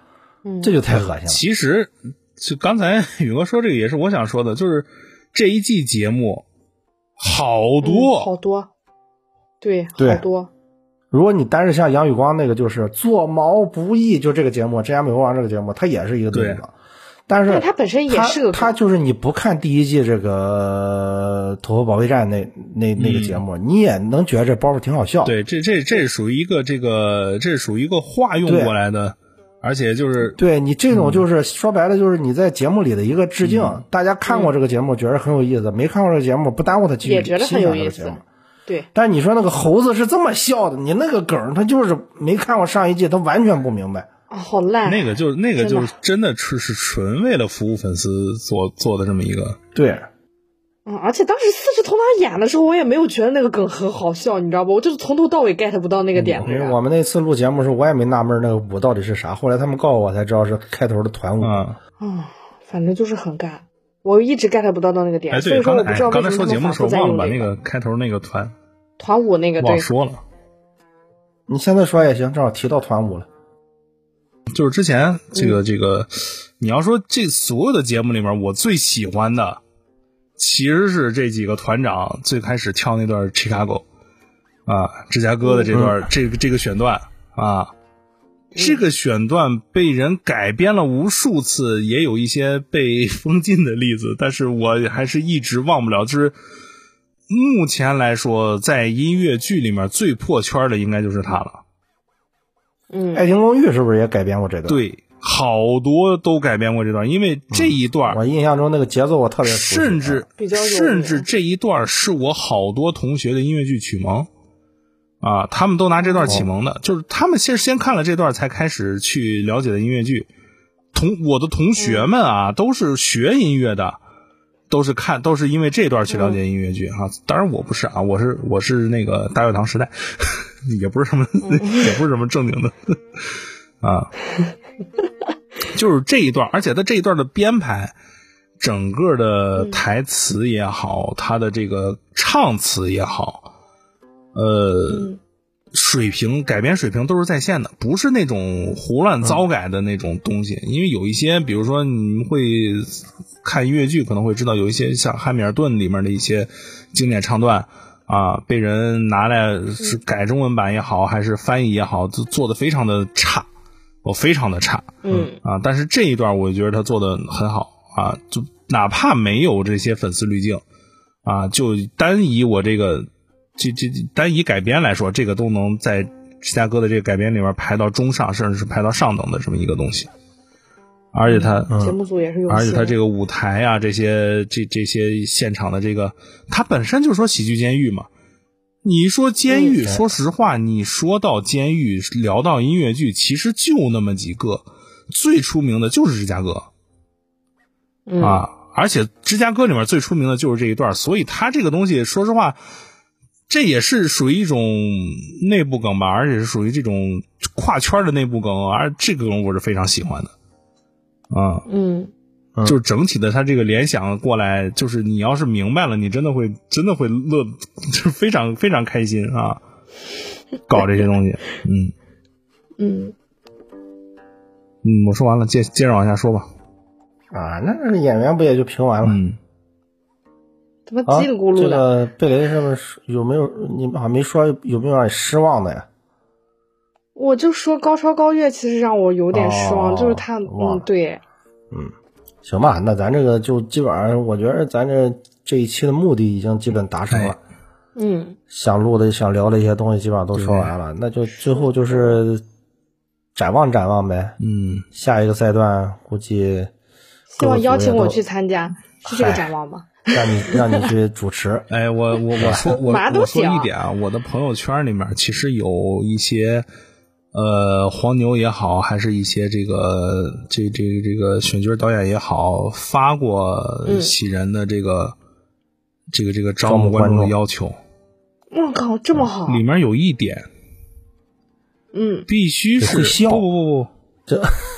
嗯， 这就太恶心了。 其实，就刚才宇哥说这个也是我想说的，就是这一季节目好多、 嗯、好多，对， 对好多。 如果你单是像杨宇光那个，就是做毛不易，就这个节目《真假美国王》这个节目，它也是一个对的。但是它本身也是个， 它就是你不看第一季这个《头号保卫战》那那那个节目、嗯，你也能觉得这包袱挺好笑。 对，这这这属于一个这个，这是属于一个化用过来的，而且就是对你这种就是、嗯、说白了就是你在节目里的一个致敬。嗯、大家看过这个节目，觉得很有意思；嗯、没看过这个节目，不耽误他继续也觉得很有意思。对， 但你说那个猴子是这么笑的，你那个梗他就是没看过上一季，他完全不明白。 啊、哦，好烂！ 那个就那个就是真的是是纯为了服务粉丝做做的这么一个。 对， 嗯，而且当时四世同堂演的时候，我也没有觉得那个梗很好笑，你知道不？我就是从头到尾 get 不到那个点。 因为我们那次录节目的时候，我也没纳闷那个舞到底是啥，后来他们告诉我才知道是开头的团舞。 啊、 嗯，嗯，反正就是很干，我一直 get 不到到那个点。 哎， 所以说我不知道为什么刚才说节目的时候忘了把那个开头那个团团舞那个忘说了。 你现在说也行，正好提到团舞了。 就是之前这个、嗯、这个，你要说这所有的节目里面，我最喜欢的其实是这几个团长最开始跳那段 Chicago 啊，芝加哥的这段、嗯、这个这个选段啊、嗯，这个选段被人改编了无数次，也有一些被封禁的例子，但是我还是一直忘不了。就是目前来说，在音乐剧里面最破圈的应该就是他了。 嗯， 爱情公寓是不是也改编过这段？ 对，好多都改编过这段，因为这一段、 嗯、我印象中那个节奏我特别熟悉， 甚至甚至这一段是我好多同学的音乐剧启蒙啊，他们都拿这段启蒙的，哦、就是他们先先看了这段才开始去了解的音乐剧。同我的同学们啊，嗯、都是学音乐的，都是看都是因为这段去了解音乐剧、嗯、啊。当然我不是啊，我是我是那个大乐堂时代。也不是什么，也不是什么正经的啊，就是这一段，而且他这一段的编排，整个的台词也好，他的这个唱词也好，呃，水平改编水平都是在线的，不是那种胡乱糟改的那种东西。因为有一些，比如说你们会看音乐剧，可能会知道有一些像《汉密尔顿》里面的一些经典唱段。啊，被人拿来是改中文版也好，还是翻译也好，都做的非常的差，我非常的差， 嗯啊，但是这一段我觉得他做的很好啊，就哪怕没有这些粉丝滤镜啊，就单以我这个这这单以改编来说，这个都能在芝加哥的这个改编里面排到中上，甚至是排到上等的这么一个东西。而且他、 嗯、节目组也是有， 而且他这个舞台啊，这些这这些现场的这个，他本身就是说喜剧监狱嘛。你说监狱，嗯、说实话，你说到监狱，聊到音乐剧，其实就那么几个，最出名的就是芝加哥， 嗯、 啊，而且芝加哥里面最出名的就是这一段，所以他这个东西，说实话，这也是属于一种内部梗吧，而且是属于这种跨圈的内部梗，而这个梗我是非常喜欢的。啊， 嗯， 就是整体的他这个联想过来，就是你要是明白了，你真的会真的会乐，就是非常非常开心啊，搞这些东西，嗯嗯嗯，我说完了，接接着往下说吧。 啊，那演员不也就评完了？ 嗯， 怎么叽里咕噜的？ 啊、这个贝雷是不是有没有？你好像没说有没有让你失望的呀？ 我就说高超高月其实让我有点失望， 哦、 就是他，嗯，对， 嗯，行吧，那咱这个就基本上，我觉得咱这这一期的目的已经基本达成了， 嗯， 想录的、想聊的一些东西基本上都说完了，那就最后就是展望展望呗， 嗯， 下一个赛段估计希望邀请我去参加，是这个展望吗？ 让你让你去主持， 哎，我我我说我我说一点啊，我的朋友圈里面其实有一些。呃，黄牛也好，还是一些这个这这这个选角导演也好，发过喜人的这个、嗯、这个这个招募观众的要求。 我靠，这么好！ 里面有一点， 嗯， 必须是不不不不， 这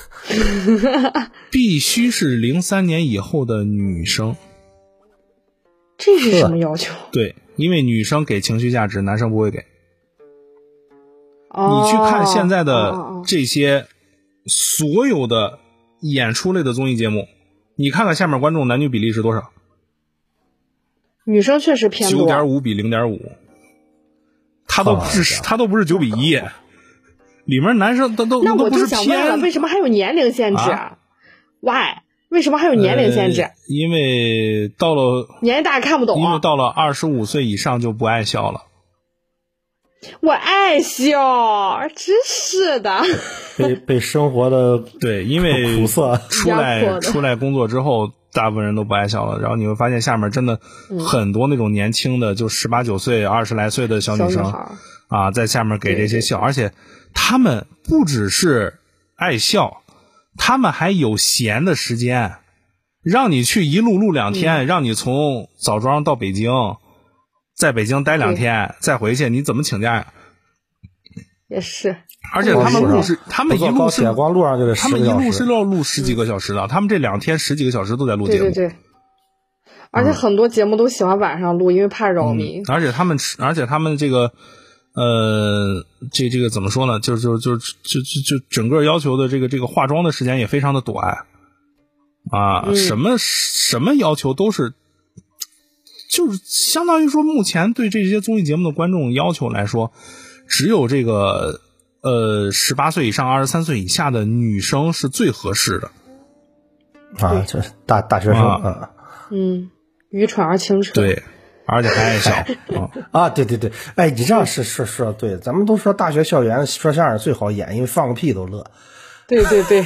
必须是零三年以后的女生。 这是什么要求？ 对，因为女生给情绪价值，男生不会给。 你去看现在的这些所有的演出类的综艺节目，你看看下面观众男女比例是多少？ 女生确实偏多， 九点五 比 零点五， 他都不是他都不是九比一，里面男生都都那我就都不是偏。 想问了，为什么还有年龄限制、啊、？Why？ 为什么还有年龄限制？呃、 因为到了年纪大看不懂、啊， 因为到了二十五岁以上就不爱笑了。 我爱笑，真是的。 被被生活的对，因为苦涩出来出来工作之后，大部分人都不爱笑了。然后你会发现下面真的很多那种年轻的，嗯、就十八九岁、二十来岁的小女生啊，在下面给这些笑，而且他们不只是爱笑，他们还有闲的时间，让你去一路录两天，嗯、让你从枣庄到北京。在北京待两天再回去，你怎么请假呀？ 也是， 而且他们录是，他们一路是光路上就得他们一路是要录十几个小时的，嗯、他们这两天十几个小时都在录节目。 对对对，而且很多节目都喜欢晚上录，因为怕扰民。 嗯、而且他们，而且他们这个，呃，这这个怎么说呢？就就就就就就整个要求的这个这个化妆的时间也非常的短啊， 嗯、 什么什么要求都是。就是相当于说，目前对这些综艺节目的观众要求来说，只有这个呃十八岁以上、二十三岁以下的女生是最合适的啊，就是大大学生啊， 嗯，愚蠢而清澈， 对，而且还爱笑啊啊，对对对，哎，你这样是是说对，咱们都说大学校园说相声最好演，因为放个屁都乐， 对对对，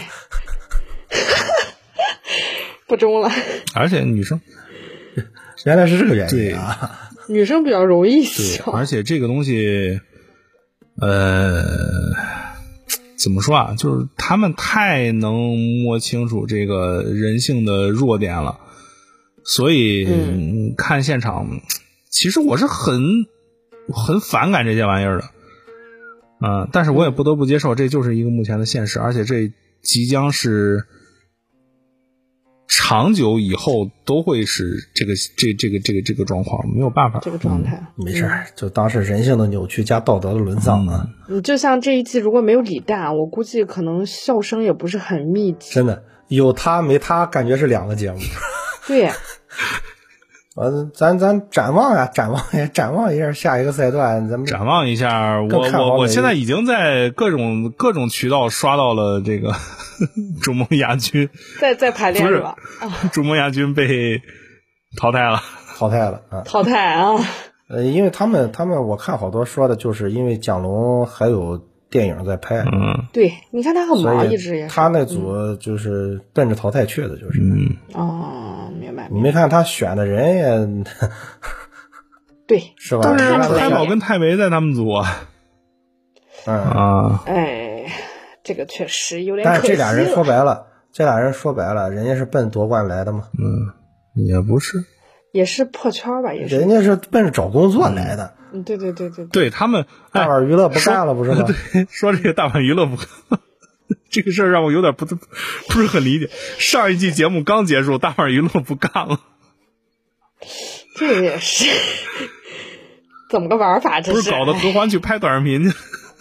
不中了， 而且女生。 原来是这个原因啊！ 女生比较容易笑， 而且这个东西，呃，怎么说啊？就是他们太能摸清楚这个人性的弱点了，所以、嗯、看现场，其实我是很很反感这些玩意儿的，嗯、呃，但是我也不得不接受，这就是一个目前的现实，而且这即将是。长久以后都会是这个这这个这个这个状况，没有办法， 这个状态、 嗯、没事儿，就当是人性的扭曲加道德的沦丧啊。 嗯，就像这一季如果没有李诞，我估计可能笑声也不是很密集。 真的，有他没他，感觉是两个节目。 对。 呃，咱咱展望呀，展望呀，展望一下下一个赛段，咱们展望一下。我我我现在已经在各种各种渠道刷到了这个逐梦亚军， 在在排练是吧？ 逐梦亚军被淘汰了， 淘汰了啊！ 淘汰啊！ 呃，因为他们他们我看好多说的就是因为蒋龙还有电影在拍， 嗯， 对，你看他很忙，一直也是他那组就是奔着淘汰去的，就是， 嗯， 哦，明白。 你没看他选的人也， 对， 是吧？ 但是太保跟太维在他们组啊， 嗯啊， 哎，这个确实有点可惜。 但是这俩人说白了，这俩人说白了，人家是奔夺冠来的嘛， 嗯，也不是， 也是破圈吧，也是， 人家是奔着找工作来的。 嗯，对对对对， 对他们大碗娱乐不干了，不是吗？ 对，说这个大碗娱乐不干了，这个事儿让我有点不不是很理解。上一季节目刚结束，大碗娱乐不干了， 这也是怎么个玩法？这是不是搞得何欢去拍短视频去？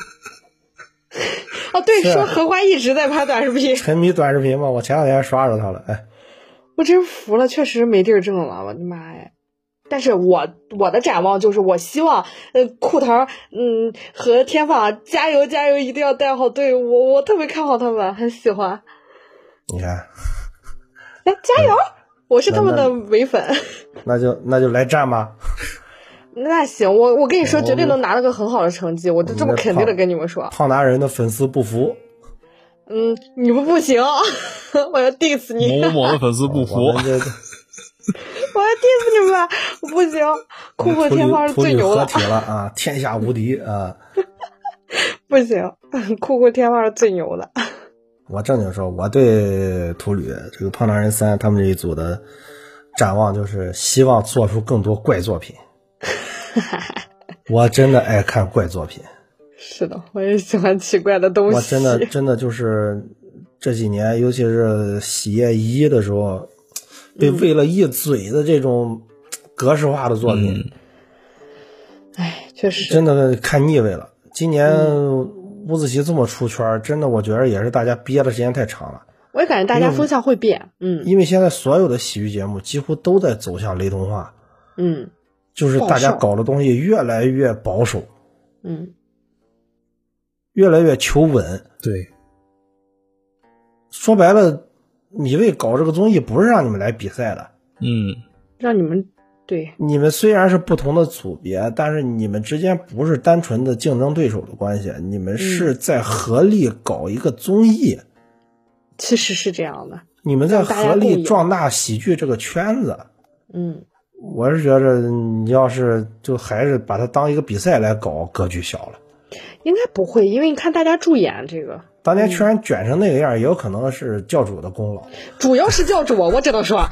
哦，对，说何欢一直在拍短视频， 沉迷短视频嘛。我前两天刷着他了，哎， 我真服了，确实没地儿挣了，我的妈呀！但是我我的展望就是，我希望呃裤头嗯和天放加油加油，一定要带好队伍，我我特别看好他们，很喜欢。 你看， 来加油！嗯、我是他们的唯粉。 那就那就来战吧。 那行，我我跟你说，绝对能拿到个很好的成绩，我就这么肯定的跟你们说。 胖达人的粉丝不服。 嗯，你们不行，我要 diss 你。 某某的粉丝不服。 我要 diss 你们，我不行，酷酷天放是最牛的。 合体了啊，天下无敌啊！ 不行，酷酷天放是最牛的。 我正经说，我对图旅这个胖达人三他们这一组的展望就是希望做出更多怪作品。我真的爱看怪作品。 是的，我也喜欢奇怪的东西。 我真的真的就是这几年，尤其是喜业一的时候。被喂了一嘴的这种格式化的作品， 哎、嗯，确实真的看腻味了。今年伍子棋这么出圈，真的我觉得也是大家憋的时间太长了。 我也感觉大家风向会变，嗯， 因为现在所有的喜剧节目几乎都在走向雷同化， 嗯， 就是大家搞的东西越来越保守， 嗯， 越来越求稳。 对， 说白了，米未搞这个综艺不是让你们来比赛的， 嗯， 让你们对， 你们虽然是不同的组别，但是你们之间不是单纯的竞争对手的关系，你们是在合力搞一个综艺。嗯， 其实是这样的， 你们在合力壮大喜剧这个圈子。 嗯， 我是觉得你要是就还是把它当一个比赛来搞，格局小了。 应该不会，因为你看大家助演这个， 当年居然卷成那个样，也有可能是教主的功劳。 主要是教主，我只能说，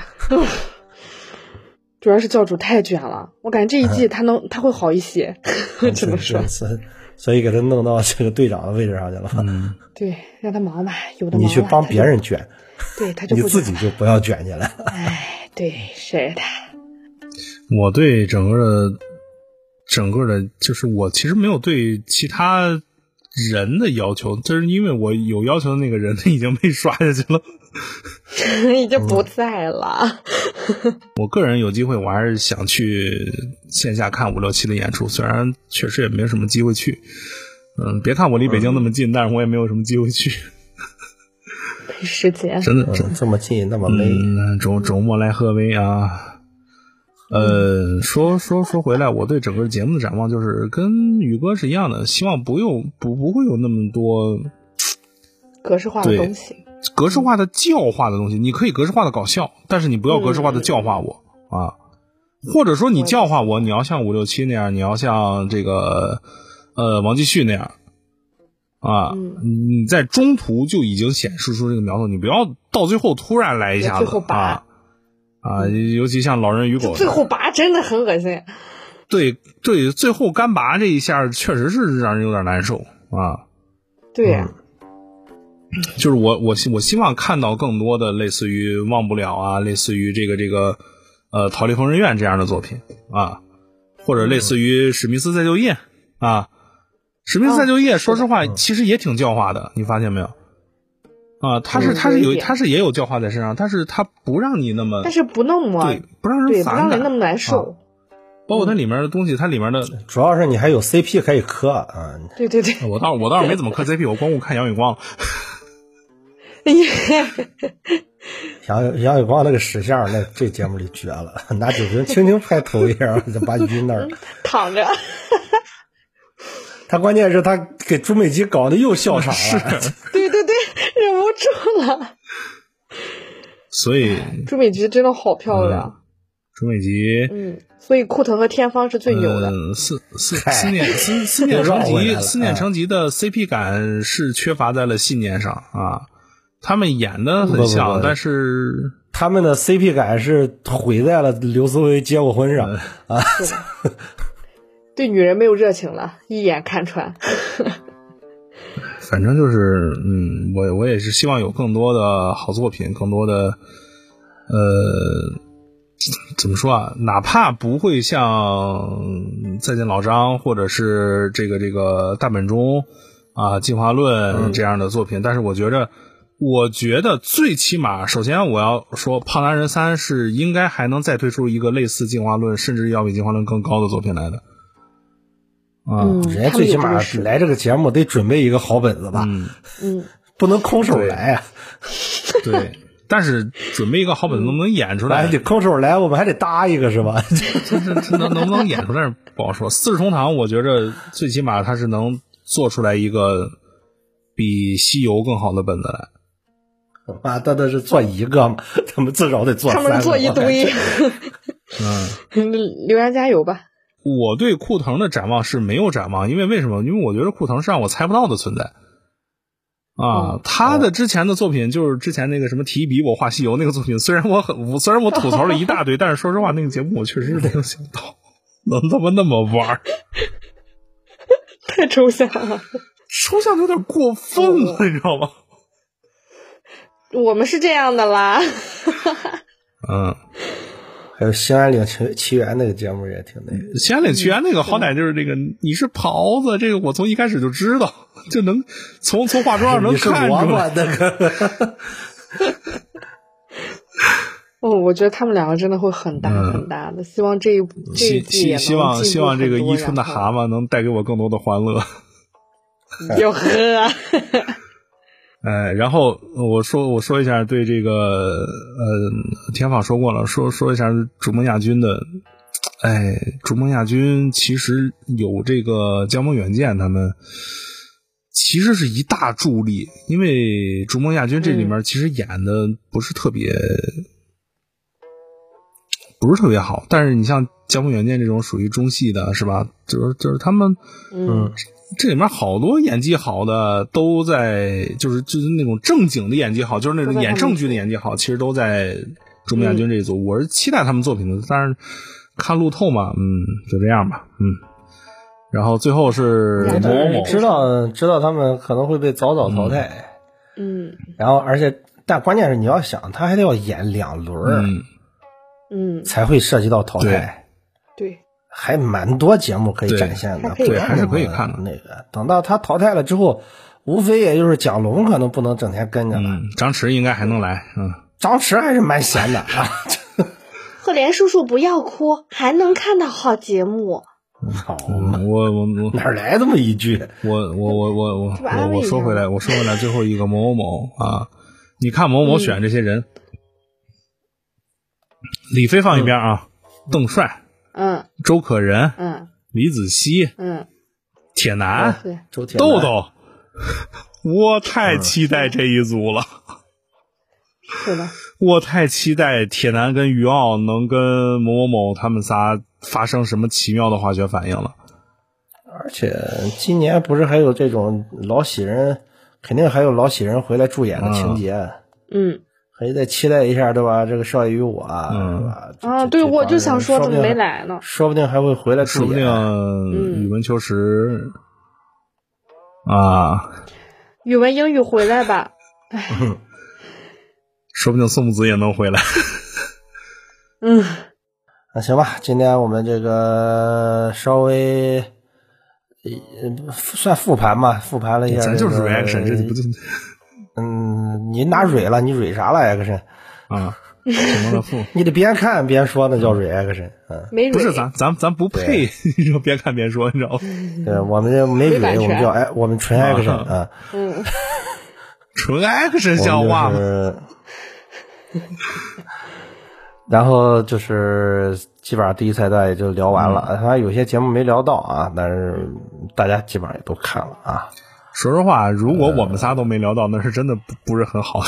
主要是教主太卷了，我感觉这一季他能他会好一些，只能说。 所以给他弄到这个队长的位置上去了。 嗯， 对，让他忙吧，有的忙。 你去帮别人卷， 对，他就你自己就不要卷进来。 哎，对，是的。 我对整个的整个的，就是我其实没有对其他人的要求，就是因为我有要求的那个人已经被刷下去了， 已经不在了。 我个人有机会，我还是想去线下看五六七的演出，虽然确实也没什么机会去。嗯，别看我离北京那么近，嗯、但是我也没有什么机会去。 没时间， 真的，真的、 嗯、这么近，那么美。 嗯，周周末来贺威啊。呃，说说说回来，我对整个节目的展望就是跟宇哥是一样的，希望不用不不会有那么多格式化的东西， 格式化的教化的东西。你可以格式化的搞笑，但是你不要格式化的教化我、嗯、啊。或者说你教化我，你要像五六七那样，你要像这个呃王继续那样啊、嗯，你在中途就已经显示出这个苗头，你不要到最后突然来一下子最后拔啊。啊，尤其像老人与狗， 最后拔真的很恶心。 对对，最后干拔这一下确实是让人有点难受啊。 对呀、 嗯，就是我我我希望看到更多的类似于忘不了啊，类似于这个这个呃逃离疯人院这样的作品啊，或者类似于史密斯再就业啊。史密斯再就业，哦、说实话、嗯、其实也挺教化的，你发现没有？啊，他是他是有他是也有教化在身上，但是他不让你那么， 但是不那么对，不让人反感，不让人那么难受。 啊、包括它里面的东西，它里面的主要是你还有 C P 可以磕啊。 对对对， 我倒我倒是没怎么磕 C P， 我光顾看杨宇光了。 杨杨宇光那个石像，那这节目里绝了，拿酒瓶轻轻拍头一样，就把晕那儿躺着。 他关键是他给朱美琪搞得又笑场了， 对对对，忍不住了。 所以朱美琪真的好漂亮。 嗯、朱美琪， 嗯，所以库腾和天方是最牛的。 嗯，思思思念思思念成疾，思念成疾的 C P 感是缺乏在了信念上啊。他们演的很像， 不不不但是他们的 C P 感是毁在了刘思维结过婚上、嗯、啊。 对女人没有热情了，一眼看穿。 反正就是，嗯，我我也是希望有更多的好作品，更多的，呃，怎么说啊？哪怕不会像再见老张或者是这个这个大本钟啊、进化论这样的作品，嗯、但是我觉着，我觉得最起码，首先我要说，胖男人三是应该还能再推出一个类似进化论，甚至要比进化论更高的作品来的。 啊、嗯，人家最起码来这个节目得准备一个好本子吧， 嗯嗯， 不能空手来啊。 对，对但是准备一个好本子能不能演出来？ 还得空手来，我们还得搭一个是吧？ 这这这能能不能演出来不好说。四世同堂，我觉着最起码他是能做出来一个比西游更好的本子来。 啊，他那是做一个嘛，他们至少得做三个。 他们做一堆。 嗯， 留言加油吧。 我对库腾的展望是没有展望，因为为什么？因为我觉得库腾是让我猜不到的存在啊。 嗯、 他的之前的作品就是之前那个什么提笔我画西游那个作品，虽然我很虽然我吐槽了一大堆，但是说实话那个节目我确实是没有想到能他妈那么玩， 太抽象了， 抽象有点过分了，嗯、你知道吗？ 我们是这样的啦。 嗯。 还有兴安岭奇缘那个节目也挺那个， 兴安岭奇缘那个好歹就是这个、嗯、你是狍子，这个我从一开始就知道， 就能从从化妆上能看出来那个。 哦，我觉得他们两个真的会很大很大的，嗯、希望这一这一季也能希望希望这个伊春的蛤蟆能带给我更多的欢乐。 哟呵， 哎，然后我说我说一下对这个呃，天放说过了，说说一下逐梦亚军的，哎，逐梦亚军其实有这个江盟远见他们。其实是一大助力，因为逐梦亚军这里面其实演的不是特别、嗯、不是特别好，但是你像江盟远见这种属于中戏的是吧，就是就是他们嗯这里面好多演技好的都在就是就是那种正经的演技好，就是那种演正剧的演技好，其实都在逐梦亚军这一组、嗯、我是期待他们作品的，但是看路透嘛，嗯就这样吧，嗯。然后最后是某某知道知道他们可能会被早早淘汰， 嗯， 然后而且但关键是你要想他还得要演两轮， 嗯嗯， 才会涉及到淘汰， 对， 还蛮多节目可以展现的， 对，还是可以看的。 那个等到他淘汰了之后，无非也就是蒋龙可能不能整天跟着了， 嗯，张弛应该还能来，嗯， 张弛还是蛮闲的啊。 赫连叔叔不要哭，还能看到好节目。 好、 嗯，我我我哪来这么一句？ 我我我我我我我说回来，我说回来最后一个某某某啊，你看某某选这些人，嗯、李飞放一边啊，嗯、邓帅， 嗯， 周可人， 嗯， 李子柒， 嗯， 铁男， 嗯、 周铁豆豆，我太期待这一组了。 是的， 我太期待铁男跟于傲能跟某某某他们仨发生什么奇妙的化学反应了。 而且今年不是还有这种老喜人，肯定还有老喜人回来助演的情节。 嗯， 可以再期待一下，对吧？这个少爷与我， 嗯、 是吧？ 啊，对，我就想说怎么没来呢？ 说不定还会回来助演。 说不定语文秋实、嗯、啊， 语文英语回来吧。哎。 说不定宋木子也能回来。 嗯， 那行吧，今天我们这个稍微算复盘吧，复盘了一下、这个。 咱就是 reaction， 这不就嗯，你拿蕊了，你蕊啥了 action？ 啊，什么的复？ 你得边看边说，那叫蕊 action。嗯， 没蕊不是咱咱咱不配，你说边看边说，你知道吗？ 对，我们这没蕊，我们叫哎，我们纯 action 啊。 嗯， 纯 action 像话吗？ 然后就是基本上第一赛段也就聊完了，当然有些节目没聊到啊，但是大家基本上也都看了啊。 说实话，如果我们仨都没聊到，那是真的不不是很好。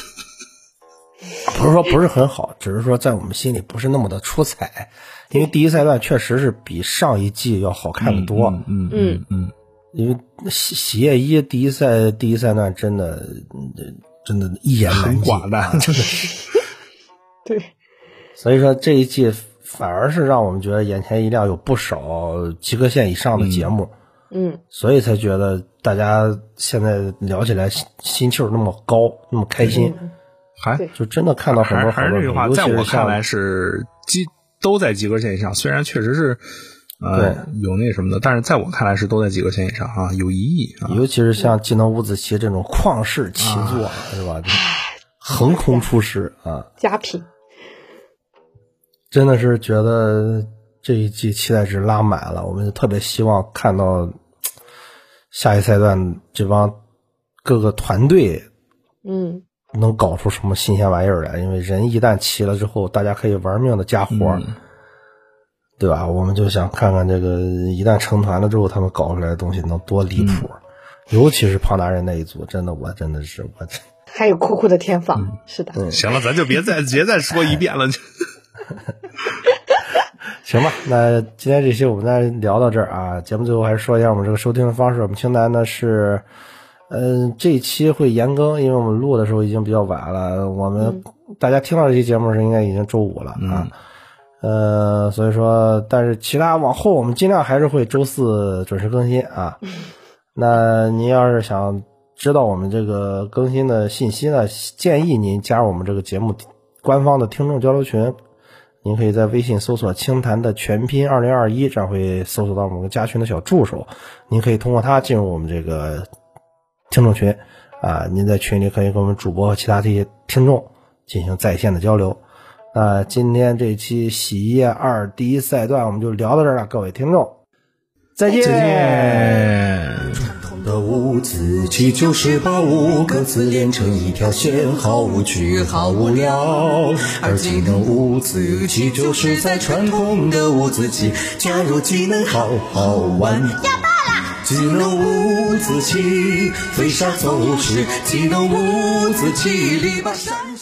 不是说不是很好，只是说在我们心里不是那么的出彩，因为第一赛段确实是比上一季要好看的多。 嗯嗯嗯， 因为喜喜夜一第一赛第一赛段真的真的一言难尽， 很寡淡，真的是。 对， 所以说这一季反而是让我们觉得眼前一亮，有不少及格线以上的节目。 嗯， 所以才觉得大家现在聊起来心气儿那么高，那么开心。 嗯还就真的看到很多还是这句话，在我看来是及都在及格线以上，虽然确实是呃有那什么的，但是在我看来是都在及格线以上啊，有疑义啊。 尤其是像技能五子棋这种旷世奇作，啊、是吧？横空出世啊， 佳品。 真的是觉得这一季期待值拉满了，我们特别希望看到下一赛段这帮各个团队， 嗯。 能搞出什么新鲜玩意儿来？因为人一旦齐了之后，大家可以玩命的加活、嗯，对吧？我们就想看看这个一旦成团了之后，他们搞出来的东西能多离谱、嗯。尤其是庞大人那一组，真的，我真的是我。 还有酷酷的天坊、嗯，是的、 嗯。 行了，咱就别再别再说一遍了。 行吧，那今天这期我们再聊到这儿啊。节目最后还是说一下我们这个收听的方式。我们清单呢是。嗯，这一期会延更，因为我们录的时候已经比较晚了。我们、嗯、大家听到这期节目时应该已经周五了啊。 嗯、 呃，所以说，但是其他往后我们尽量还是会周四准时更新啊。 嗯、 那您要是想知道我们这个更新的信息呢，建议您加入我们这个节目官方的听众交流群。您可以在微信搜索清谈的全拼二零二一，这样会搜索到我们加群的小助手。您可以通过它进入我们这个听众群啊，您在群里可以跟我们主播和其他这些听众进行在线的交流。那今天这期洗衣液二第一赛段我们就聊到这儿了，各位听众再见。 再见。 传统的五子棋就是把五个字连成一条线，好无趣好无聊。而技能五子棋就是在传统的五子棋加入技能，好好玩。要到了，技能五子棋飞沙走石，技能五子棋里把山